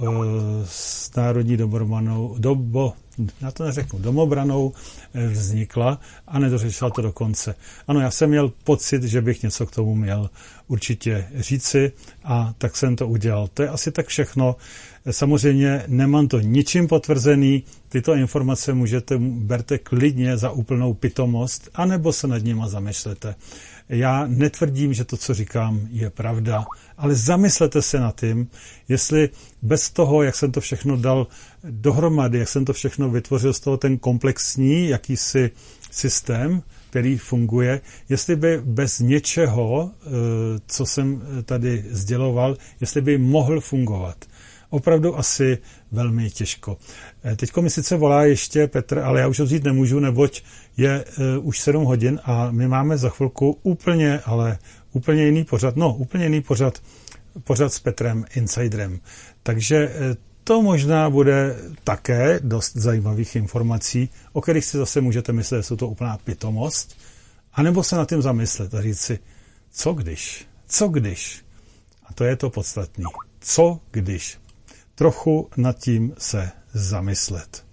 s Národní domobranou, dobo, já to neřeknu, domobranou vznikla a nedořešila to do konce. Ano, já jsem měl pocit, že bych něco k tomu měl určitě říci a tak jsem to udělal. To je asi tak všechno. Samozřejmě nemám to ničím potvrzený, tyto informace můžete, berte klidně za úplnou pitomost, anebo se nad nima zamyslete. Já netvrdím, že to, co říkám, je pravda, ale zamyslete se nad tím, jestli bez toho, jak jsem to všechno dal dohromady, jak jsem to všechno vytvořil z toho ten komplexní jakýsi systém, který funguje, jestli by bez něčeho, co jsem tady sděloval, jestli by mohl fungovat. Opravdu asi velmi těžko. Teďko mi sice volá ještě Petr, ale já už ho vzít nemůžu, neboť je uh, už sedm hodin a my máme za chvilku úplně, ale úplně jiný pořad, no úplně jiný pořad, pořad s Petrem Insiderem. Takže uh, to možná bude také dost zajímavých informací, o kterých si zase můžete myslet, že jsou to úplná pitomost, anebo se nad tím zamyslet a říct si, co když, co když? A to je to podstatné. Co když? Trochu nad tím se zamyslet.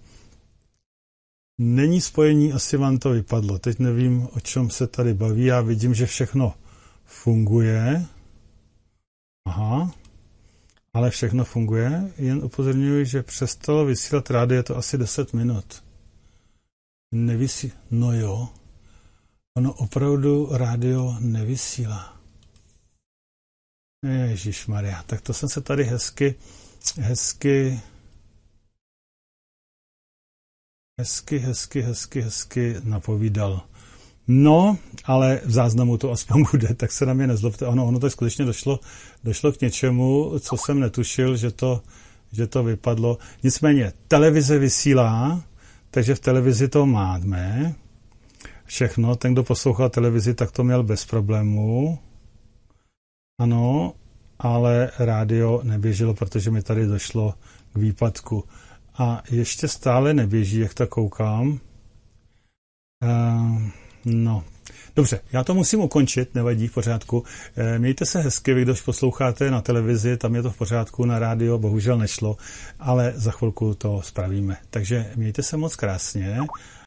Není spojení, asi vám to vypadlo. Teď nevím, o čem se tady baví. Já vidím, že všechno funguje. Aha. Ale všechno funguje. Jen upozorňuji, že přestalo vysílat rádio, je to asi deset minut. Nevysí... No jo. Ono opravdu rádio nevysílá. Ježišmarja. Tak to jsem se tady hezky hezky hezky, hezky, hezky, hezky napovídal. No, ale v záznamu to aspoň bude, tak se na mě nezlobte. Ono, ono to skutečně došlo, došlo k něčemu, co jsem netušil, že to, že to vypadlo. Nicméně, televize vysílá, takže v televizi to máme. Všechno, ten, kdo poslouchal televizi, tak to měl bez problémů. Ano, ale rádio neběželo, protože mi tady došlo k výpadku. A ještě stále neběží, jak tak koukám. Uh, no, dobře, já to musím ukončit, nevadí, v pořádku. Uh, mějte se hezky, vy, když posloucháte na televizi, tam je to v pořádku, na rádio bohužel nešlo, ale za chvilku to spravíme. Takže mějte se moc krásně